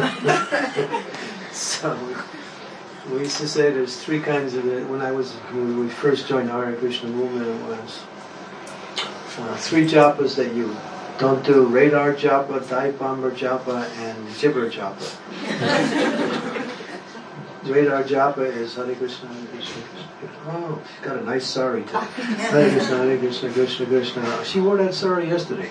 So we used to say there's three kinds of it. When I was when we first joined the Hare Krishna movement, it was uh, three japas that you don't do: radar japa, dive bomber japa, and gibber japa. Radar japa is Hare Krishna, Hare Krishna, Krishna. Oh, she's got a nice sari today. Hare Krishna, Hare Krishna, Krishna Krishna. She wore that sari yesterday.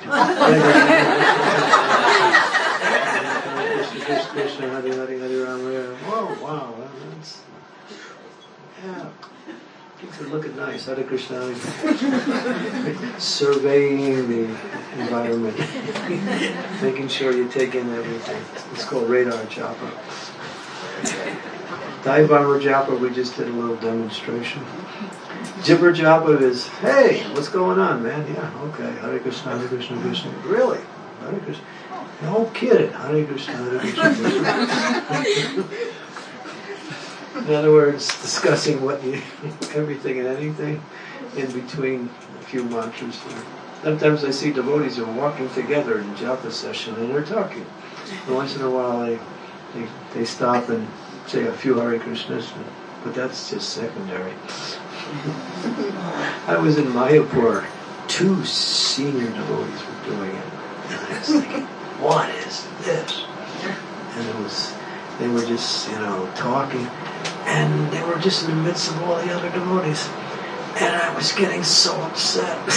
Krishna, Krishna, Krishna, Hare Hare, Hare Rama. Whoa, wow, that's yeah. Things are looking nice. Hare Krishna, Hare Krishna. Surveying the environment, making sure you take in everything. It's called radar japa. Dive bomber japa, we just did a little demonstration. Gibber japa is, hey, what's going on, man? Yeah, okay. Hare Krishna, Hare Krishna, Krishna. Really? Hare Krishna. No kidding. Hare Krishna, Hare Krishna, Krishna. In other words, discussing what you, everything and anything in between a few mantras. Sometimes I see devotees who are walking together in japa session and they're talking. And once in a while they, they, they stop and say a few Hare Krishnas, but that's just secondary. I was in Mayapur two senior devotees were doing it. And I was thinking, what is this? And it was, they were just, you know, talking, and they were just in the midst of all the other devotees. And I was getting so upset.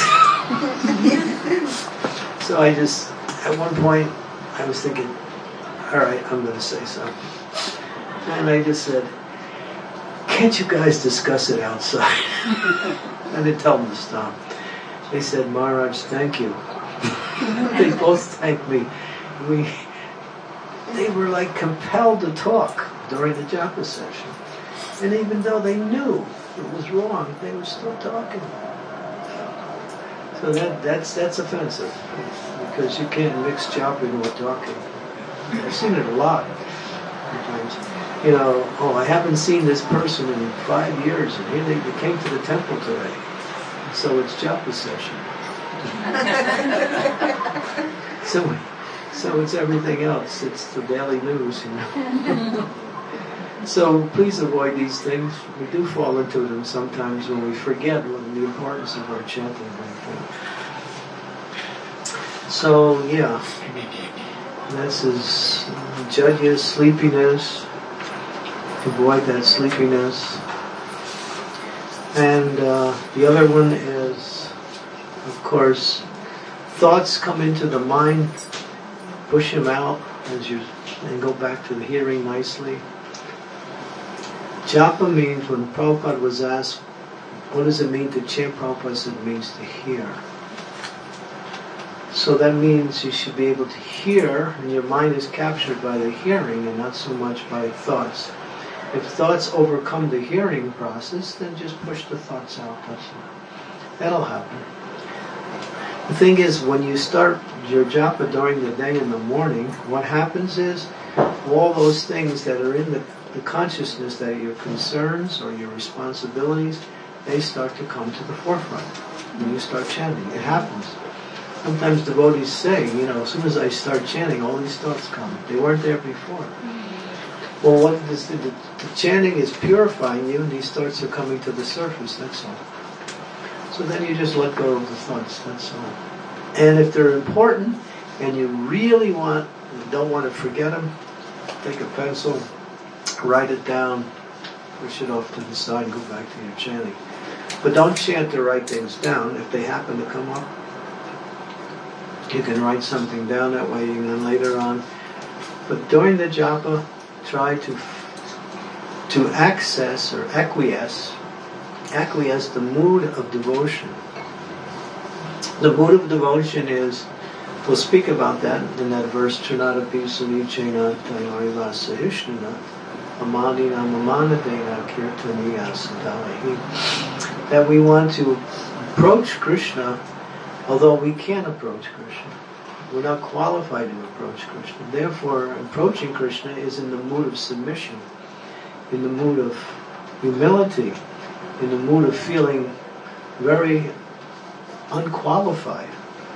So I just, at one point, I was thinking, all right, I'm going to say something. And I just said, can't you guys discuss it outside? I didn't tell them to stop. They said, Maharaj, thank you. They both thanked me. We, they were like compelled to talk during the japa session. And even though they knew it was wrong, they were still talking. So that, that's that's offensive, because you can't mix chopping with talking. I've seen it a lot. Sometimes, you know, oh, I haven't seen this person in five years, and here they, they came to the temple today. So it's japa session. so, so it's everything else. It's the daily news, you know. So please avoid these things. We do fall into them sometimes when we forget what the importance of our chanting. So yeah, this is judges, sleepiness. Avoid that sleepiness. And uh, the other one is, of course, thoughts come into the mind. Push them out as you and go back to the hearing nicely. Japa means, when Prabhupada was asked, what does it mean to chant? Prabhupada said it means to hear. So that means you should be able to hear, and your mind is captured by the hearing and not so much by thoughts. If thoughts overcome the hearing process, then just push the thoughts out. That's all. That'll happen. The thing is, when you start your japa during the day in the morning, what happens is all those things that are in the the consciousness, that your concerns or your responsibilities, they start to come to the forefront when you start chanting. It happens. Sometimes devotees say, you know, as soon as I start chanting, all these thoughts come. They weren't there before. Well, what this, the, the chanting is purifying you, and these thoughts are coming to the surface, that's all. So then you just let go of the thoughts, that's all. And if they're important, and you really want, you don't want to forget them, take a pencil, write it down, push it off to the side, and go back to your chanting. But don't chant to write things down. If they happen to come up, you can write something down that way, and then later on. But during the japa, try to to access or acquiesce, acquiesce the mood of devotion. The mood of devotion is, we'll speak about that in that verse, Trinadapi Sunichena Tayorila Sahishnana. That we want to approach Krishna, although we can't approach Krishna. We're not qualified to approach Krishna. Therefore, approaching Krishna is in the mood of submission, in the mood of humility, in the mood of feeling very unqualified.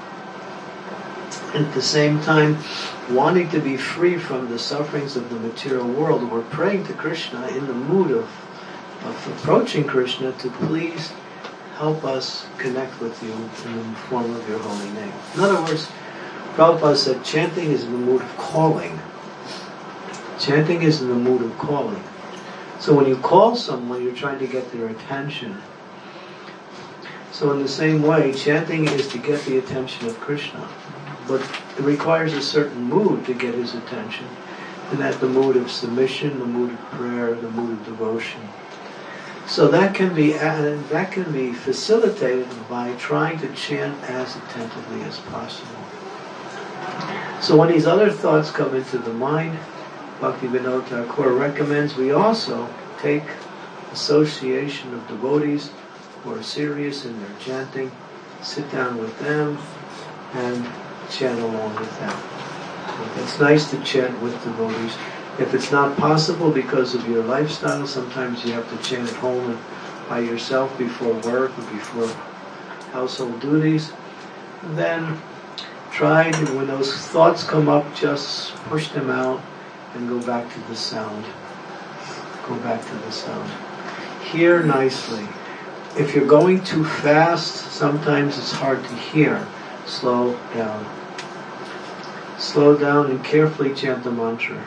At the same time, wanting to be free from the sufferings of the material world, we're praying to Krishna in the mood of, of approaching Krishna to please help us connect with you in the form of your holy name. In other words, Prabhupada said chanting is in the mood of calling. Chanting is in the mood of calling. So when you call someone, you're trying to get their attention. So in the same way, chanting is to get the attention of Krishna. But it requires a certain mood to get his attention. And that's the mood of submission, the mood of prayer, the mood of devotion. So that can be uh, that can be facilitated by trying to chant as attentively as possible. So when these other thoughts come into the mind, Bhaktivinoda Thakur recommends we also take association of devotees who are serious in their chanting, sit down with them, and chant along with them. It's nice to chant with devotees. If it's not possible because of your lifestyle, sometimes you have to chant at home and by yourself before work or before household duties, then try to, when those thoughts come up, just push them out and go back to the sound. Go back to the sound. Hear nicely. if you're going too fast, sometimes it's hard to hear. Slow down. Slow down and carefully chant the mantra.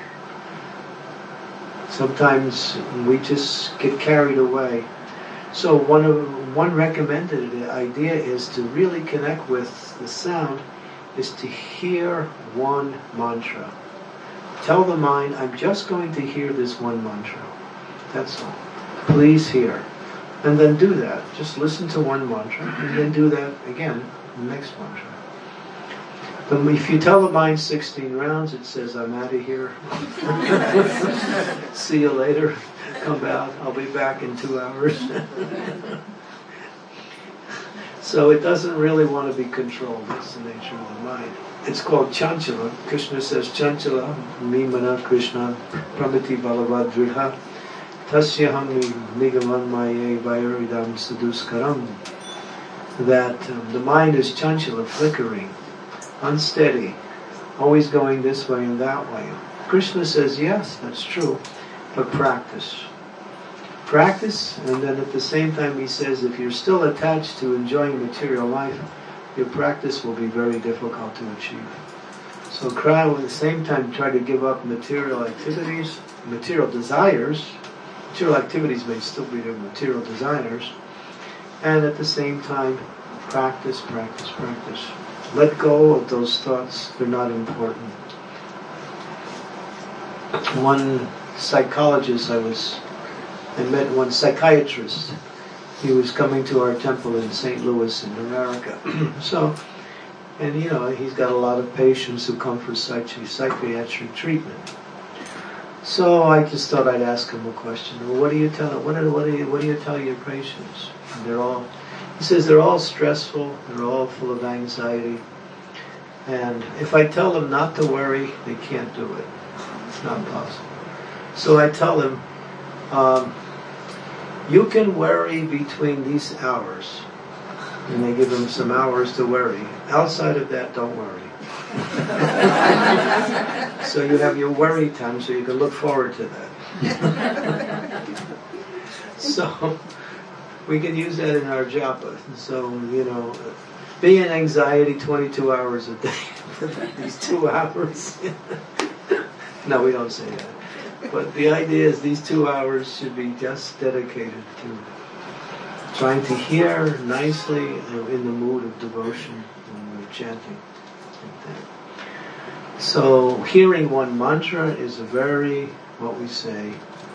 Sometimes we just get carried away. So one of one recommended idea is to really connect with the sound, is to hear one mantra. Tell the mind, I'm just going to hear this one mantra. That's all. Please hear. And then do that. Just listen to one mantra and then do that again, the next mantra. But if you tell the mind sixteen rounds, it says, I'm out of here. See you later. Come out. I'll be back in two hours. So it doesn't really want to be controlled. That's the nature of the mind. It's called chanchala. Krishna says, chanchala, mi mana Krishna, pramiti balavad driha, tasyaham nigaman maye vayaridam saduskaram. That um, the mind is chanchala, flickering, unsteady, always going this way and that way. Krishna says, yes, that's true, but practice. Practice, and then at the same time he says, if you're still attached to enjoying material life, your practice will be very difficult to achieve. So try at the same time try to give up material activities, material desires. Material activities may still be their material desires. And at the same time, practice, practice, practice. Let go of those thoughts. They're not important. One psychologist I was, I met one psychiatrist. He was coming to our temple in Saint Louis in America. So, and you know, he's got a lot of patients who come for psychi- psychiatric treatment. So I just thought I'd ask him a question. Well, what do you tell? What do, what do you what do you tell your patients? And they're all. He says they're all stressful. They're all full of anxiety. And if I tell them not to worry, they can't do it. It's not possible. So I tell them, um, you can worry between these hours. And they give them some hours to worry. Outside of that, don't worry. So you have your worry time, so you can look forward to that. So we can use that in our japa. So, you know, be in anxiety twenty-two hours a day for these two hours. No, we don't say that. But the idea is these two hours should be just dedicated to trying to hear nicely in the mood of devotion when we're chanting. Like that. So hearing one mantra is a very, what we say,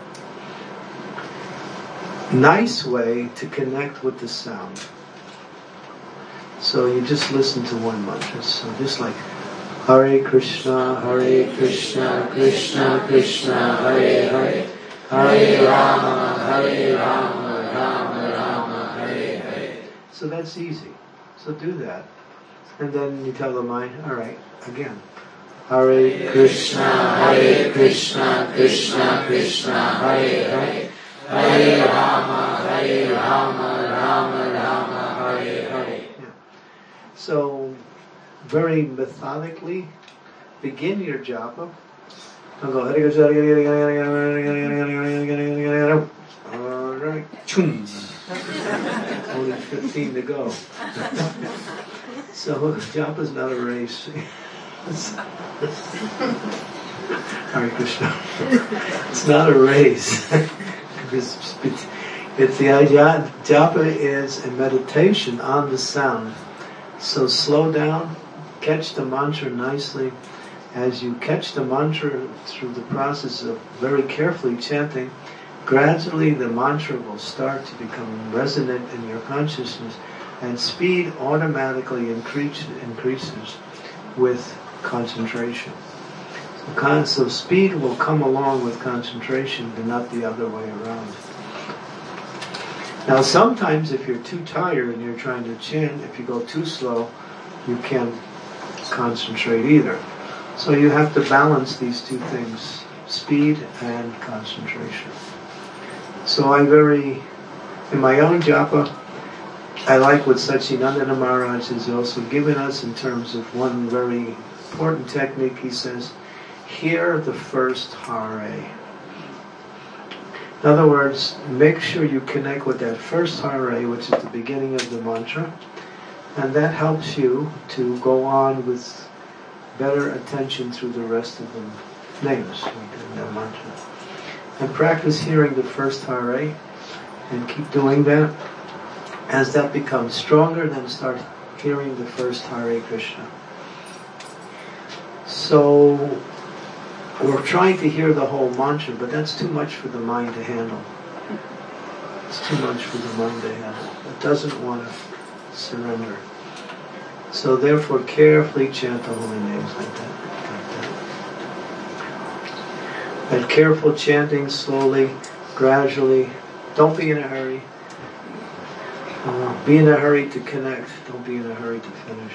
nice way to connect with the sound. So you just listen to one mantra. So just like Hare Krishna, Hare Krishna, Krishna Krishna, Hare Hare, Hare Rama, Hare Rama, Rama Rama, Hare Hare. So that's easy. So do that. And then you tell the mind, all right, again. Hare Krishna, Hare Krishna, Krishna Krishna, Hare Hare, Hare Rama, Hare Rama, Rama Rama, Hare Hare. Yeah. So very methodically begin your japa. I'll go Hare Krishna, all right, chum. Only fifteen to go. So japa is not a race. Hare Krishna. It's not a race. it's, it's, it's the idea. Japa is a meditation on the sound. So slow down, catch the mantra nicely. As you catch the mantra through the process of very carefully chanting, gradually the mantra will start to become resonant in your consciousness, and speed automatically increase, increases with concentration. So, con- so speed will come along with concentration, but not the other way around. Now sometimes if you're too tired and you're trying to chant, if you go too slow, you can't concentrate either. So you have to balance these two things, speed and concentration. So I very, in my own japa, I like what Satchidananda Maharaj has also given us in terms of one very important technique. He says, hear the first Hare. In other words, make sure you connect with that first Hare, which is the beginning of the mantra, and that helps you to go on with better attention through the rest of the names in the mantra. And practice hearing the first Hare, and keep doing that. As that becomes stronger, then start hearing the first Hare Krishna. So, we're trying to hear the whole mantra, but that's too much for the mind to handle. It's too much for the mind to handle. It doesn't want to surrender. So therefore, carefully chant the holy names like that. Like that. And careful chanting, slowly, gradually. Don't be in a hurry. Uh, be in a hurry to connect. Don't be in a hurry to finish.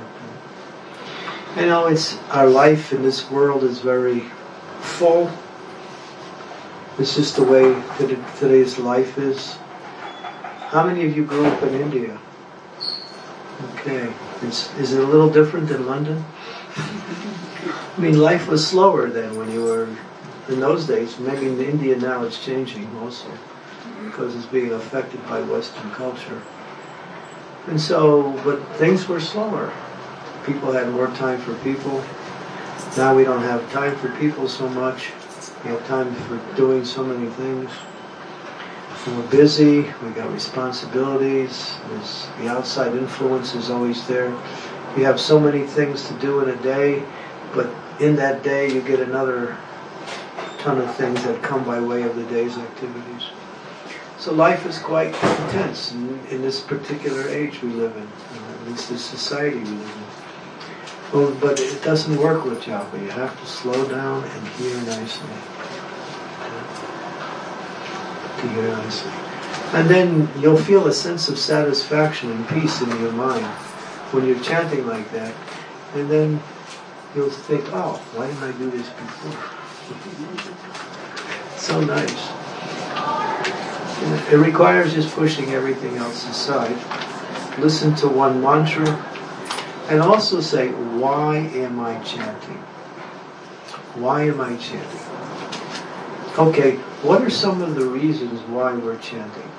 You know, it's our life in this world is very full. It's just the way that today's life is. How many of you grew up in India? Okay. It's, is it a little different than London? I mean, life was slower then when you were, in those days. Maybe in India now it's changing also, because it's being affected by Western culture. And so, but things were slower. People had more time for people. Now we don't have time for people so much. We have time for doing so many things. We're busy, we got responsibilities, there's, the outside influence is always there. You have so many things to do in a day, but in that day you get another ton of things that come by way of the day's activities. So life is quite intense in, in this particular age we live in, at least this society we live in. Well, but it doesn't work with japa. You have to slow down and hear nicely. To hear nicely. And then you'll feel a sense of satisfaction and peace in your mind when you're chanting like that. And then you'll think, oh, why didn't I do this before? So nice. It requires just pushing everything else aside. Listen to one mantra. And also say, why am I chanting? Why am I chanting? Okay, what are some of the reasons why we're chanting?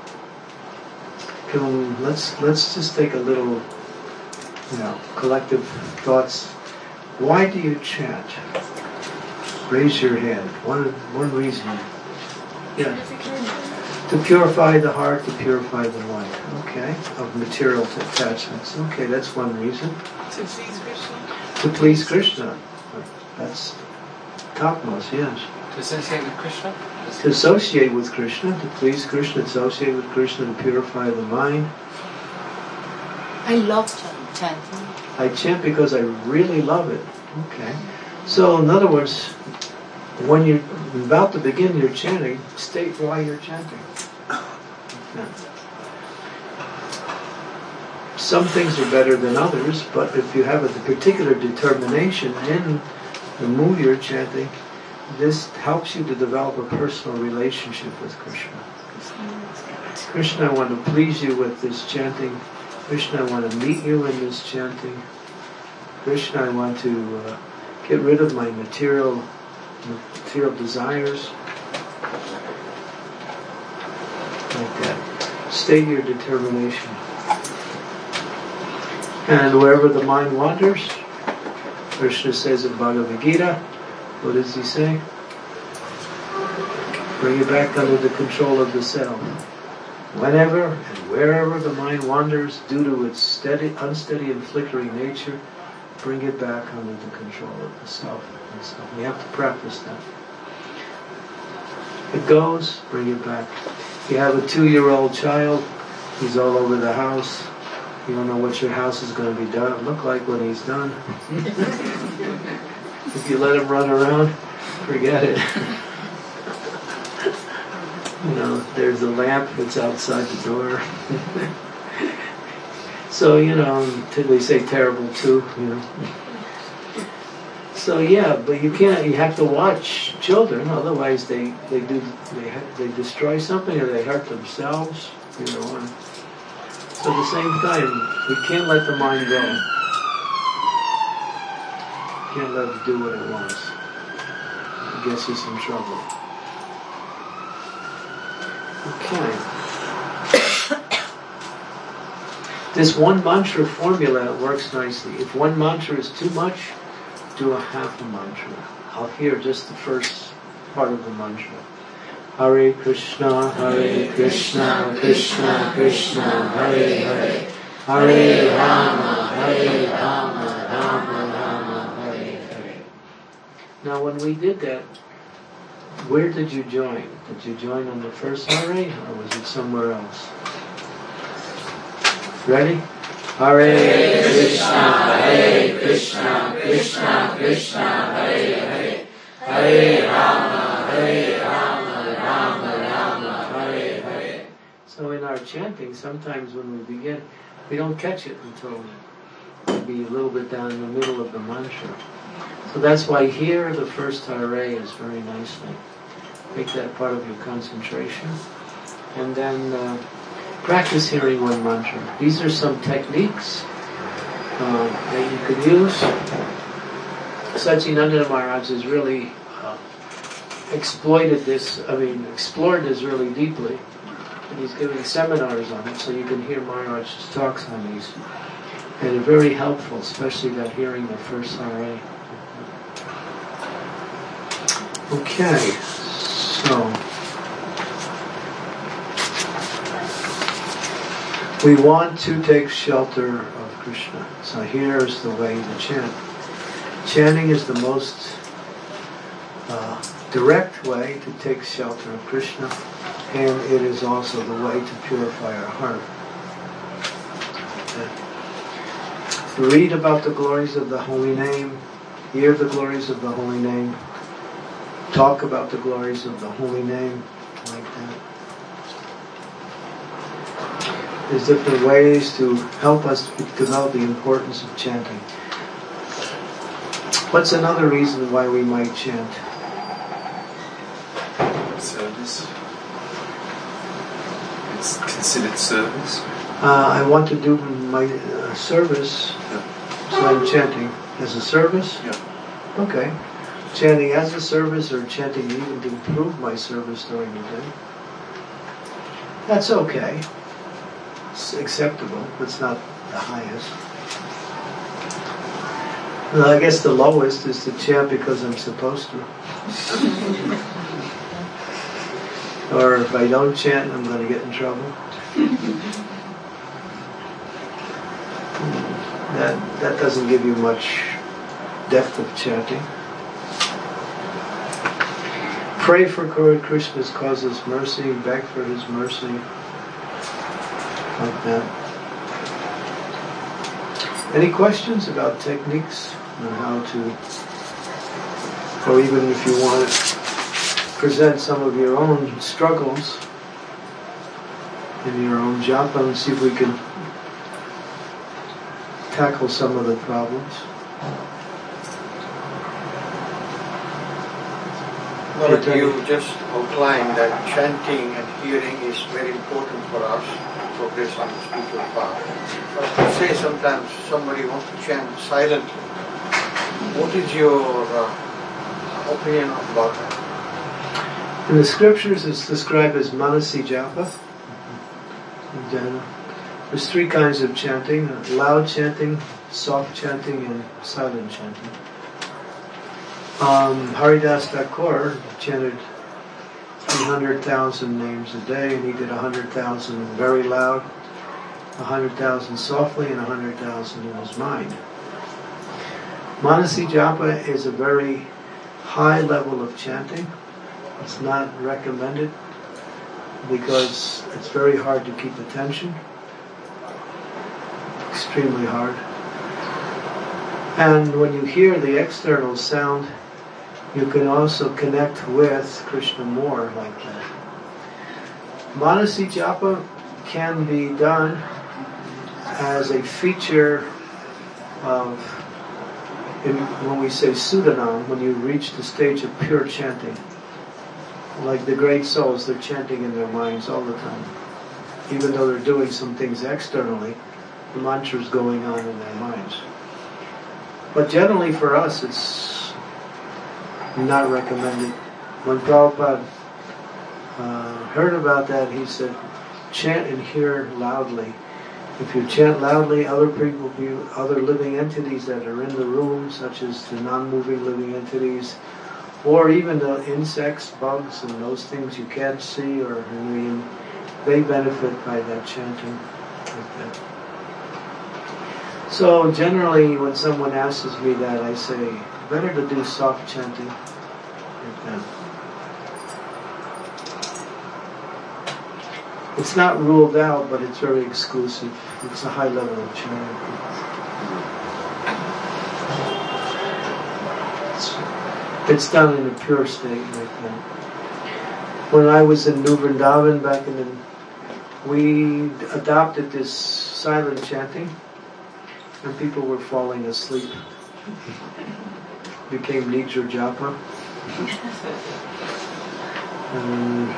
Can, let's let's just take a little, you know, collective thoughts. Why do you chant? Raise your hand. One one reason. Yeah. To purify the heart, to purify the mind. Okay, of material attachments. Okay, that's one reason. To please Krishna. To please Krishna. That's topmost, yes. To associate with Krishna? To associate with Krishna, to please Krishna, associate with Krishna, to purify the mind. I love ch- chanting. I chant because I really love it. Okay. So, in other words, when you're about to begin your chanting, state why you're chanting. Yeah. Some things are better than others, but if you have a particular determination in the move you're chanting, this helps you to develop a personal relationship with Krishna. Krishna, I want to please you with this chanting. Krishna, I want to meet you in this chanting. Krishna, I want to uh, get rid of my material material desires. Like that. State your determination. And wherever the mind wanders, Krishna says in Bhagavad Gita, what does he say? Bring it back under the control of the self. Whenever and wherever the mind wanders due to its steady, unsteady and flickering nature, bring it back under the control of the self. And so we have to practice that. It goes, bring it back. You have a two-year-old child, he's all over the house. You don't know what your house is going to be done look like when he's done. If you let him run around, forget it. You know, there's a lamp that's outside the door. So, you know, they say terrible too, you know. So yeah, but you can't, you have to watch children, otherwise they, they do, they, they destroy something or they hurt themselves, you know. And so at the same time, we can't let the mind go. Can't let it do what it wants. It gets us in trouble. Okay. This one mantra formula works nicely. If one mantra is too much, do a half a mantra. I'll hear just the first part of the mantra. Hare Krishna, Hare Krishna, Krishna Krishna, Hare Hare, Hare Rama, Hare Rama, Rama Rama, Hare Hare. Now when we did that, where did you join? Did you join on the first Hare, or was it somewhere else? Ready? Hare Krishna, Hare Krishna, Krishna Krishna, Hare Hare, Hare Rama, Hare Rama, Rama Rama, Hare Hare. So in our chanting, sometimes when we begin, we don't catch it until maybe a little bit down in the middle of the mantra. So that's why here the first Hare is very nicely. Make that part of your concentration. And then uh, practice hearing one mantra. These are some techniques uh, that you could use. Satchidananda Maharaj has really uh, exploited this, I mean, explored this really deeply. And he's giving seminars on it, so you can hear Maharaj's talks on these. And they're very helpful, especially that hearing the first Hare. Okay, so we want to take shelter of Krishna. So here's the way to chant. Chanting is the most uh, direct way to take shelter of Krishna, and it is also the way to purify our heart. Okay. Read about the glories of the holy name, hear the glories of the holy name, talk about the glories of the holy name, like that. There's different ways to help us develop the importance of chanting. What's another reason why we might chant? Service. It's considered service. Uh, I want to do my uh, service, Yeah. so I'm chanting as a service? Yeah. Okay. Chanting as a service, or chanting even to improve my service during the day? That's okay. It's acceptable. It's not the highest. Well, I guess the lowest is to chant because I'm supposed to. Or if I don't chant, I'm going to get in trouble. That, that doesn't give you much depth of chanting. Pray for Krishna's causes mercy, beg for his mercy, like that. Any questions about techniques on how to, or even if you want to present some of your own struggles in your own japa and see if we can tackle some of the problems. Well, you just outlined that chanting and hearing is very important for us to progress on the spiritual path. But say sometimes somebody wants to chant silently. What is your uh, opinion about that? In the scriptures it's described as Manasi Japa. And, uh, there's three kinds of chanting: loud chanting, soft chanting, and silent chanting. Um, Haridas Thakur chanted three hundred thousand names a day, and he did one hundred thousand very loud, one hundred thousand softly, and one hundred thousand in his mind. Manasi Japa is a very high level of chanting. It's not recommended because it's very hard to keep attention. Extremely hard. And when you hear the external sound, you can also connect with Krishna more like that. Manasi Japa can be done as a feature of, in, when we say Sudanam, when you reach the stage of pure chanting. Like the great souls, they're chanting in their minds all the time. Even though they're doing some things externally, the mantra is going on in their minds. But generally for us, it's not recommended. When Prabhupada uh, heard about that, he said, chant and hear loudly. If you chant loudly, other people, other living entities that are in the room, such as the non-moving living entities, or even the insects, bugs, and those things you can't see, or I mean, they benefit by that chanting. Like that. So generally, when someone asks me that, I say, better to do soft chanting. Like that. It's not ruled out, but it's very exclusive. It's a high level of chanting. It's done in a pure state like that. When I was in New Vrindavan back in the, we adopted this silent chanting, and people were falling asleep. Became Nidra Japa. And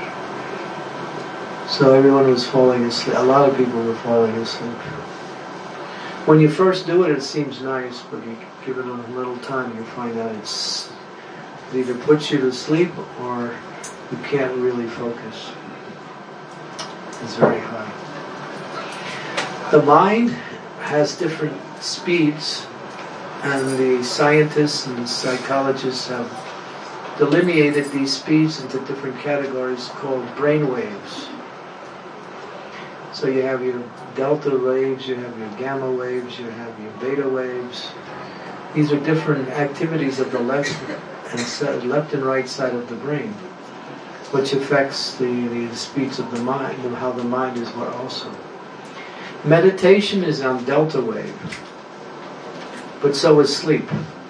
so everyone was falling asleep. A lot of people were falling asleep. When you first do it, it seems nice, but you give it a little time, you find out it's it either puts you to sleep or you can't really focus. It's very high. The mind has different speeds, and the scientists and the psychologists have delineated these speeds into different categories called brain waves. So you have your delta waves, you have your gamma waves, you have your beta waves. These are different activities of the left and left and right side of the brain, which affects the, the speeds of the mind and how the mind is also. Meditation is on delta wave, but so is sleep.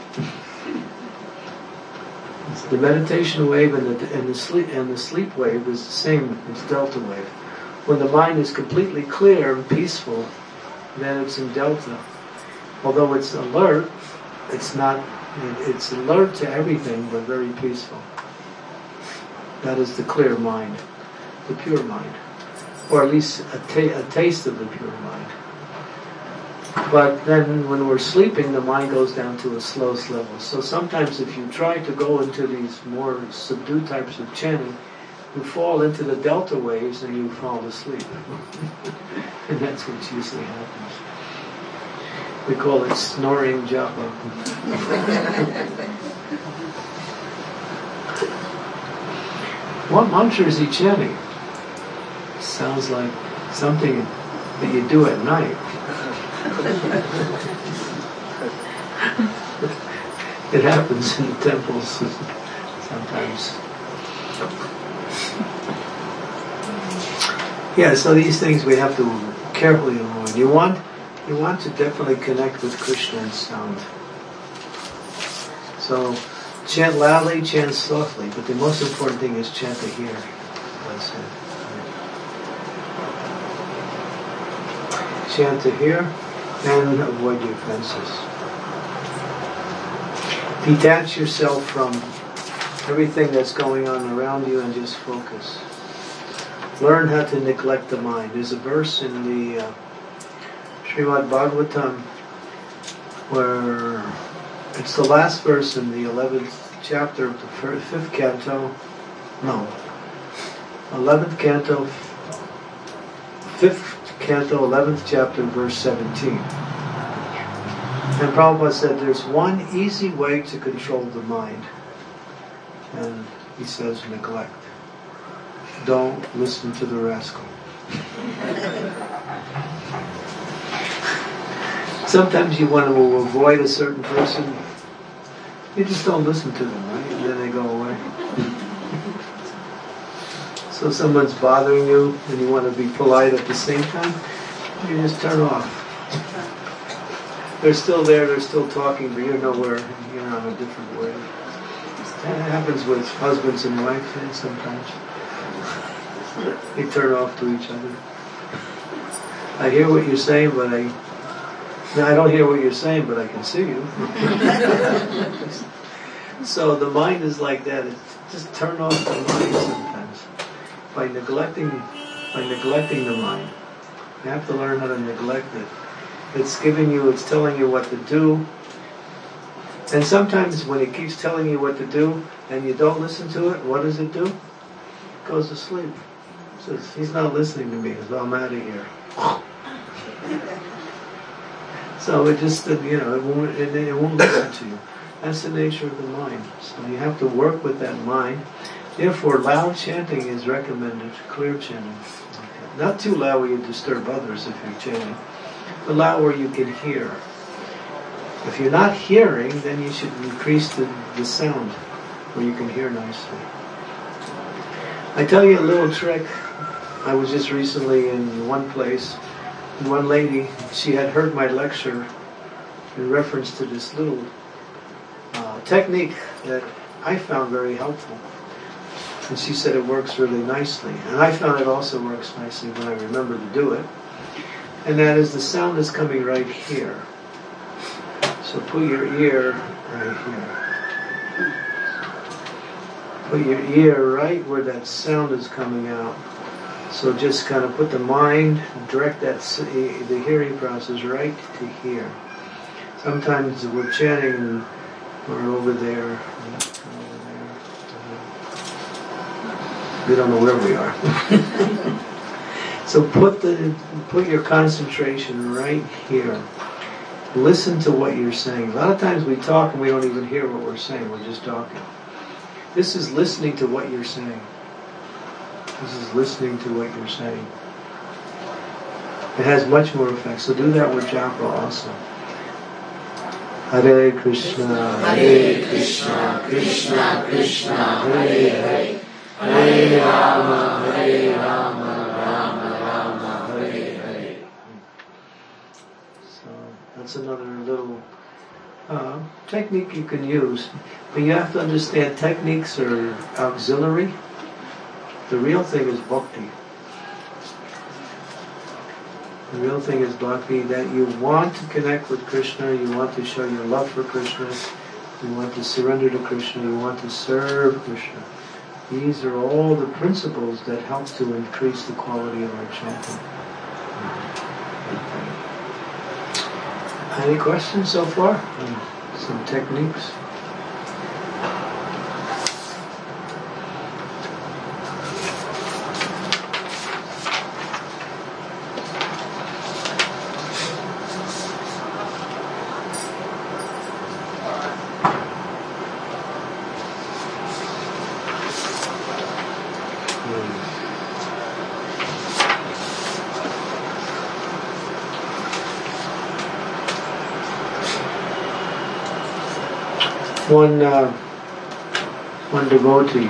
The meditation wave and the, and the sleep and the sleep wave is the same. It's delta wave. When the mind is completely clear and peaceful, then it's in delta. Although it's alert, it's not. It's alert to everything, but very peaceful. That is the clear mind, the pure mind, or at least a, ta- a taste of the pure mind. But then when we're sleeping, the mind goes down to a slow level. So sometimes if you try to go into these more subdued types of chanting, you fall into the delta waves and you fall asleep. And that's what usually happens. We call it snoring japa. What mantra is he chanting? Sounds like something that you do at night. It happens in temples sometimes. Yeah, so these things we have to carefully avoid. You want, you want to definitely connect with Krishna and sound. So, chant loudly, chant softly, but the most important thing is chant to hear. That's it. Chant to hear and avoid the offenses. Detach yourself from everything that's going on around you and just focus. Learn how to neglect the mind. There's a verse in the uh, Srimad Bhagavatam where it's the last verse in the eleventh chapter of the fifth canto. No, eleventh canto, fifth canto, eleventh chapter, verse seventeen. And Prabhupada said there's one easy way to control the mind. And he says neglect. Don't listen to the rascal. Sometimes you want to avoid a certain person. You just don't listen to them, right? And then they go away. So someone's bothering you and you want to be polite at the same time, you just turn off. They're still there, they're still talking, but you're nowhere, you're on a different way. That happens with husbands and wives and sometimes. They turn off to each other. I hear what you're saying, but I... No, I don't hear what you're saying, but I can see you. So the mind is like that. It's just turn off the mind sometimes. By neglecting, by neglecting the mind. You have to learn how to neglect it. It's giving you, it's telling you what to do. And sometimes when it keeps telling you what to do and you don't listen to it, what does it do? goes to sleep. Says, he's not listening to me, so I'm out of here. So it just, you know, it won't, it, it won't listen to you. That's the nature of the mind. So you have to work with that mind. Therefore, loud chanting is recommended, clear chanting. Not too loud where you disturb others if you're chanting, but loud where you can hear. If you're not hearing, then you should increase the, the sound where you can hear nicely. I tell you a little trick. I was just recently in one place, and one lady, she had heard my lecture in reference to this little uh, technique that I found very helpful. And she said it works really nicely. And I found it also works nicely when I remember to do it. And that is the sound is coming right here. So put your ear right here. Put your ear right where that sound is coming out. So just kind of put the mind, direct that the hearing process right to here. Sometimes we're chanting and we're over there, over there. We don't know where we are. So put the put your concentration right here. Listen to what you're saying. A lot of times we talk and we don't even hear what we're saying. We're just talking. This is listening to what you're saying. This is listening to what you're saying. It has much more effect. So do that with japa also. Hare Krishna, Hare Krishna, Krishna Krishna, Hare Hare, Hare Rama, Hare Rama, Rama Rama, Hare Hare. So that's another little uh, technique you can use. But you have to understand techniques are auxiliary. The real thing is bhakti. The real thing is bhakti, that you want to connect with Krishna, you want to show your love for Krishna, you want to surrender to Krishna, you want to serve Krishna. These are all the principles that help to increase the quality of our chanting. Any questions so far? Some techniques? One, uh, one devotee,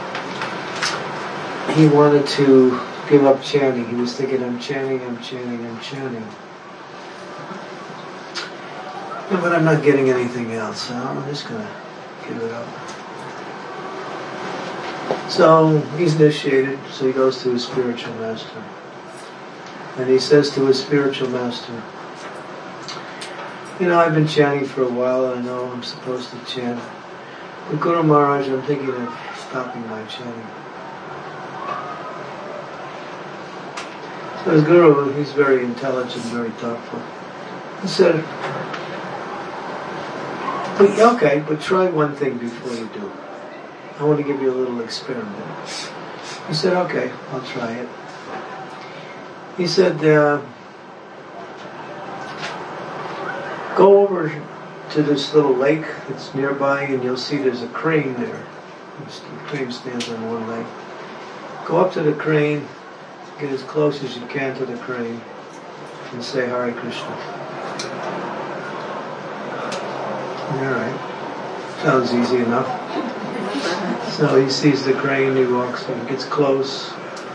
he wanted to give up chanting. He was thinking, I'm chanting, I'm chanting, I'm chanting. Yeah, but I'm not getting anything else, so I'm just going to give it up. So he's initiated, so he goes to his spiritual master. And he says to his spiritual master, you know, I've been chanting for a while, and I know I'm supposed to chant. But Guru Maharaj, I'm thinking of stopping my chanting. So his Guru, he's very intelligent, very thoughtful. He said, but, okay, but try one thing before you do. I want to give you a little experiment. He said, okay, I'll try it. He said, uh, go over to this little lake that's nearby and you'll see there's a crane there. The crane stands on one leg. Go up to the crane, get as close as you can to the crane, and say Hare Krishna. Alright. Sounds easy enough. So he sees the crane, he walks in, gets close,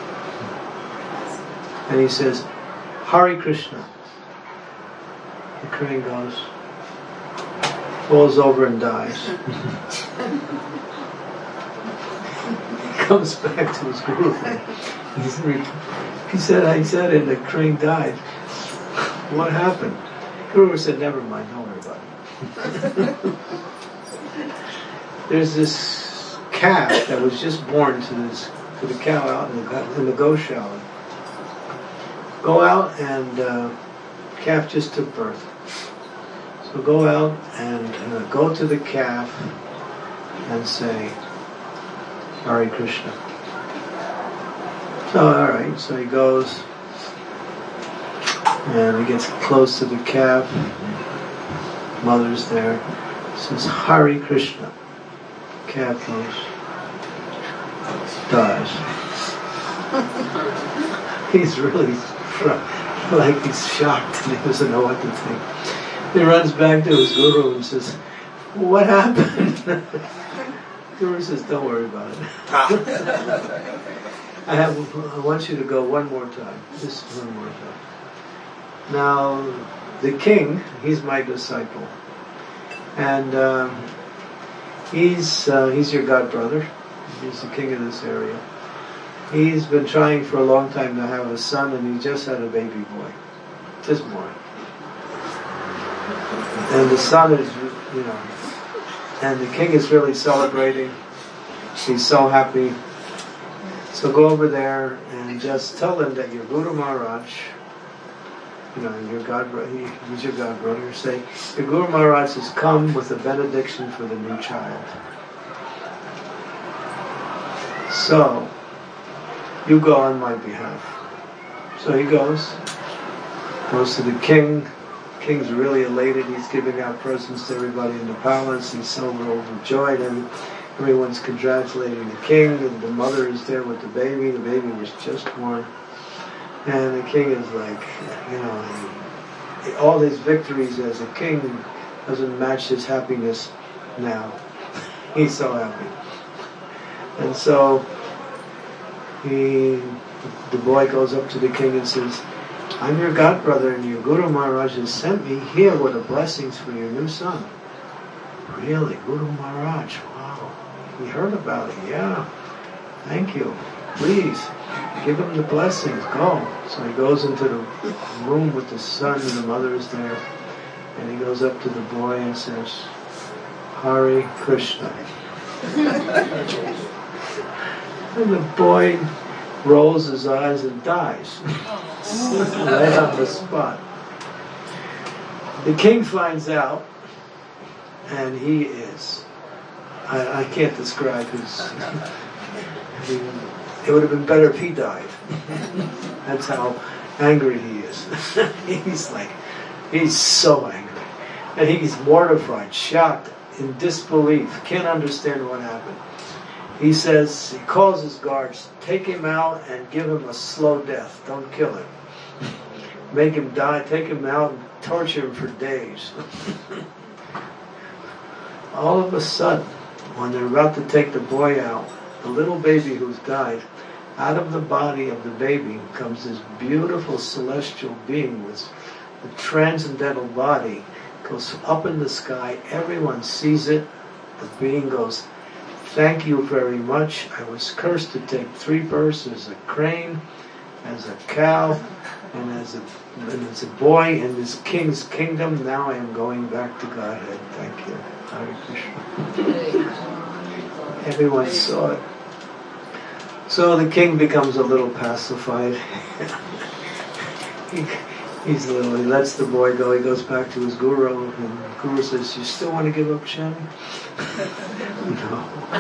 and he says, Hare Krishna. The crane goes, falls over and dies. He comes back to his guru. He said, I said it, and the crane died. What happened? The guru said, never mind, don't worry about it. There's this calf that was just born to this to the cow out in the, in the Goshala. Go out and uh, calf just took birth. So go out and uh, go to the calf and say Hare Krishna. So, alright, so he goes and he gets close to the calf. Mother's there. He says, Hare Krishna. Calf goes, dies. He's really like he's shocked and he doesn't know what to think. He runs back to his guru and says, what happened? The guru says, don't worry about it. I have. I want you to go one more time. Just one more time. Now, the king, he's my disciple. And um, he's uh, he's your god brother. He's the king of this area. He's been trying for a long time to have a son, and he just had a baby boy. Just born. And the son is, you know, and the king is really celebrating. He's so happy. So go over there and just tell him that your Guru Maharaj, you know, your God, he, he's your God brother. Say, your Guru Maharaj has come with a benediction for the new child. So, you go on my behalf. So he goes, goes to the king. The king's really elated. He's giving out presents to everybody in the palace. He's so overjoyed, and everyone's congratulating the king, and the mother is there with the baby. The baby was just born. And the king is like, you know, all his victories as a king doesn't match his happiness now. He's so happy. And so he, the boy goes up to the king and says, I'm your godbrother, and your Guru Maharaj has sent me here with the blessings for your new son. Really? Guru Maharaj? Wow. We heard about it. Yeah. Thank you. Please, give him the blessings. Go. So he goes into the room with the son, and the mother is there. And he goes up to the boy and says, Hare Krishna. And the boy rolls his eyes and dies. Right on the spot. The king finds out, and he is, I, I can't describe his, I mean, it would have been better if he died. That's how angry he is. He's like, he's so angry. And he's mortified, shocked, in disbelief, can't understand what happened. He says, he calls his guards, take him out and give him a slow death. Don't kill him. Make him die, take him out and torture him for days. All of a sudden, when they're about to take the boy out, the little baby who's died, out of the body of the baby comes this beautiful celestial being with a transcendental body, goes up in the sky, everyone sees it, the being goes, thank you very much. I was cursed to take three births as a crane, as a cow, and as a, and as a boy in this king's kingdom. Now I am going back to Godhead. Thank you. Hare Krishna. Everyone saw it. So the king becomes a little pacified. he, he's a little, he lets the boy go. He goes back to his guru, and the guru says, you still want to give up chanting? No.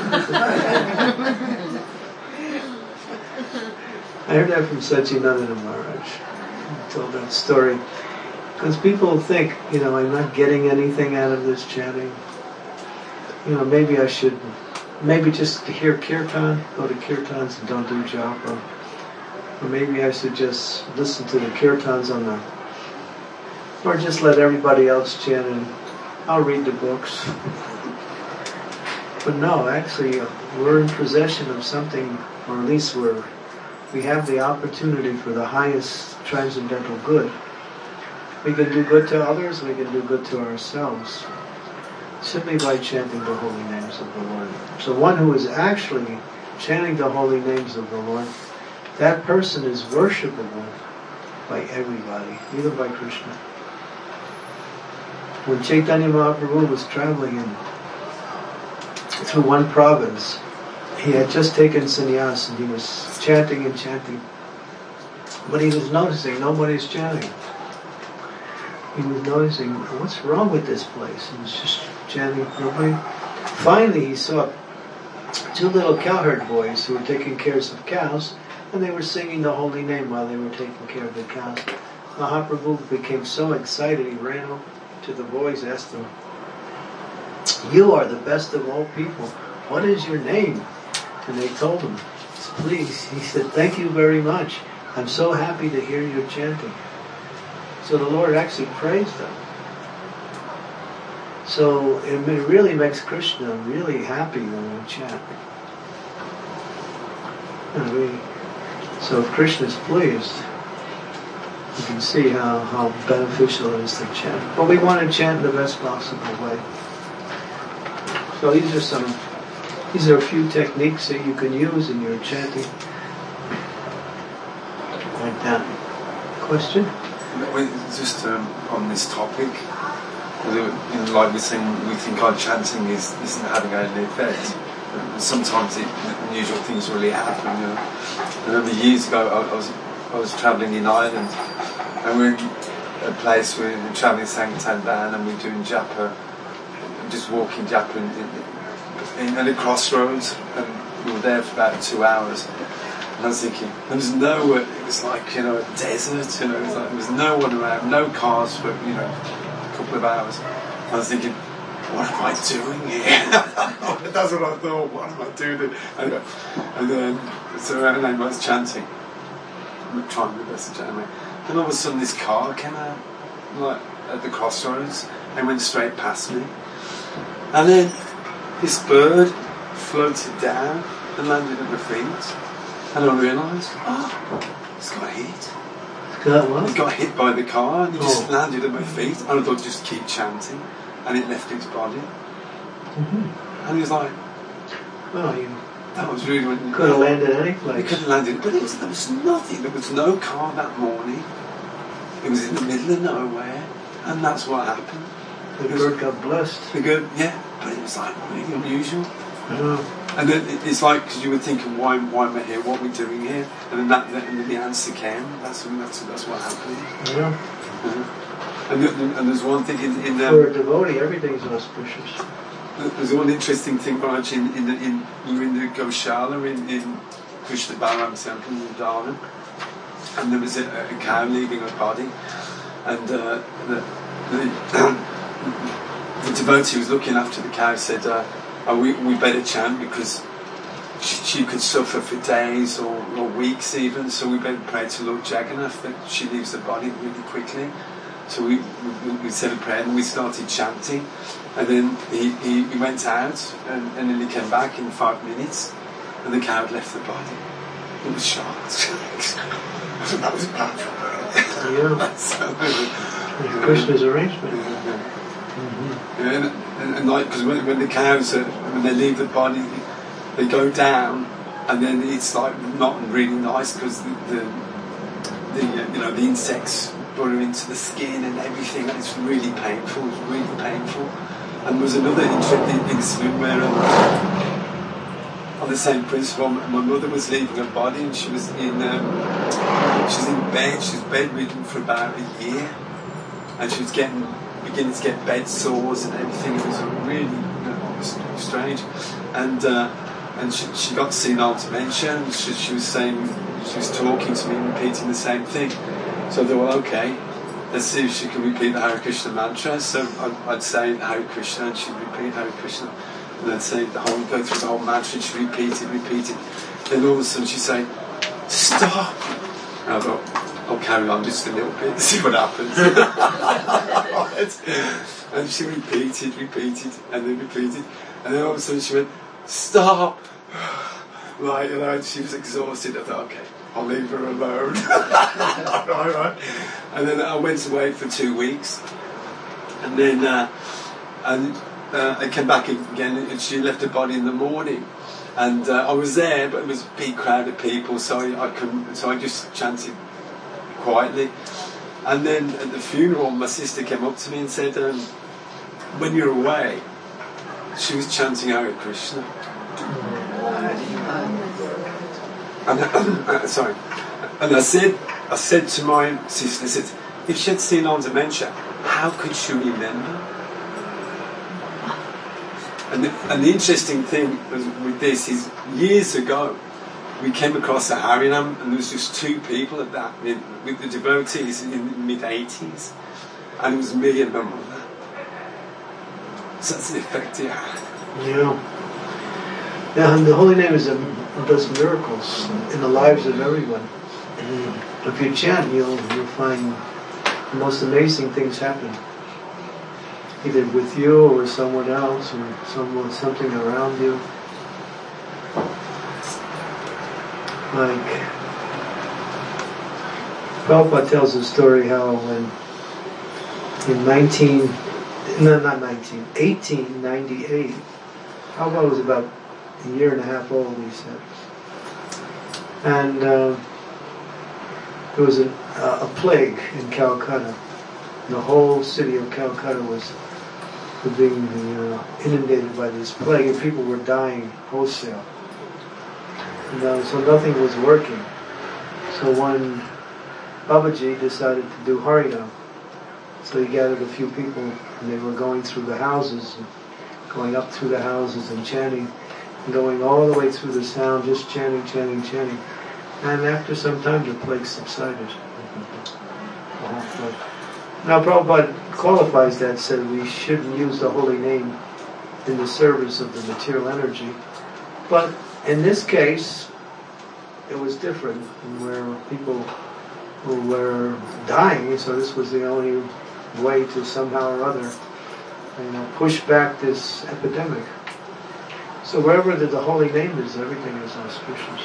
I heard that from Satchidananda Maharaj. He told that story. Because people think, you know, I'm not getting anything out of this chanting. You know, maybe I should, maybe just to hear kirtan, go to kirtans and don't do japa. Or maybe I should just listen to the kirtans on the, or just let everybody else chant and I'll read the books. But no, actually, uh, we're in possession of something, or at least we're, we have the opportunity for the highest transcendental good. We can do good to others, we can do good to ourselves, simply by chanting the holy names of the Lord. So one who is actually chanting the holy names of the Lord, that person is worshipable by everybody, even by Krishna. When Chaitanya Mahaprabhu was traveling in through one province, he had just taken sannyas and he was chanting and chanting, but he was noticing nobody's chanting. He was noticing, what's wrong with this place? He was just chanting, nobody. Finally he saw two little cowherd boys who were taking care of cows, and they were singing the holy name while they were taking care of the cows. Mahaprabhu became so excited, he ran up to the boys, asked them, "You are the best of all people. What is your name?" And they told him. Please, he said, "Thank you very much. I'm so happy to hear you chanting." So the Lord actually praised them. So it really makes Krishna really happy when we chant. And we, so if Krishna's pleased, you can see how, how beneficial it is to chant. But we want to chant in the best possible way. So these are some, these are a few techniques that you can use in your chanting. Like that. Question? Just um, on this topic, you know, like we're saying, we think our chanting is, isn't having any effect. And sometimes it, unusual things really happen. You know. I remember years ago, I, I was I was travelling in Ireland, and we we're in a place where we're travelling Sanktan down, and we're doing japa, just walking japa in, in, in a crossroads, and we were there for about two hours. And I was thinking, there was no, it was like, you know, a desert, you know, it was like there was no one around, no cars for, you know, a couple of hours. I was thinking, what am I doing here? That's what I thought, what am I doing? And, and then, so I was chanting. I'm trying my best to chant. And all of a sudden this car came out, like, at the crossroads, and went straight past me. And then this bird floated down and landed at my feet. And I realised, oh, he's got hit. Got what? He got hit by the car and he oh. just landed at my feet. And I thought, just keep chanting. And it left its body. Mm-hmm. And he was like, oh, you that was really... When, could have landed any place. He could have landed, but it was, there was nothing. There was no car that morning. It was in the middle of nowhere. And that's what happened. The bird got blessed. The bird, yeah. But it was like really unusual. Oh. And then it's like, because you were thinking, why, why am I here? What are we doing here? And then that, and then the answer came. That's that's that's what happened. Yeah. Mm-hmm. And, the, and there's one thing in, in um, for a devotee, everything's auspicious. There's one interesting thing, Raj, in in the in we were in the Goshala in in Krishna Balaram temple in Vrindavan, and there was a, a cow leaving her body, and uh, the the, the devotee who was looking after the cow said, uh, oh, we we better chant because she, she could suffer for days or, or weeks even, so we better pray to Lord Jagannath that she leaves the body really quickly. So we, we, we said a prayer and we started chanting, and then he, he, he went out and, and then he came back in five minutes and the cow had left the body. It was shocked. That was a powerful prayer. Yeah. so, Krishna's arrangement. Mm-hmm. Yeah, and, and, and like, because when, when the cows, are, when they leave the body, they go down and then it's like not really nice because the, the, the uh, you know, the insects burrow into the skin and everything, and it's really painful, it's really painful. And there was another interesting incident where um, on the same principle, my mother was leaving her body and she was in um, she was in bed, she was bedridden for about a year, and she was getting beginning to get bed sores and everything. It was really, you know, strange. And uh, and she, she got senile dementia, and she, she was saying, she was talking to me and repeating the same thing. So they were, okay, let's see if she can repeat the Hare Krishna mantra. So I'd, I'd say Hare Krishna and she'd repeat Hare Krishna. And I'd say the whole, go through the whole mantra and she'd repeat it, repeat it. Then all of a sudden she'd say, stop! And I thought, I'll carry on just a little bit and see what happens. And she repeated, repeated, and then repeated. And then all of a sudden she went, stop! Like, you know, she was exhausted. I thought, okay, I'll leave her alone. right, right. And then I went away for two weeks, and then uh, and uh, I came back again, and she left her body in the morning, and uh, I was there, but it was a big crowd of people, so I, I couldn't. So I just chanted quietly, and then at the funeral, my sister came up to me and said, um, "When you're away," she was chanting Hare Krishna. And, uh, sorry, and I said, I said to my sister, I said, if she had seen on dementia, how could she remember? And the, and the interesting thing with this is, years ago, we came across at Harinam, and there was just two people at that, with, with the devotees in the mid eighties, and it was me and my mother. So that's the effect it had. Yeah. Yeah, and the Holy Name is a, does miracles in the lives of everyone. And if you chant, you'll you'll find the most amazing things happen, either with you or with someone else or someone something around you. Like Prabhupada tells a story how when in nineteen no not nineteen eighteen ninety-eight, Prabhupada was about a year and a half old, he said, and uh, there was a, a plague in Calcutta. The whole city of Calcutta was being uh, inundated by this plague, and people were dying wholesale. And, uh, so nothing was working. So one Babaji decided to do Harinam. So he gathered a few people, and they were going through the houses, and going up through the houses and chanting, and going all the way through the sound, just chanting, chanting, chanting. And after some time, the plague subsided. The whole plague. Now Prabhupada qualifies that, said we shouldn't use the holy name in the service of the material energy. But in this case, it was different, where people who were dying, so this was the only way to somehow or other, you know, push back this epidemic. So wherever the, the holy name is, everything is auspicious.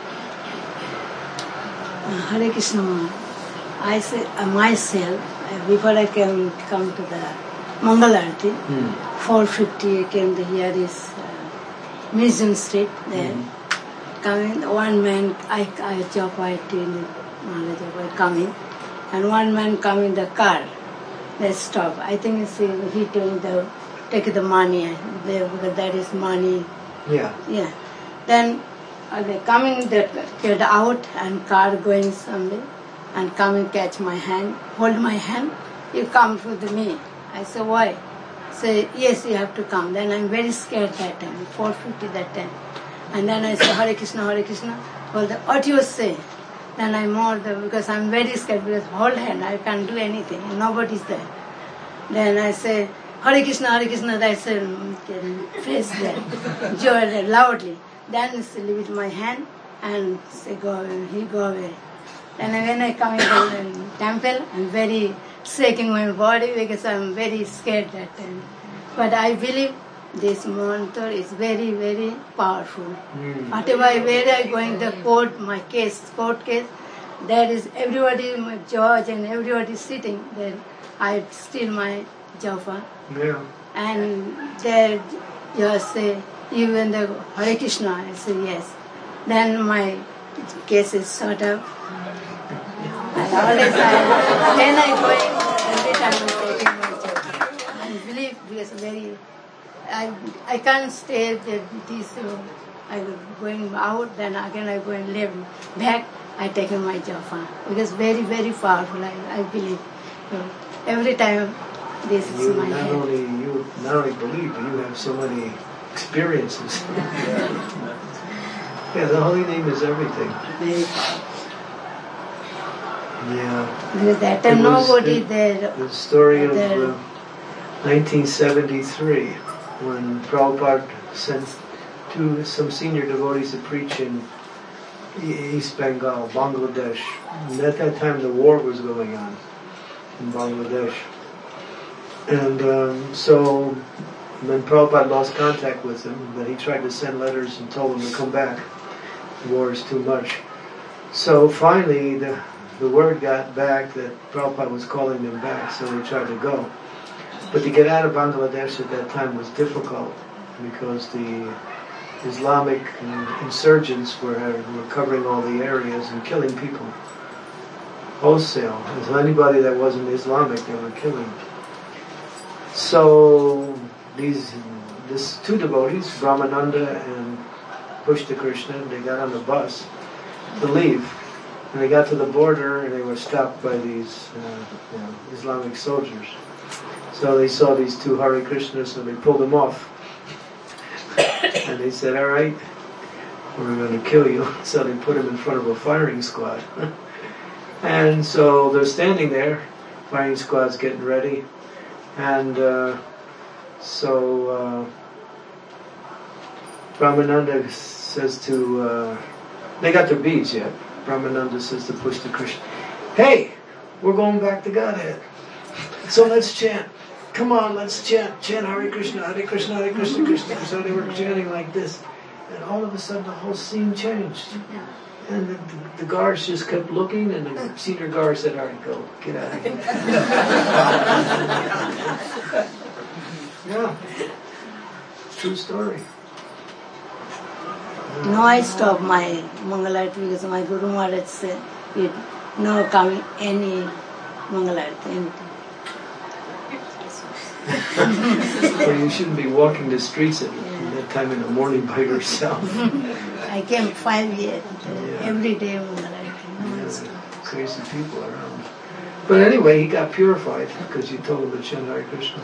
Hare Krishna. I say uh, myself, uh, before I came come to the Mangalarti, mm. four fifty I came to hear this uh, Mission Street there. Mm. Coming, one man, I, I job I in coming, and one man come in the car. They stop. I think it's, uh, he told the take the money, they, because that is money. Yeah. Yeah. Then uh, they coming, they get out and car going somewhere. And come and catch my hand, hold my hand, you come with me. I say, why? Say, yes, you have to come. Then I'm very scared that time, four fifty that time. And then I say, Hare Krishna, Hare Krishna. Well, the, what you say? Then I'm more, the, because I'm very scared, because hold hand, I can't do anything, and nobody's there. Then I say, Hare Krishna, Hare Krishna, I say, face there, joy loudly. Then I leave my hand, and say, go away, he go away. And when I come in the temple, I'm very shaking my body because I'm very scared that time. But I believe this mantra is very, very powerful. Mm. Whatever I, where I going the court, my case, court case, there is everybody, my judge and everybody sitting there. I steal my japa. Yeah. And there just say, even the Hare Krishna, I say yes. Then my case is sort of. And always I, when I go in, every time I'm taking my job. I believe because very, I I can't stay there, this, uh, I go going out, then again I go and live back, I take my job. Because very, very powerful, I, I believe. So every time this you is my not head. only You not only believe, but you have so many experiences. Yeah, the holy name is everything. Very powerful. Yeah. Because that time nobody the, there. The story of there. uh, nineteen seventy-three, when Prabhupada sent two, some senior devotees to preach in East Bengal, Bangladesh. And at that time the war was going on in Bangladesh. And um, so when Prabhupada lost contact with him, then he tried to send letters and told him to come back. The war is too much. So finally the The word got back that Prabhupada was calling them back, so they tried to go. But to get out of Bangladesh at that time was difficult because the Islamic insurgents were, were covering all the areas and killing people wholesale. As anybody that wasn't Islamic, they were killing. So these this two devotees, Brahmananda and Pushta Krishna, they got on the bus to leave. And they got to the border and they were stopped by these uh, you know, Islamic soldiers. So they saw these two Hare Krishnas, so they pulled them off. And they said, all right, or we're going to kill you. So they put him in front of a firing squad. And so they're standing there, firing squad's getting ready, and uh, so uh, Brahmananda says to, uh, they got their beads yet, Brahmananda says to Pushta Krishna, hey, we're going back to Godhead, so let's chant. Come on, let's chant. Chant Hare Krishna, Hare Krishna, Hare Krishna, Krishna. So they were chanting like this. And all of a sudden the whole scene changed. And the, the, the guards just kept looking, and the senior guard said, all right, go, get out of here. Yeah. True story. No, I stopped my Mangalarti because my Guru Maharaj said, you no coming any Mangalarti, anything. Well, you shouldn't be walking the streets at yeah. that time in the morning by yourself. I came five years, yeah. every day Mangalarti. Yeah, crazy people around. But anyway, he got purified because you told him to chant Hare Krishna.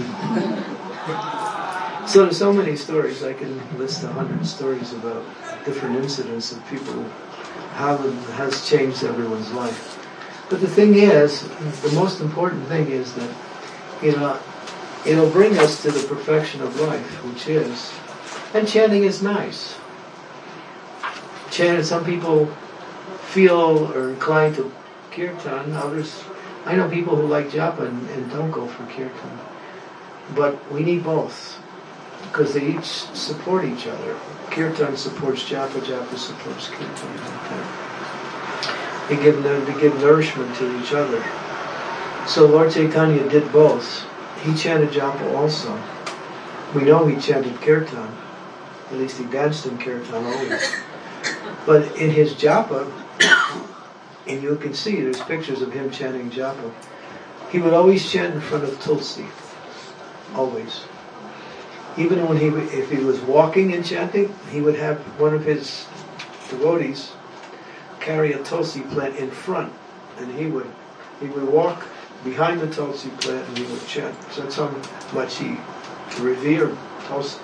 So there's so many stories. I can list a hundred stories about different incidents of people, how it has changed everyone's life. But the thing is, the most important thing is that, you know, it'll bring us to the perfection of life, which is, and chanting is nice. Chanting, some people feel or inclined to kirtan, others, I know people who like japa and, and don't go for kirtan. But we need both, because they each support each other. Kirtan supports japa, japa supports kirtan. They give, they give nourishment to each other. So Lord Chaitanya did both. He chanted japa also. We know he chanted kirtan. At least he danced in kirtan always. But in his japa, and you can see there's pictures of him chanting japa, he would always chant in front of Tulsi. Always. Even when he, if he was walking and chanting, he would have one of his devotees carry a Tulsi plant in front, and he would, he would walk behind the Tulsi plant and he would chant. So that's how much he revered Tulsi.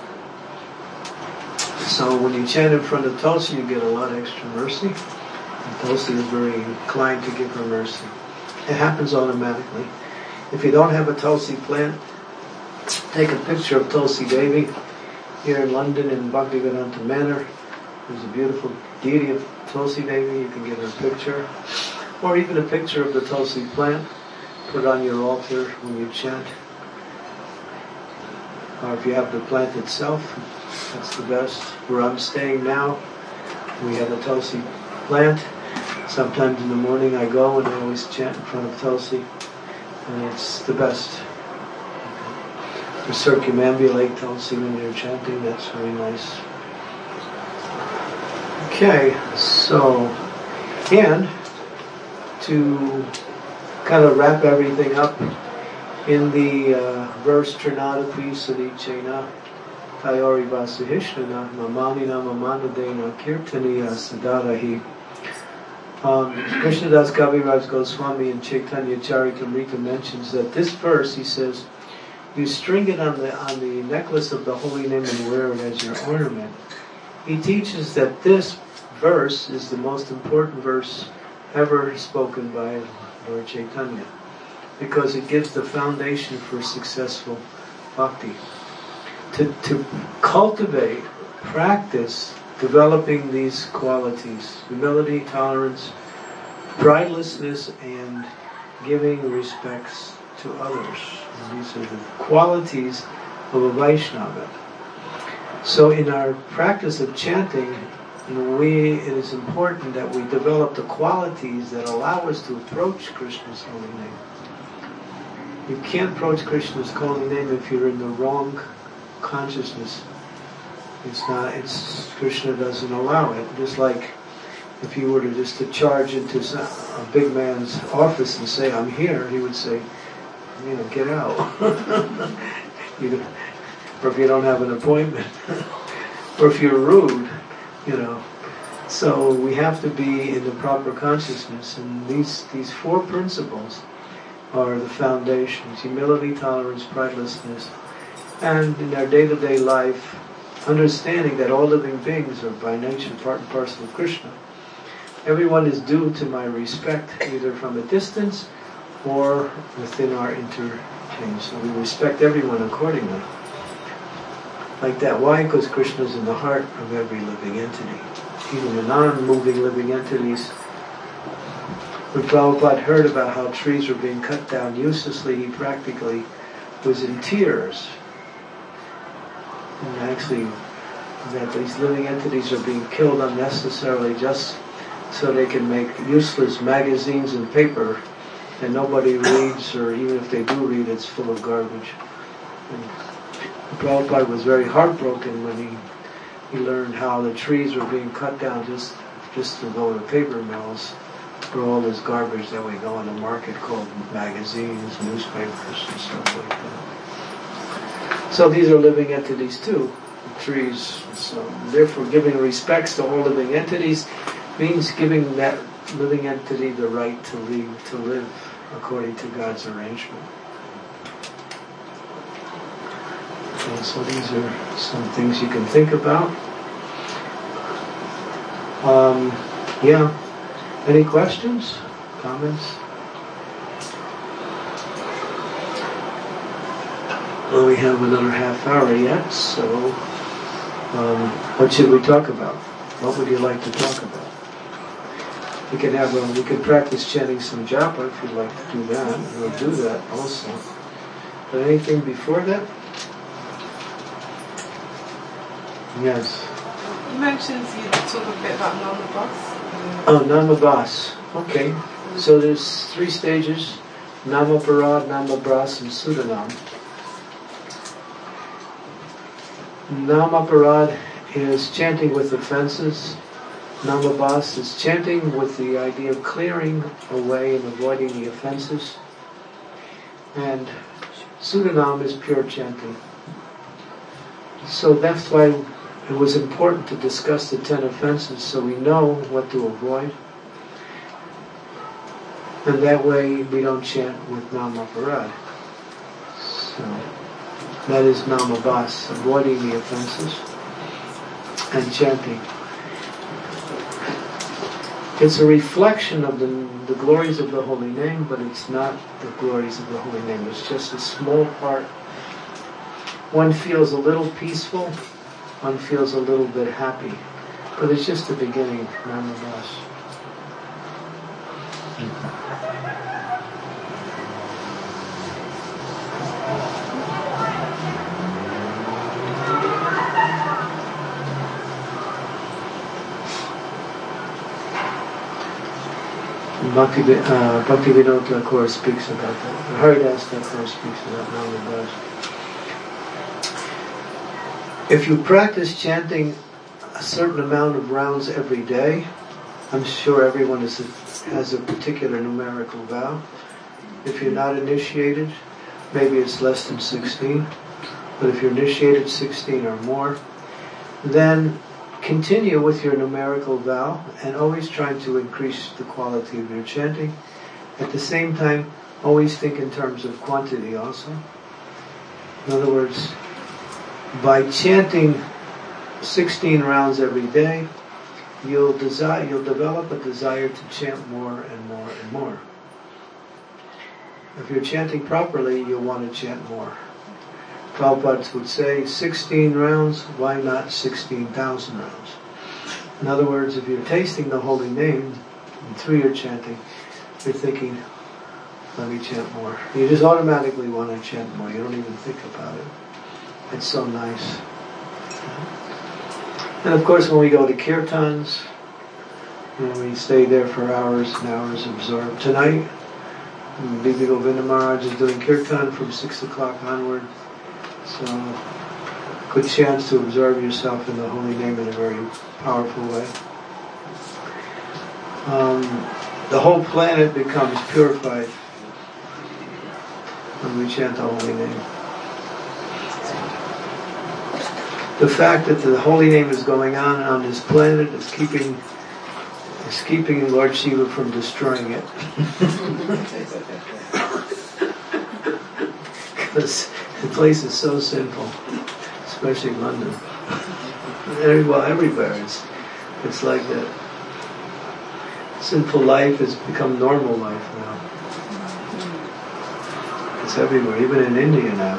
So when you chant in front of Tulsi, you get a lot of extra mercy. And Tulsi is very inclined to give her mercy. It happens automatically. If you don't have a Tulsi plant, take a picture of Tulsi Devi. Here in London in Bhaktivedanta Manor, there's a beautiful deity of Tulsi Devi. You can get her a picture. Or even a picture of the Tulsi plant. Put it on your altar when you chant. Or if you have the plant itself, that's the best. Where I'm staying now, we have a Tulsi plant. Sometimes in the morning I go and I always chant in front of Tulsi. And it's the best. To circumambulate Tulsi when you're chanting, that's very nice. Okay, so, and to kind of wrap everything up in the uh, verse Trinadapi Sadichena Tayori Vasuhishnana Mamanina Mamanadena Kirtaniya Sadarahi. Um, Krishnadas Kaviraj Goswami in Chaitanya Charitamrita mentions that this verse, he says, you string it on the on the necklace of the holy name and wear it as your ornament. He teaches that this verse is the most important verse ever spoken by Lord Chaitanya, because it gives the foundation for successful bhakti. To, to cultivate, practice developing these qualities, humility, tolerance, pridelessness, and giving respects to others. And these are the qualities of a Vaishnava. So in our practice of chanting, we, it is important that we develop the qualities that allow us to approach Krishna's holy name. You can't approach Krishna's holy name if you're in the wrong consciousness. It's not, it's, Krishna doesn't allow it. Just like if you were to just to charge into some, a big man's office and say, I'm here, he would say, you know, get out. you, or if you don't have an appointment. Or if you're rude, you know. So we have to be in the proper consciousness, and these these four principles are the foundations: humility, tolerance, pridelessness, and in our day-to-day life, understanding that all living beings are by nature part and parcel of Krishna. Everyone is due to my respect, either from a distance or within our interchange. So we respect everyone accordingly. Like that. Why? Because Krishna is in the heart of every living entity. Even the non-moving living entities. When Prabhupada heard about how trees were being cut down uselessly, he practically was in tears. And actually, that these living entities are being killed unnecessarily just so they can make useless magazines and paper that nobody reads, or even if they do read, it's full of garbage. And Prabhupada was very heartbroken when he, he learned how the trees were being cut down just, just to go to paper mills for all this garbage that we go on the market called magazines, newspapers, and stuff like that. So these are living entities too, the trees. So therefore giving respects to all living entities means giving that living entity the right to live, to live according to God's arrangement. And so these are some things you can think about. Um, yeah. Any questions? Comments? Well, we have another half hour yet, so um, what should we talk about? What would you like to talk about? We can have a, we can practice chanting some japa if you'd like to do that. We'll do that also. But anything before that? Yes. You mentioned you talk a bit about Namabas. Oh, Namabas. Okay. So there's three stages: Namaparad, Namabras, and Sudanam. Namaparad is chanting with offenses. Namabas is chanting with the idea of clearing away and avoiding the offenses. And Sudanam is pure chanting. So that's why it was important to discuss the ten offenses so we know what to avoid. And that way we don't chant with Namaparad. So that is Namabas, avoiding the offenses and chanting. It's a reflection of the, the glories of the holy name, but it's not the glories of the holy name. It's just a small part. One feels a little peaceful, one feels a little bit happy, but it's just the beginning, Namabas. Bhakti, uh, Bhakti Vinod Thakur speaks about that. Haridas Thakur speaks about Namabas. If you practice chanting a certain amount of rounds every day, I'm sure everyone is a, has a particular numerical vow. If you're not initiated, maybe it's less than sixteen. But if you're initiated sixteen or more, then continue with your numerical vow and always trying to increase the quality of your chanting. At the same time, always think in terms of quantity also. In other words, by chanting sixteen rounds every day, you'll desire, you'll develop a desire to chant more and more and more. If you're chanting properly, you'll want to chant more. Prabhupada would say, sixteen rounds, why not sixteen thousand rounds? In other words, if you're tasting the holy name, and through your chanting, you're thinking, let me chant more. You just automatically want to chant more. You don't even think about it. It's so nice. And of course, when we go to kirtans, you know, we stay there for hours and hours absorbed. Tonight, Bibi Govinda Maharaj is doing kirtan from six o'clock onward. So, good chance to absorb yourself in the holy name in a very powerful way. Um, the whole planet becomes purified when we chant the holy name. The fact that the holy name is going on on this planet is keeping is keeping Lord Shiva from destroying it. Because the place is so sinful, especially London. Every, well, everywhere it's it's like that. Sinful life has become normal life now. It's everywhere, even in India now.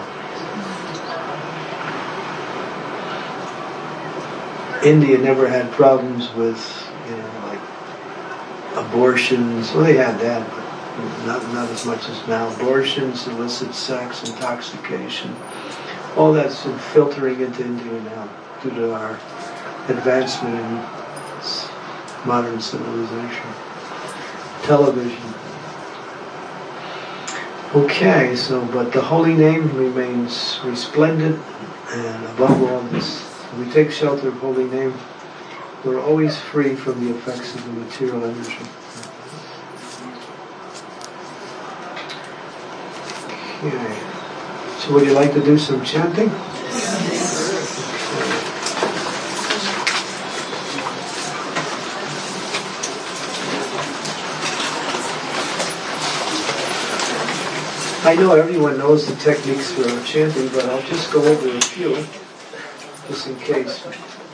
India never had problems with, you know, like abortions. Well, they had that, but not not as much as now. Abortions, illicit sex, intoxication, all that's filtering into India now due to our advancement in modern civilization. Television. Okay, so but the holy name remains resplendent, and above all this, if we take shelter of holy name, we're always free from the effects of the material energy. Okay. So would you like to do some chanting? I know everyone knows the techniques for chanting, but I'll just go over a few, just in case.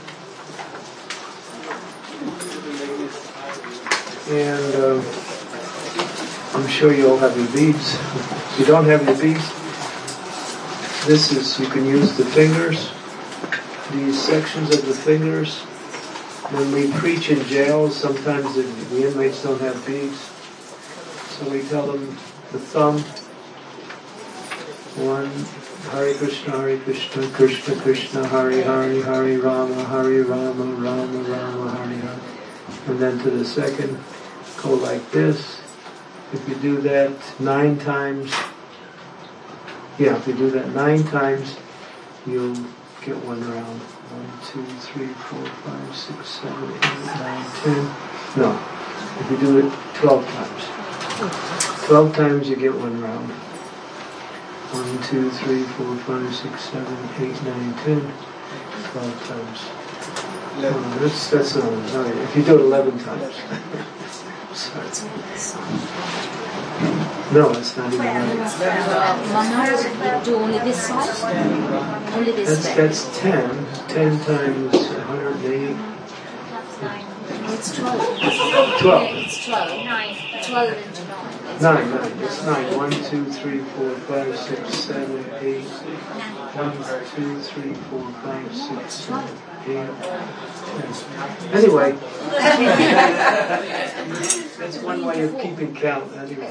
And uh, I'm sure you all have your beads. If you don't have your beads, this is, you can use the fingers, these sections of the fingers. When we preach in jails, sometimes the, the inmates don't have beads, so we tell them the thumb. One, Hare Krishna, Hare Krishna, Krishna Krishna, Hare Hare, Hare Rama, Hare Rama, Rama Rama, Hare Hare. And then to the second, go like this. If you do that nine times, yeah, if you do that nine times, you'll get one round. One, two, three, four, five, six, seven, eight, nine, ten. No, if you do it twelve times. Twelve times you get one round. One, two, three, four, five, six, seven, eight, nine, ten. Twelve times. Uh, that's that's uh, no, if you do it eleven times. Sorry. No, it's not even eleven. Do only this side? Only this That's side. that's ten. Ten times one hundred eighty. It's twelve. Twelve. It's twelve. Nine. Twelve into nine. Nine, nine. It's nine. One, two, three, four, five, six, seven, eight. One, two, three, four, five, six, seven, eight. Ten. Anyway, that's one way of keeping count. Anyway,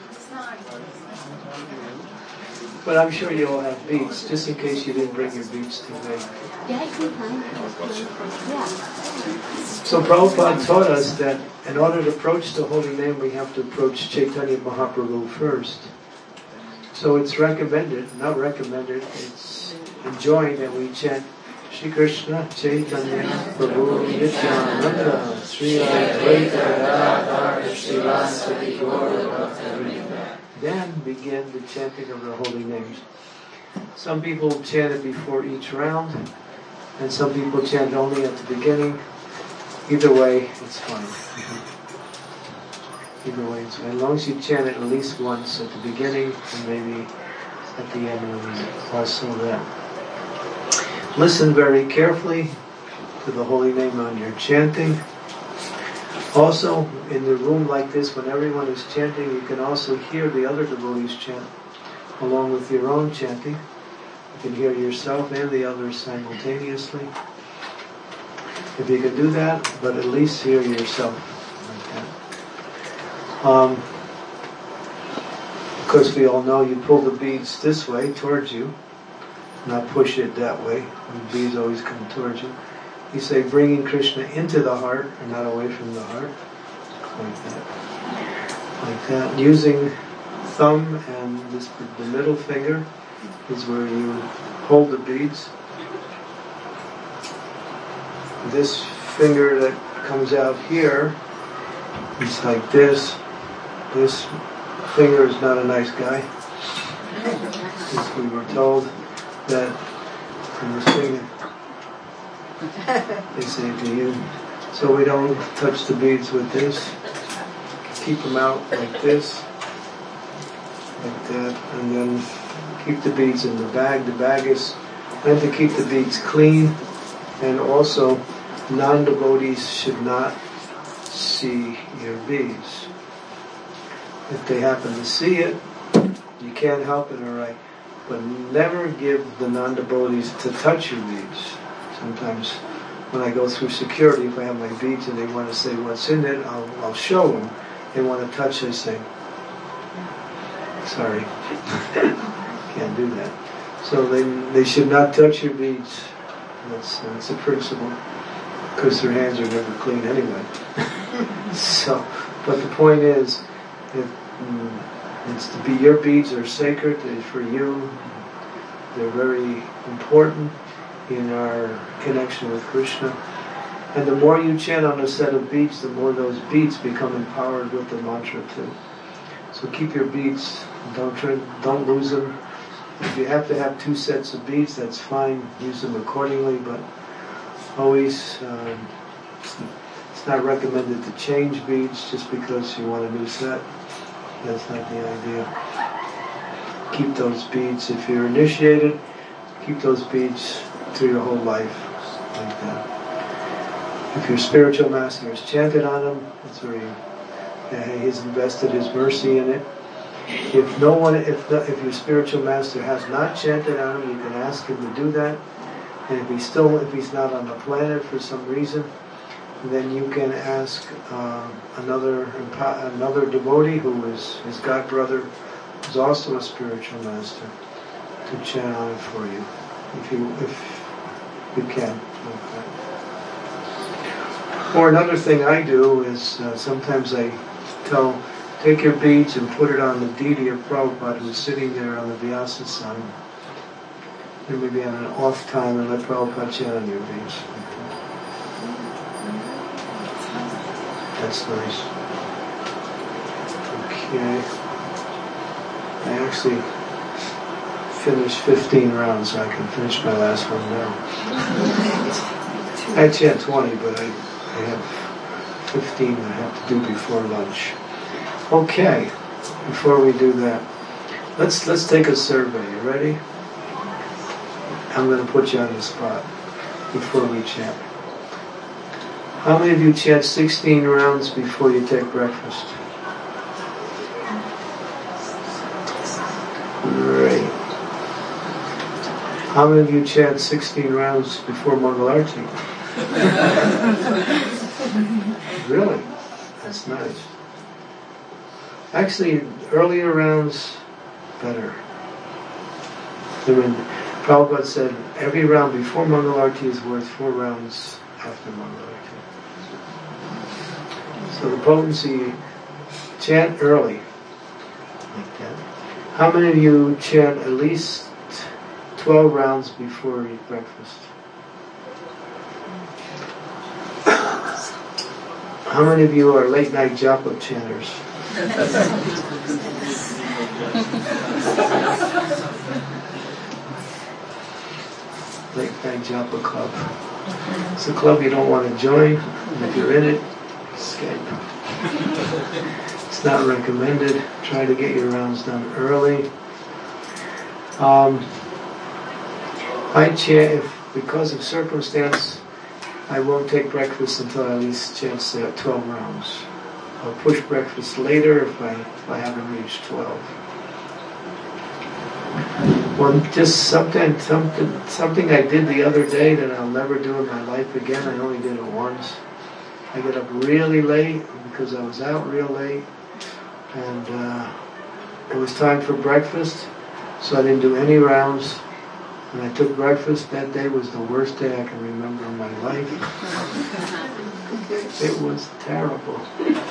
but I'm sure you all have beads, just in case you didn't bring your beads today. Yeah, I can find it. Yeah. So Prabhupada taught us that in order to approach the holy name, we have to approach Chaitanya Mahaprabhu first. So it's recommended, not recommended, it's enjoined that we chant Shri Krishna Chaitanya Prabhu Nityananda Sri Advaita Gadadhar Srivasadi Gaura Bhakta. Then begin the chanting of the holy names. Some people chant it before each round, and some people chant only at the beginning. Either way, it's fine. Either way, it's fine. As long as you chant it at least once at the beginning, and maybe at the end when you also that. Listen very carefully to the holy name on your chanting. Also, in the room like this, when everyone is chanting, you can also hear the other devotees chant along with your own chanting. You can hear yourself and the others simultaneously. If you can do that, but at least hear yourself like that. Um, of course, we all know you pull the beads this way towards you, not push it that way. The beads always come towards you. You say, bringing Krishna into the heart and not away from the heart, like that. Like that. Using thumb and this, the middle finger is where you hold the beads. This finger that comes out here is like this. This finger is not a nice guy. As we were told that from this finger, they say to you. So we don't touch the beads with this. Keep them out like this, like that, and then keep the beads in the bag. The bag is meant to keep the beads clean And also, non-devotees should not see your beads. If they happen to see it, you can't help it, all right. But never give the non-devotees to touch your beads. Sometimes when I go through security, if I have my beads and they want to say what's in it, I'll, I'll show them. They want to touch, they say, sorry, can't do that. So they they should not touch your beads. That's, that's a principle, because their hands are never clean anyway. So, but the point is, if, mm, it's to be your beads are sacred, they're for you. They're very important in our connection with Krishna. And the more you chant on a set of beads, the more those beads become empowered with the mantra too. So keep your beads, don't try, don't lose them. If you have to have two sets of beads, that's fine. Use them accordingly, but always, um, it's not recommended to change beads just because you want a new set. That's not the idea. Keep those beads. If you're initiated, keep those beads through your whole life, like that. If your spiritual master has chanted on them, that's where you, yeah, he's invested his mercy in it. If no one, if the, if your spiritual master has not chanted on him, you can ask him to do that. And if he's still, if he's not on the planet for some reason, then you can ask uh, another another devotee who is his god brother, who's also a spiritual master, to chant on it for you, if you if you can. Okay. Or another thing I do is uh, sometimes I tell, take your beads and put it on the deity of Prabhupada who's sitting there on the Vyasa sign. And maybe on an off time and let Prabhupada chant on your beads. That's nice. Okay. I actually finished fifteen rounds, so I can finish my last one now. I chant twenty, but I, I have fifteen I have to do before lunch. Okay, before we do that, let's let's take a survey. You ready? I'm going to put you on the spot before we chant. How many of you chant sixteen rounds before you take breakfast? Great. How many of you chant sixteen rounds before Mangalarti? Really? That's nice. Actually, earlier rounds, better. I mean, Prabhupada said every round before Mangalarti is worth four rounds after Mangalarti. So the potency, chant early, like that. How many of you chant at least twelve rounds before you eat breakfast? How many of you are late night japa chanters? Late night japa club. It's a club you don't want to join, and if you're in it, escape. It's not recommended. Try to get your rounds done early. Um, I chant, if because of circumstance, I won't take breakfast until I at least chant uh, twelve rounds. I'll push breakfast later if I if I haven't reached twelve. Well, just something something something I did the other day that I'll never do in my life again. I only did it once. I got up really late because I was out real late, and uh, it was time for breakfast, so I didn't do any rounds. And I took breakfast. That day was the worst day I can remember in my life. It was terrible.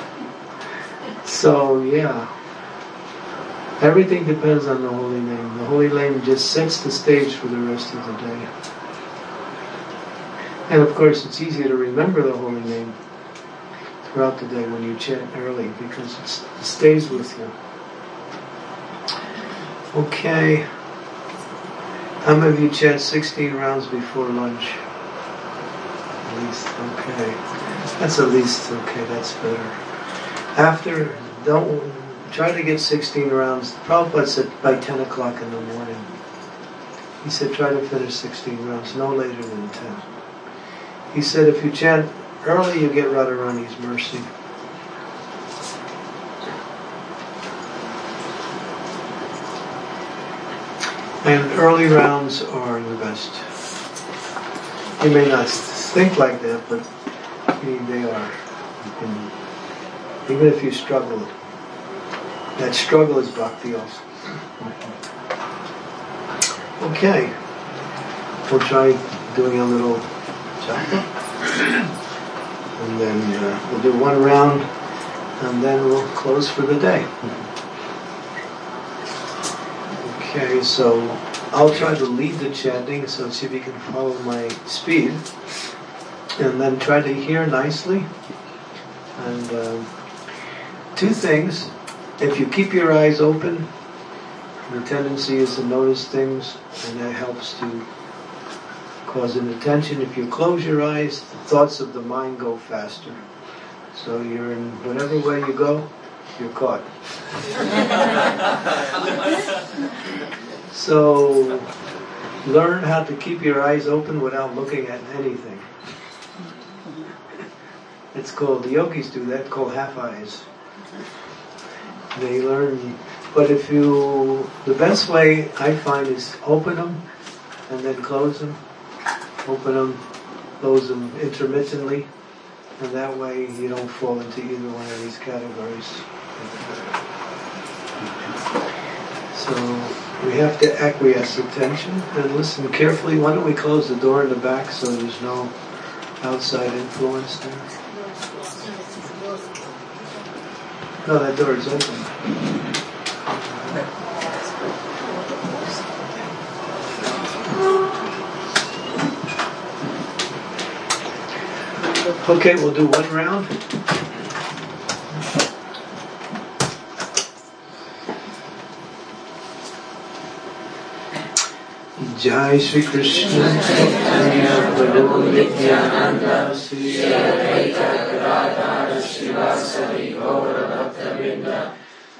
So yeah, everything depends on the holy name. The holy name just sets the stage for the rest of the day. And of course, it's easier to remember the holy name throughout the day when you chant early because it's, it stays with you. Okay. How many of you chant sixteen rounds before lunch? At least, okay. That's at least, okay, that's better. After, don't, try to get sixteen rounds. Prabhupada said by ten o'clock in the morning. He said try to finish sixteen rounds, no later than ten. he said if you chant early, you get Radharani's mercy. And early rounds are the best. You may not think like that, but they are. And even if you struggle, that struggle is bhakti also. Okay. We'll try doing a little japa. And then uh, we'll do one round, and then we'll close for the day. Okay, so I'll try to lead the chanting so Chibi can follow my speed, and then try to hear nicely. And uh, two things: if you keep your eyes open, the tendency is to notice things, and that helps to cause an attention. If you close your eyes, the thoughts of the mind go faster. So you're in whatever way you go, you're caught. So learn how to keep your eyes open without looking at anything. It's called, the yogis do that, called half eyes. They learn, but if you, the best way I find is open them and then close them. Open them, close them intermittently, and that way you don't fall into either one of these categories. So we have to acquiesce attention and listen carefully. Why don't we close the door in the back so there's no outside influence there? No, that door is open. Okay, we'll do one round. Jai Shri Krishna Chaitanya Prabhu Nityananda Sri Advaita Gadadhara Srivasadi Gaura Bhakta-vrinda.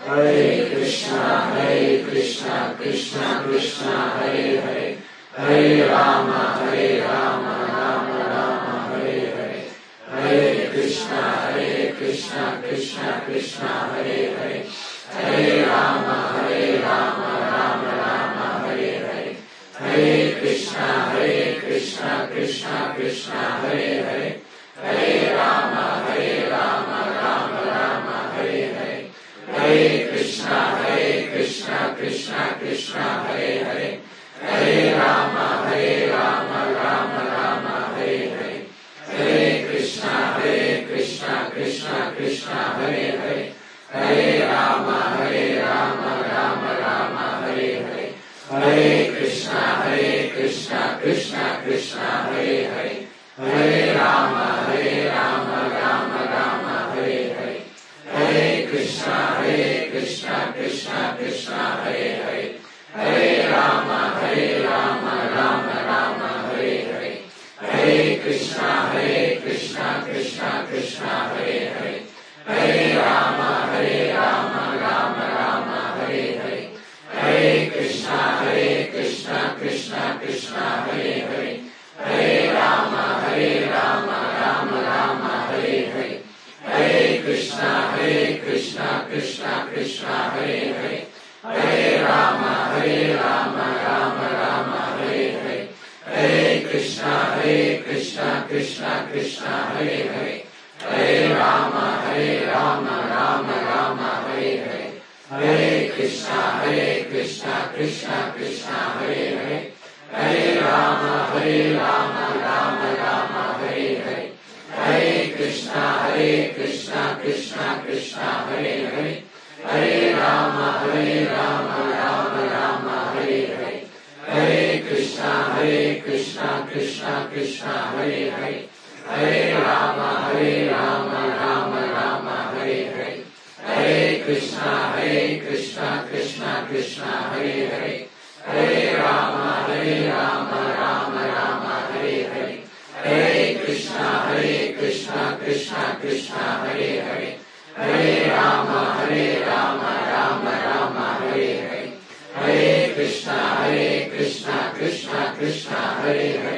Hare Krishna, Hare Krishna, Krishna Krishna, Hare Hare, Hare Rama, Hare Rama, Rama Rama, Hare Hare. Hare Krishna, Hare Krishna, Krishna Krishna, Hare Hare, Hare Rama, Hare Rama, Rama Rama, Hare Hare. Hare Krishna, Hare Krishna, Krishna Krishna, Hare Hare, Hare Rama, Hare Rama, Rama Rama, Hare Hare. Hare Krishna, Hare Krishna, Krishna Krishna, Hare Hare, Hare Rama, Hare Rama, Rama Rama, Hare Hare. Hare Krishna, Hare Krishna, Krishna Krishna, Hare Hare, Hare Rama, Hare Rama, Rama Rama, Hare Hare. Hare Krishna, Hare Krishna, Krishna Krishna, Hare Hare, Hare Rama, Hare Rama, Rama Rama, Hare Hare. Hare Krishna, Hare Krishna, Krishna Krishna, Hare Hare, Hare Rama, Hare Rama, Rama Rama, Hare Hare. Hare Krishna, Hare Krishna, Krishna Krishna, Hare Hare, Hare Rama, Hare Rama, Rama Rama, Hare Hare. Hare Krishna, Hare Krishna, Krishna Krishna, Hare Hare, Hare Rama, Hare Rama, Rama Rama, Hare Hare. Hare Krishna, Hare Krishna, Krishna Krishna, Hare Hare, Hare Rama, Hare Rama, Rama Rama, Hare Hare. Hare Krishna, Hare Krishna, Krishna Krishna, Hare Hare, Hare Rama, Hare Rama, Rama Rama, Hare Hare. Hare Krishna, Hare Krishna, Krishna Krishna, Hare Hare, Hare Rama, Hare Rama, Rama Rama, Hare Hare. Hare Krishna, Hare Krishna, Krishna Krishna, Hare Hare, Hare Rama, Hare Rama, Rama Rama, Hare Hare. Hare Krishna, Hare Krishna, Krishna Krishna, Hare Hare, Hare Rama, Hare Rama, Rama Rama, Hare Hare. Hare Krishna, Hare Krishna, Krishna Krishna, Hare Hare, Hare Rama, Hare Rama, Rama Rama, Hare Hare. Hare Krishna, Hare Krishna, Krishna Krishna, Hare Hare, Hare Rama, Hare Rama, Rama Rama, Hare Hare. Hare Krishna, Hare Krishna, Krishna Krishna, Hare Hare,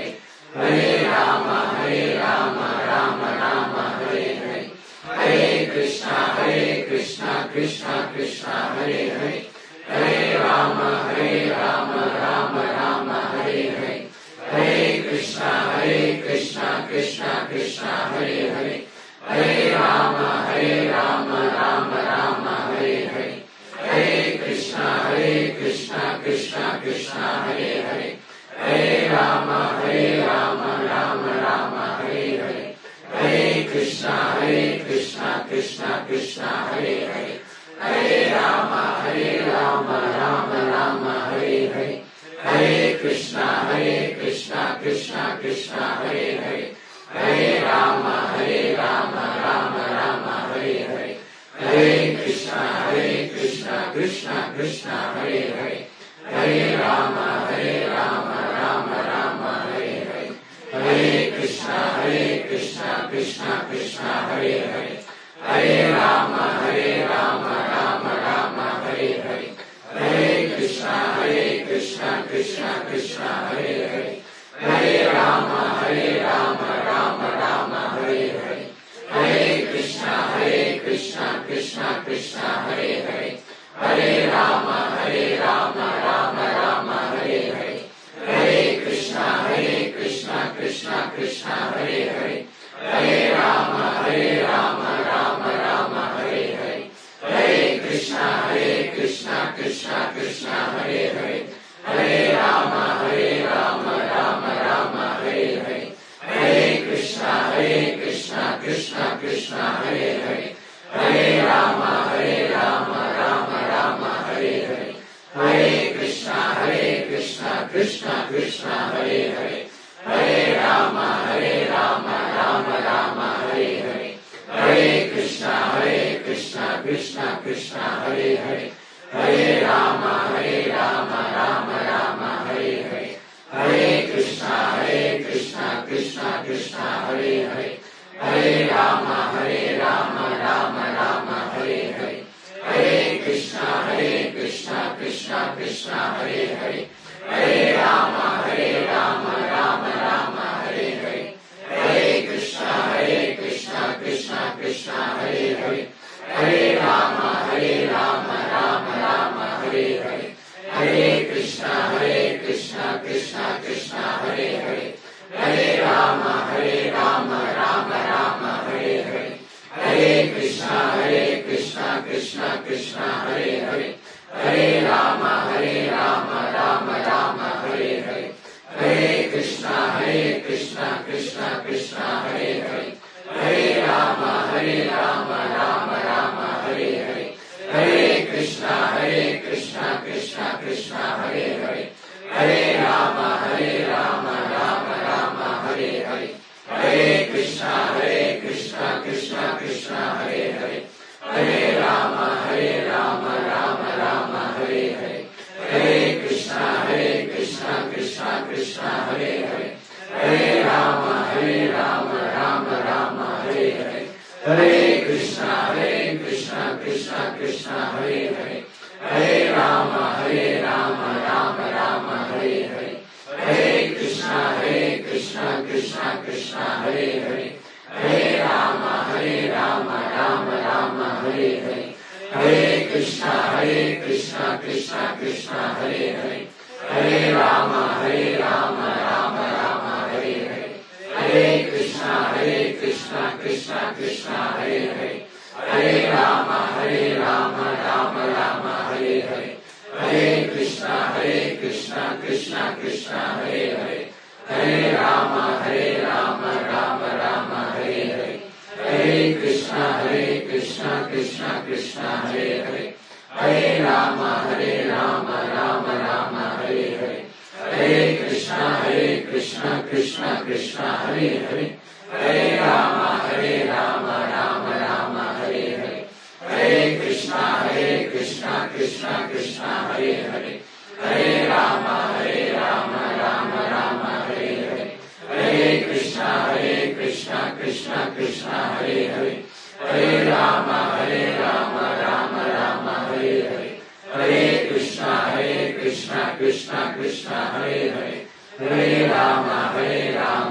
Hare Rama, Hare Rama, Rama Rama, Hare Hare. Hare Krishna, Hare Krishna, Krishna Krishna, Hare Hare. Hare Rama, Hare Rama, Rama Rama, Hare Hare. Hare Krishna, Hare Krishna, Krishna Krishna, Hare Hare. Hare Rama, Hare Rama, Rama Rama, Hare Hare. Hare Krishna, Hare Krishna, Krishna Krishna, Hare Hare. Hare Rama, Hare Rama, Rama Rama, Hare Hare. Hare Krishna, Hare Krishna, Krishna Krishna, Hare Hare. Hare Rama, Hare Rama, Rama Rama, Hare Hare. Hare Krishna, Hare Krishna, Krishna Krishna, Hare Hare. Hare Rama, Hare Rama, Rama Rama, Hare Hare. Hare Krishna, Hare Krishna, Krishna Krishna, Hare Hare. Hare Rama, Hare Rama, Rama Rama, Hare Hare. Hare Krishna, Hare Krishna, Krishna Krishna, Hare Hare. Hare Rama, Hare Rama, Rama Rama, Hare Hare. Hare Krishna, Hare Krishna, Krishna Krishna, Hare Hare. Hare Rama, Hare Rama, Rama Rama, Hare Hare. Hare Krishna, Hare Krishna, Krishna Krishna, Hare Hare. Hare Rama, Hare Rama, Rama Rama, Hare Hare. Hare Krishna, Hare Krishna, Krishna Krishna, Hare Hare. Hare Rama, Hare Rama, Rama Rama, Hare Hare. Hare Krishna, Hare Krishna, Krishna Krishna, Hare Hare. Hare Rama, Hare Rama, Rama Rama, Hare Hare. Hare Krishna, Hare Krishna, Krishna Krishna, Hare Hare. Hare Rama, Hare Rama, Rama Rama, Hare Hare. Hare Krishna, Hare Krishna, Krishna Krishna, Hare Hare. Hare Rama, Hare Rama, Rama Rama, Hare Hare. Hare Krishna, Hare Krishna, Krishna Krishna, Hare Hare. Hare Rama, Hare Rama, Rama Rama, Hare Hare. Hare Krishna, Hare Krishna, Krishna Krishna, Hare Hare. Hare Rama, Hare Rama, Rama Rama, Hare Hare. Hare Krishna, Hare Krishna, Krishna Krishna, Hare Hare. Hare Rama, Hare Rama, Rama Rama, Hare Hare. Hare Krishna, Hare Krishna, Krishna Krishna, Hare Hare. Hare Rama, Hare Rama, Rama Rama, Hare Hare. Hare Krishna, Hare Krishna, Krishna Krishna, Hare Hare. Hare Rama, Hare Rama, Rama Rama, Hare Hare. Hare Krishna, Hare Krishna, Krishna Krishna, Hare Hare. Hare Rama, Hare Rama, Rama Rama, Hare Hare. Hare Krishna, Hare Krishna, Krishna Krishna, Hare Hare. Hare Rama, Hare Rama, Rama Rama, Hare Hare. Hare Krishna, Hare Krishna, Krishna Krishna, Hare Hare. Hare Rama, Hare Rama, Rama Rama, Hare Hare. Hare Krishna, Hare Krishna, Krishna Krishna, Hare Hare. Hare Rama, Hare Rama, Rama Rama, Hare Hare. Hare Krishna, Hare Krishna, Krishna Krishna, Hare Hare. Hare Rama, Hare Rama, Rama Rama, Hare Hare. Hare Krishna, Hare Krishna, Krishna Krishna, Hare Hare. Hare Rama, Hare Rama, Rama Rama, Hare Hare. Hare Krishna, Hare Krishna, Krishna Krishna, Hare Hare. Hare Rama, Hare Rama, Rama Rama, Hare Hare. Hare Krishna, Hare Krishna, Krishna Krishna, Hare Hare. Hare Rama, Hare Rama, Rama Rama, Hare Hare. Hare Krishna, Hare Krishna, Krishna Krishna, Hare Hare. Hare Rama, Hare Rama, Rama Rama, Hare Hare. Hare Krishna, Hare Krishna, Krishna Krishna, Hare Hare. Hare Rama, Hare Rama, Rama Rama, Hare Hare. Hare Krishna, Hare Krishna, Krishna Krishna, Hare Hare. Hare Rama, Hare Rama, Rama Rama, Hare Hare. Hare Krishna, Hare Krishna, Krishna Krishna, Hare Hare. Hare Rama, Hare Rama, Rama Rama, Hare Hare. Hare Krishna, Hare Krishna, Krishna Krishna, Hare Hare. Hare Rama, Hare Rama, Rama Rama, Hare Hare. Hare Krishna, Hare Krishna, Krishna Krishna, Hare Hare. Hare Rama, Hare Rama, Rama Rama, Hare Hare. Hare Krishna, Hare Krishna, Krishna Krishna, Hare Hare. Hare Rama, Hare Rama,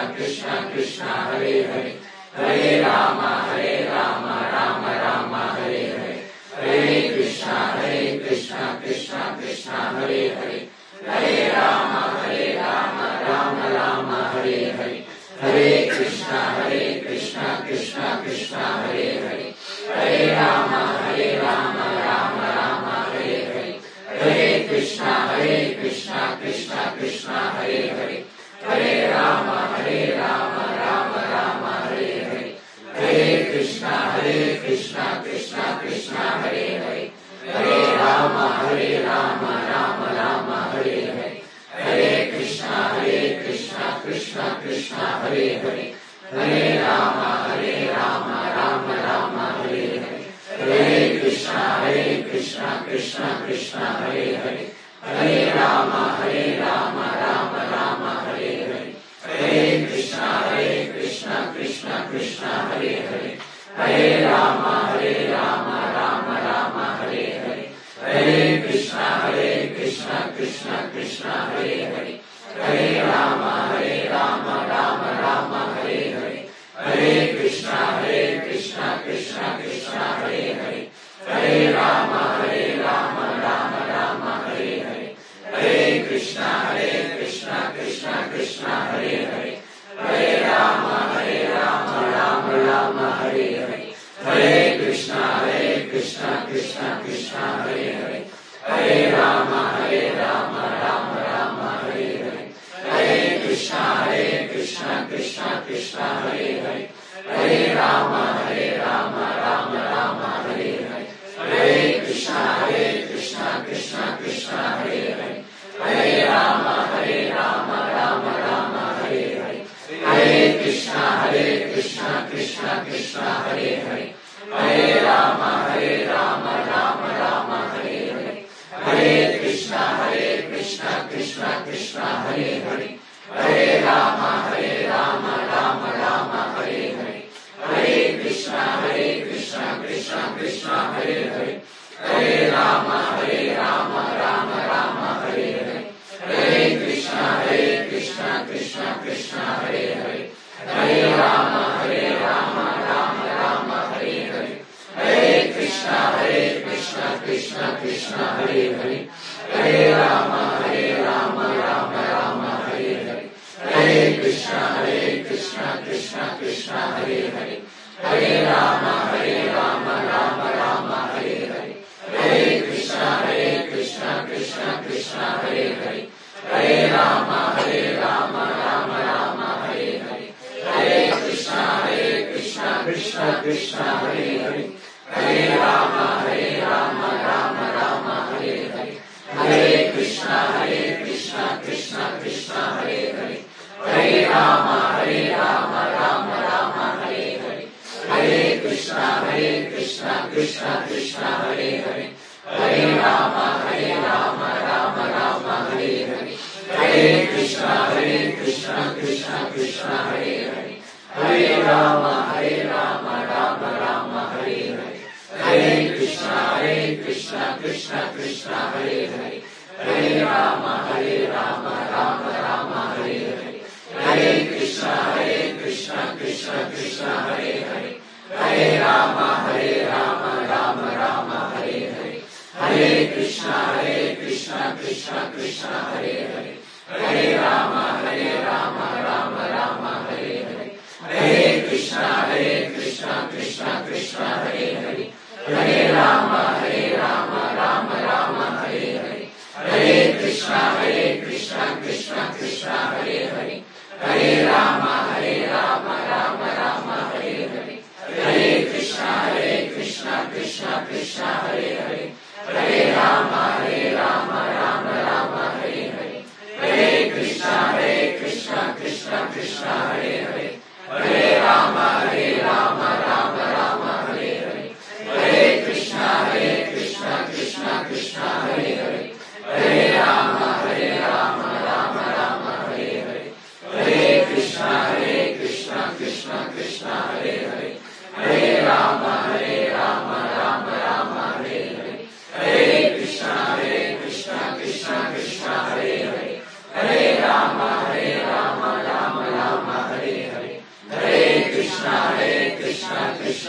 Krishna Krishna Hare Hare, Hare Rama Hare Rama Rama Rama Hare Hare, Hare Krishna Hare Krishna Krishna Krishna Hare Hare, Hare Rama Hare Rama Rama Rama Hare Hare, Hare Krishna Hare Krishna Krishna Krishna Hare Hare, Hare Rama Hare Rama Rama Rama Hare Hare, Hare Krishna Hare Krishna Krishna Krishna Hare Hare, Hare Rama Hare Rama Rama Rama Hare Hare, Hare Krishna Hare Krishna Krishna Krishna Hare Hare, Hare Rama Hare Rama Rama Rama Hare Hare, Hare Krishna Hare Krishna Krishna Krishna Hare Hare, Hare Rama Hare Rama Rama Rama Hare Hare, Hare Krishna Hare Krishna Krishna Krishna Hare Hare, Hare Rama Hare Rama Rama Rama Hare Hare, Hare Krishna Hare Krishna Krishna Krishna Hare Hare, Hare Rama Hare Rama Rama Rama Hare Hare, Hare Krishna Hare Krishna Krishna Krishna Hare Hare, Hare Rama Hare Rama Rama Rama Hare Hare, Hare Krishna Hare Krishna Krishna Krishna Hare Hare, Hare Rama Hare Rama Rama Rama Hare Hare, Hare Krishna Hare Krishna Krishna Krishna Hare Hare, Hare Rama Hare Rama Rama Rama Hare Hare, Hare Krishna Hare Krishna Krishna Krishna Hare Hare, Hare Rama Hare Rama Rama Rama Hare Hare, Hare Krishna Hare Krishna Krishna Krishna Hare Hare, Hare Rama Hare Rama Rama Rama Hare Hare, Hare Krishna Hare Krishna Krishna Krishna Hare Hare, Hare Rama Hare Rama Rama Rama Hare Hare, Hare Krishna Hare Krishna Krishna Krishna Hare Hare, Hare Rama Hare Rama Rama Rama Hare Hare, Hare Krishna Hare Krishna Krishna Krishna Hare Hare, Hare Rama Hare Rama Rama Rama Hare Hare, Hare Krishna Hare Krishna Krishna Krishna Hare Hare, Hare Rama Hare Rama Rama Rama Hare Hare, Hare Krishna Hare Krishna Krishna Krishna Hare Hare, Hare Rama Hare Rama Rama Rama Hare Hare, Hare Krishna Hare Krishna Krishna Krishna Hare Hare, Hare Rama Hare Rama Rama Rama Hare Hare, Hare Krishna Hare Krishna Krishna Krishna Hare Hare, Hare Rama Hare Rama Rama Rama Hare Hare, Hare Krishna Hare Krishna Krishna Krishna Hare Hare, Hare Rama Hare Rama Rama Rama Hare Hare, Hare Krishna Hare Krishna Krishna Krishna Hare Hare, Hare Rama Hare Rama Rama Rama Hare Hare, Hare Krishna Hare Krishna Krishna Krishna Hare Hare, Hare Rama Hare Rama Rama Rama Hare Hare, Hare Krishna Hare Krishna Krishna Krishna Hare Hare, Hare Rama Hare Rama Rama Rama Hare Hare, Hare Krishna Hare Krishna Krishna Krishna Hare Hare, Hare Rama Hare Rama Rama Rama Hare Hare, Hare Krishna Hare Krishna Krishna Krishna Hare Hare, Hare Rama Hare Rama Rama Rama Hare Hare, Hare Krishna Hare Krishna Krishna Krishna Hare Hare, Hare Rama Hare Rama Rama Rama Hare Hare, Hare Krishna Hare Krishna Krishna Krishna Hare Hare, Hare Rama Hare Rama Rama Rama Hare Hare, Hare Krishna Hare Krishna Krishna Krishna Hare Hare, Hare Rama Hare Rama Rama Rama Hare Hare, Hare Krishna Hare Krishna Krishna Krishna Hare Hare, Hare Rama Hare Rama Rama Rama Hare Hare, Hare Krishna Hare Krishna Krishna Krishna Hare Hare, Hare Rama Hare Rama Rama Rama Hare Hare, Hare Krishna Hare Krishna Krishna Krishna Hare Hare, Hare Rama Hare Rama Rama Rama Hare Hare, Hare Krishna Hare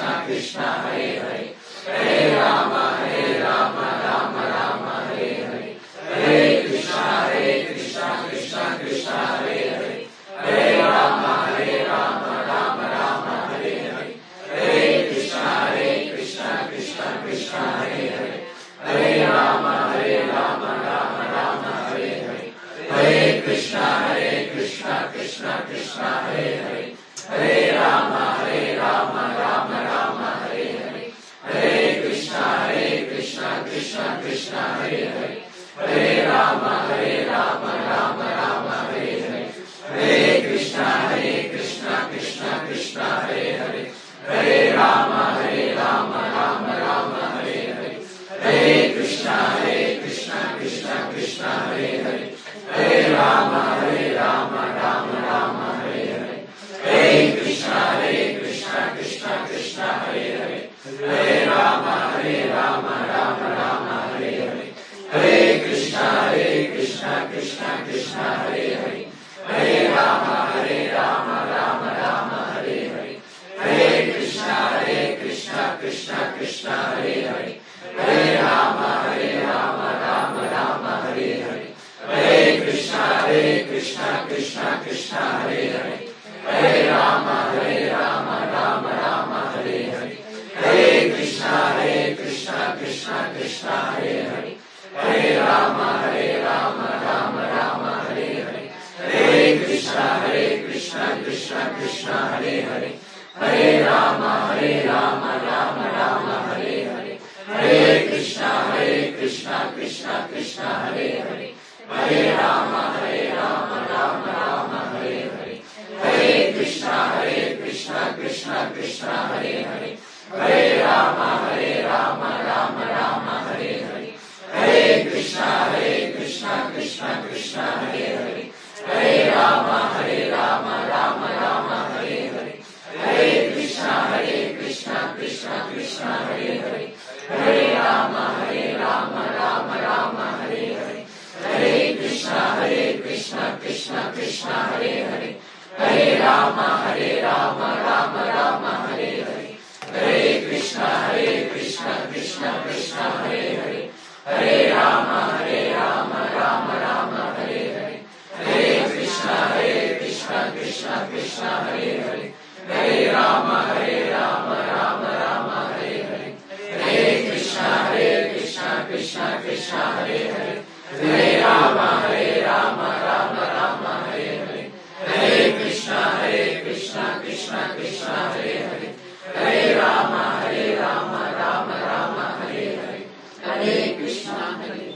Krishna Krishna Hare Hare, Hare Rama Hare Rama Rama Rama Hare Hare, Hare Krishna Hare Krishna Krishna Krishna Hare Hare, Hare Rama Hare Rama Rama Rama Hare Hare, Hare Krishna Hare Krishna Krishna Krishna Hare Hare, Hare Rama Hare Rama Rama Rama Hare Hare, Hare Krishna Hare Krishna Krishna Krishna Hare Hare, Hare Rama Hare Rama Rama Rama Hare Hare, Hare Krishna Hare Krishna Krishna Krishna Hare Hare, Hare Rama Hare Rama Rama Rama Hare Hare, Hare Krishna Hare Krishna Krishna Krishna Hare Hare, Hare Rama Hare Rama Rama Rama Hare Hare, Hare Krishna Hare Krishna Krishna Krishna Hare Hare, Hare Rama Hare Rama Rama Rama Hare Hare, Hare Krishna Hare Krishna Krishna Krishna Hare Hare, Hare Rama Hare Rama Rama Rama Hare Hare, Hare Krishna Hare Krishna Krishna Krishna Hare Hare, Hare Rama Hare Rama Rama Rama Hare Hare, Hare Krishna Hare Krishna Krishna Krishna Hare Hare, Hare Rama Hare Rama Rama Rama Hare Hare, Hare Krishna Hare Krishna Krishna Krishna Hare Hare, Hare Rama Hare Rama Rama Rama Hare Hare, Hare Krishna Hare Krishna Krishna Krishna Hare Hare, Hare Rama Hare Rama Rama Rama Hare Hare, Hare Krishna Hare Krishna Krishna Krishna Hare Hare, Hare Rama Hare Rama Rama Rama Hare Hare, Hare Krishna Hare Krishna Krishna Krishna Hare Hare, Hare Rama Hare Rama Rama Rama Hare Hare, Hare Krishna Hare Krishna Krishna Krishna Hare Hare, Hare Rama Hare Rama Rama Rama Hare Hare, Hare Krishna Hare Krishna Krishna Krishna Hare Hare, Hare Rama Hare Rama Rama Rama Hare Hare, Hare Krishna Hare Krishna Krishna Krishna Hare Hare, Hare Rama Hare Rama Rama Rama Hare Hare, Hare Krishna Hare Krishna Krishna Krishna Hare Hare, Hare Rama Hare Rama Rama Rama Hare Hare, Hare Krishna Hare Krishna Krishna Krishna Hare Hare, Hare Rama Hare Rama Rama Rama Hare Hare, Hare Krishna Hare Krishna Krishna Krishna Hare Hare, Hare Rama Hare Rama Rama Rama Hare Hare, Hare Krishna Hare Krishna Krishna Krishna Hare Hare, Hare Rama Hare Rama Rama Rama Hare Hare, Hare Krishna Hare Krishna Krishna Krishna Hare Hare, Hare Rama Hare Rama Rama Rama Hare Hare, Hare Krishna Hare Krishna.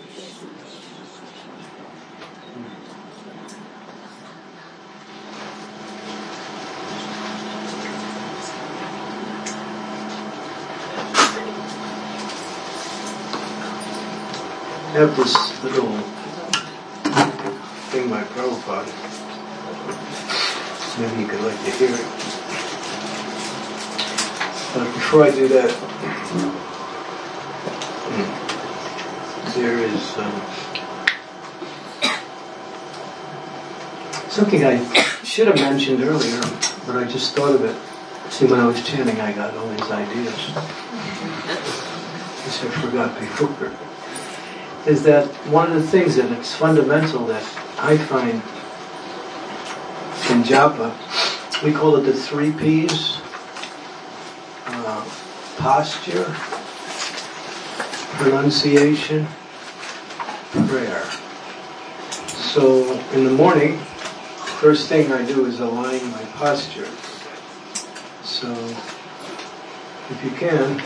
I have this little thing by Prabhupada. Maybe you could like to hear it. But before I do that, there is um, something I should have mentioned earlier, but I just thought of it. See, when I was chanting, I got all these ideas. Which I forgot before. Is that one of the things that it's fundamental that I find in japa, we call it the three P's, uh, posture, pronunciation, prayer. So in the morning, first thing I do is align my posture. So if you can,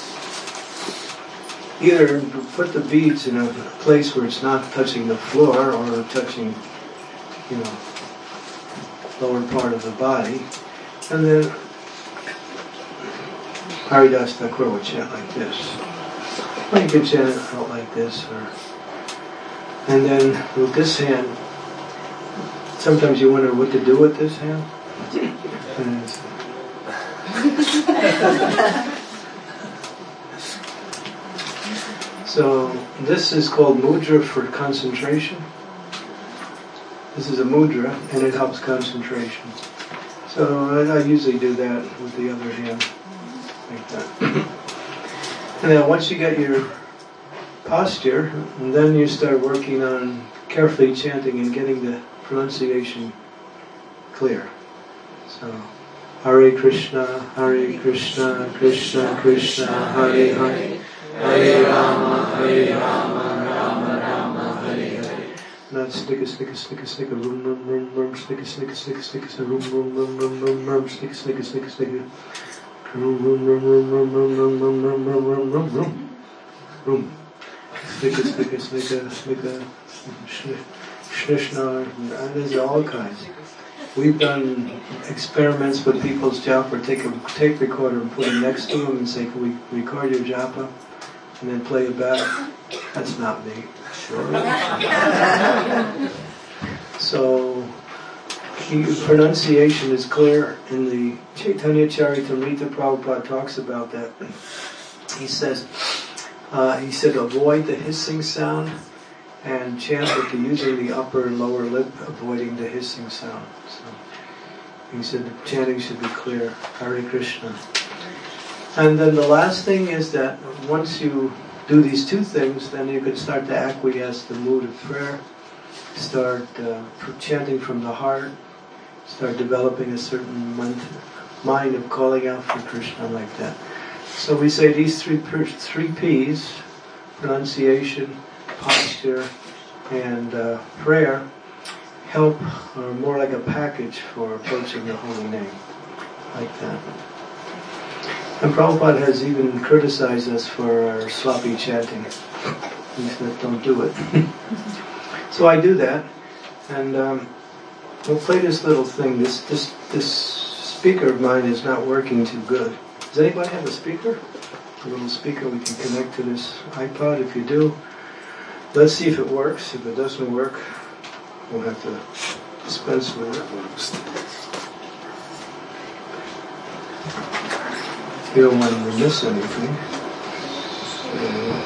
either put the beads in a place where it's not touching the floor or touching, you know, lower part of the body, and then Haridas Thakur would chant like this. Or you could chant it out like this, or and then with this hand, sometimes you wonder what to do with this hand. So this is called mudra for concentration. This is a mudra, and it helps concentration. So I, I usually do that with the other hand. like that. And then once you get your posture, and then you start working on carefully chanting and getting the pronunciation clear. So, Hare Krishna, Hare Krishna, Krishna Krishna, Hare Hare, Hare Rama, Hare Rama, Rama Rama, Hare Hare. Not stick a stick a stick a stick a room room room room stick a stick a stick a stick a room room room room room room stick a stick a stick a stick a room room room room room room room room room room room room room room stick a stick a stick a stick a Shnishna, and there's all kinds. We've done experiments with people's japa, take a tape recorder and put it next to them and say, can we record your japa? And then play it back. That's not me. Sure. So, the pronunciation is clear. In the Chaitanya Charitamrita, Prabhupada talks about that. He says, uh, he said, avoid the hissing sound and chant with the, using the upper and lower lip, avoiding the hissing sound. So he said the chanting should be clear. Hare Krishna. And then the last thing is that once you do these two things, then you can start to acquiesce the mood of prayer, start uh, chanting from the heart, start developing a certain mind of calling out for Krishna like that. So we say these three three P's, pronunciation, posture, and uh, prayer, help, or more like a package for approaching the holy name, like that. And Prabhupada has even criticized us for our sloppy chanting. He said, don't do it. So I do that, and um, we'll play this little thing. This, this, this speaker of mine is not working too good. Does anybody have a speaker? A little speaker we can connect to this iPod? If you do, let's see if it works. If it doesn't work, we'll have to dispense with it. You don't want to miss anything. So,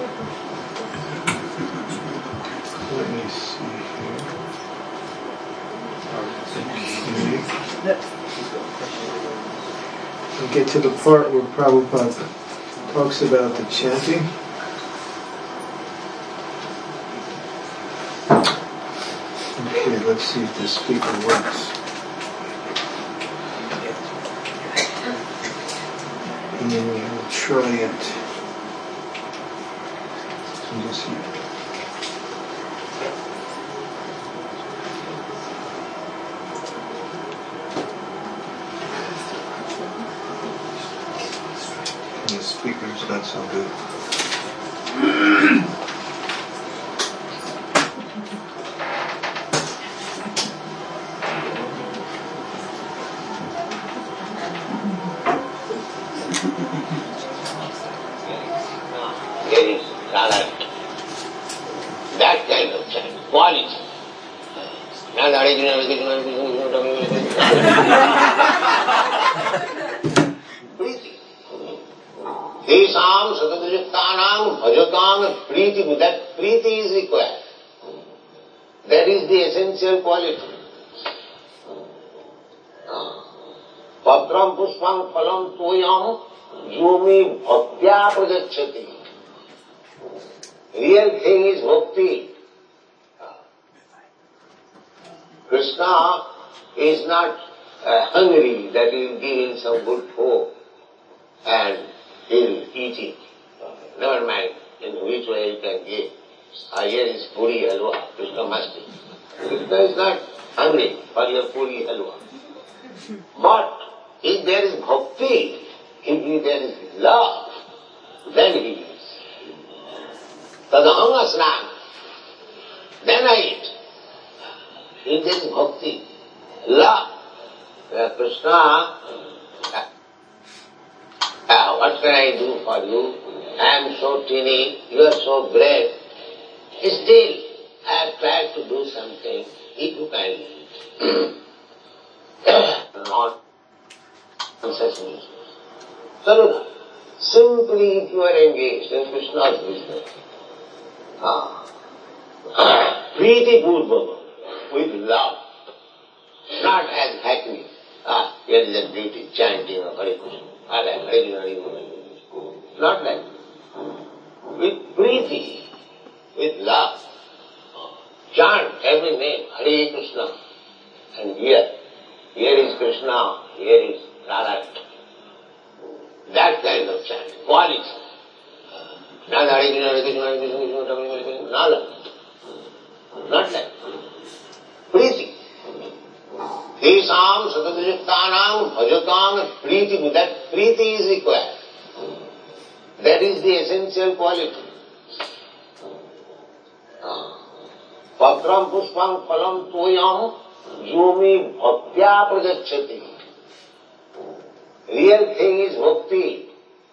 let me see here. Okay. We'll get to the part where Prabhupada talks about the chanting. Okay, let's see if this speaker works. And then we'll try it. And just see. The speaker's not so good. There is talent. That kind of chant, quality. Preeti. Tesam satadriyuktanam bhajatam preeti. That preeti is required. That is the essential quality. Patram pushpam phalam toyam yomi bhaktya prajachati. Real thing is bhakti. Krishna is not uh, hungry that he will give him some good food and he will eat it. Never mind in which way he can give. Ah, here is puri halwa. Krishna must eat. Krishna is not hungry for your puri halwa. But if there is bhakti, if there is love, then he gives. Tadaham asnam. Then I eat. If there is bhakti, love, uh, Krishna, uh, uh, what can I do for you? I am so teeny, you are so great. Still, I have tried to do something, if you can eat. Not consciousness. So, simply if you are engaged in Krishna's business, ah, Preeti Purvama, with love, not as happiness. Ah, you there is a duty, chanting of Hare Krishna. I like Hare Krishna, Hare Krishna, Hare Krishna. Not like that. With preeti, with love, chant every name, Hare Krishna. And here, here is Krishna, here is Radha. That kind of chanting, quality. Not Hare Krishna, Hare Krishna, Hare Krishna, Krishna, Hare Krishna, Nala. Not like that. Preeti. Tesam satadriyuktanam bhajatam preeti. That preeti is required. That is the essential quality. Patram pushpam phalam toyam yomi bhaktya prajachati. Real thing is bhakti.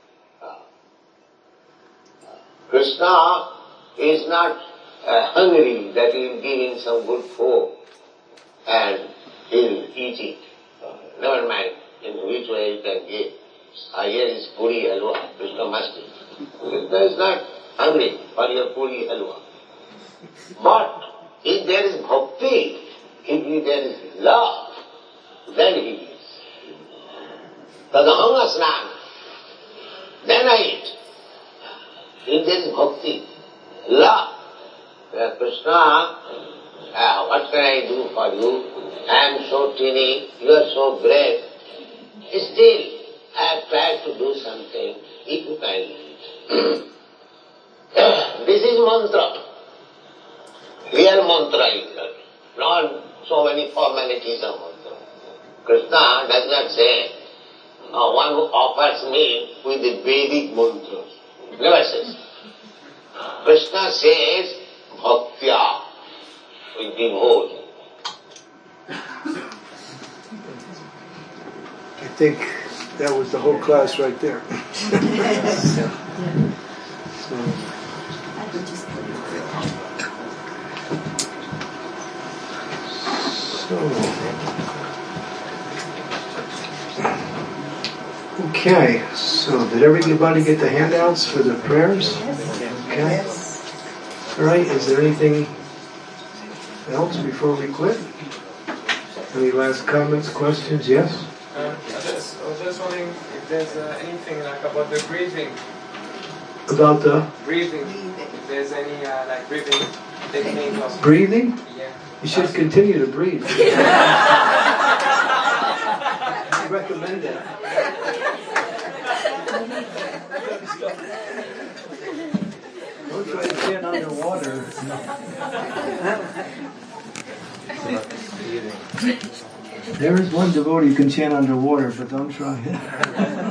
Krishna is not uh, hungry that he will give him some good food and he will eat it. Uh, never mind in which way he can give. Uh, here is puri halwa, Krishna must eat. Krishna is not hungry for your puri halwa. But if there is bhakti, if there is love, then he gives. Tadaham asnan, then I eat. If there is bhakti, love, uh, Krishna, uh, what can I do for you? I am so teeny, you are so great. Still, I have tried to do something, if you kindly. This is mantra. Real mantra is that. Not so many formalities of mantra. Krishna does not say, uh, one who offers me with the Vedic mantras. Never says. Krishna says, bhaktya, with devotion. I think that was the whole class right there. so, so, okay, so did everybody get the handouts for the prayers? Okay. All right, is there anything else before we quit? Any last comments, questions? Yes? Uh, I, just, I was just wondering if there's uh, anything like about the breathing. About the? Breathing. If there's any uh, like breathing technique or breathing? Yeah. You should That's continue to breathe. I recommend that. Don't try to chant underwater. There is one devotee who can chant underwater, but don't try it.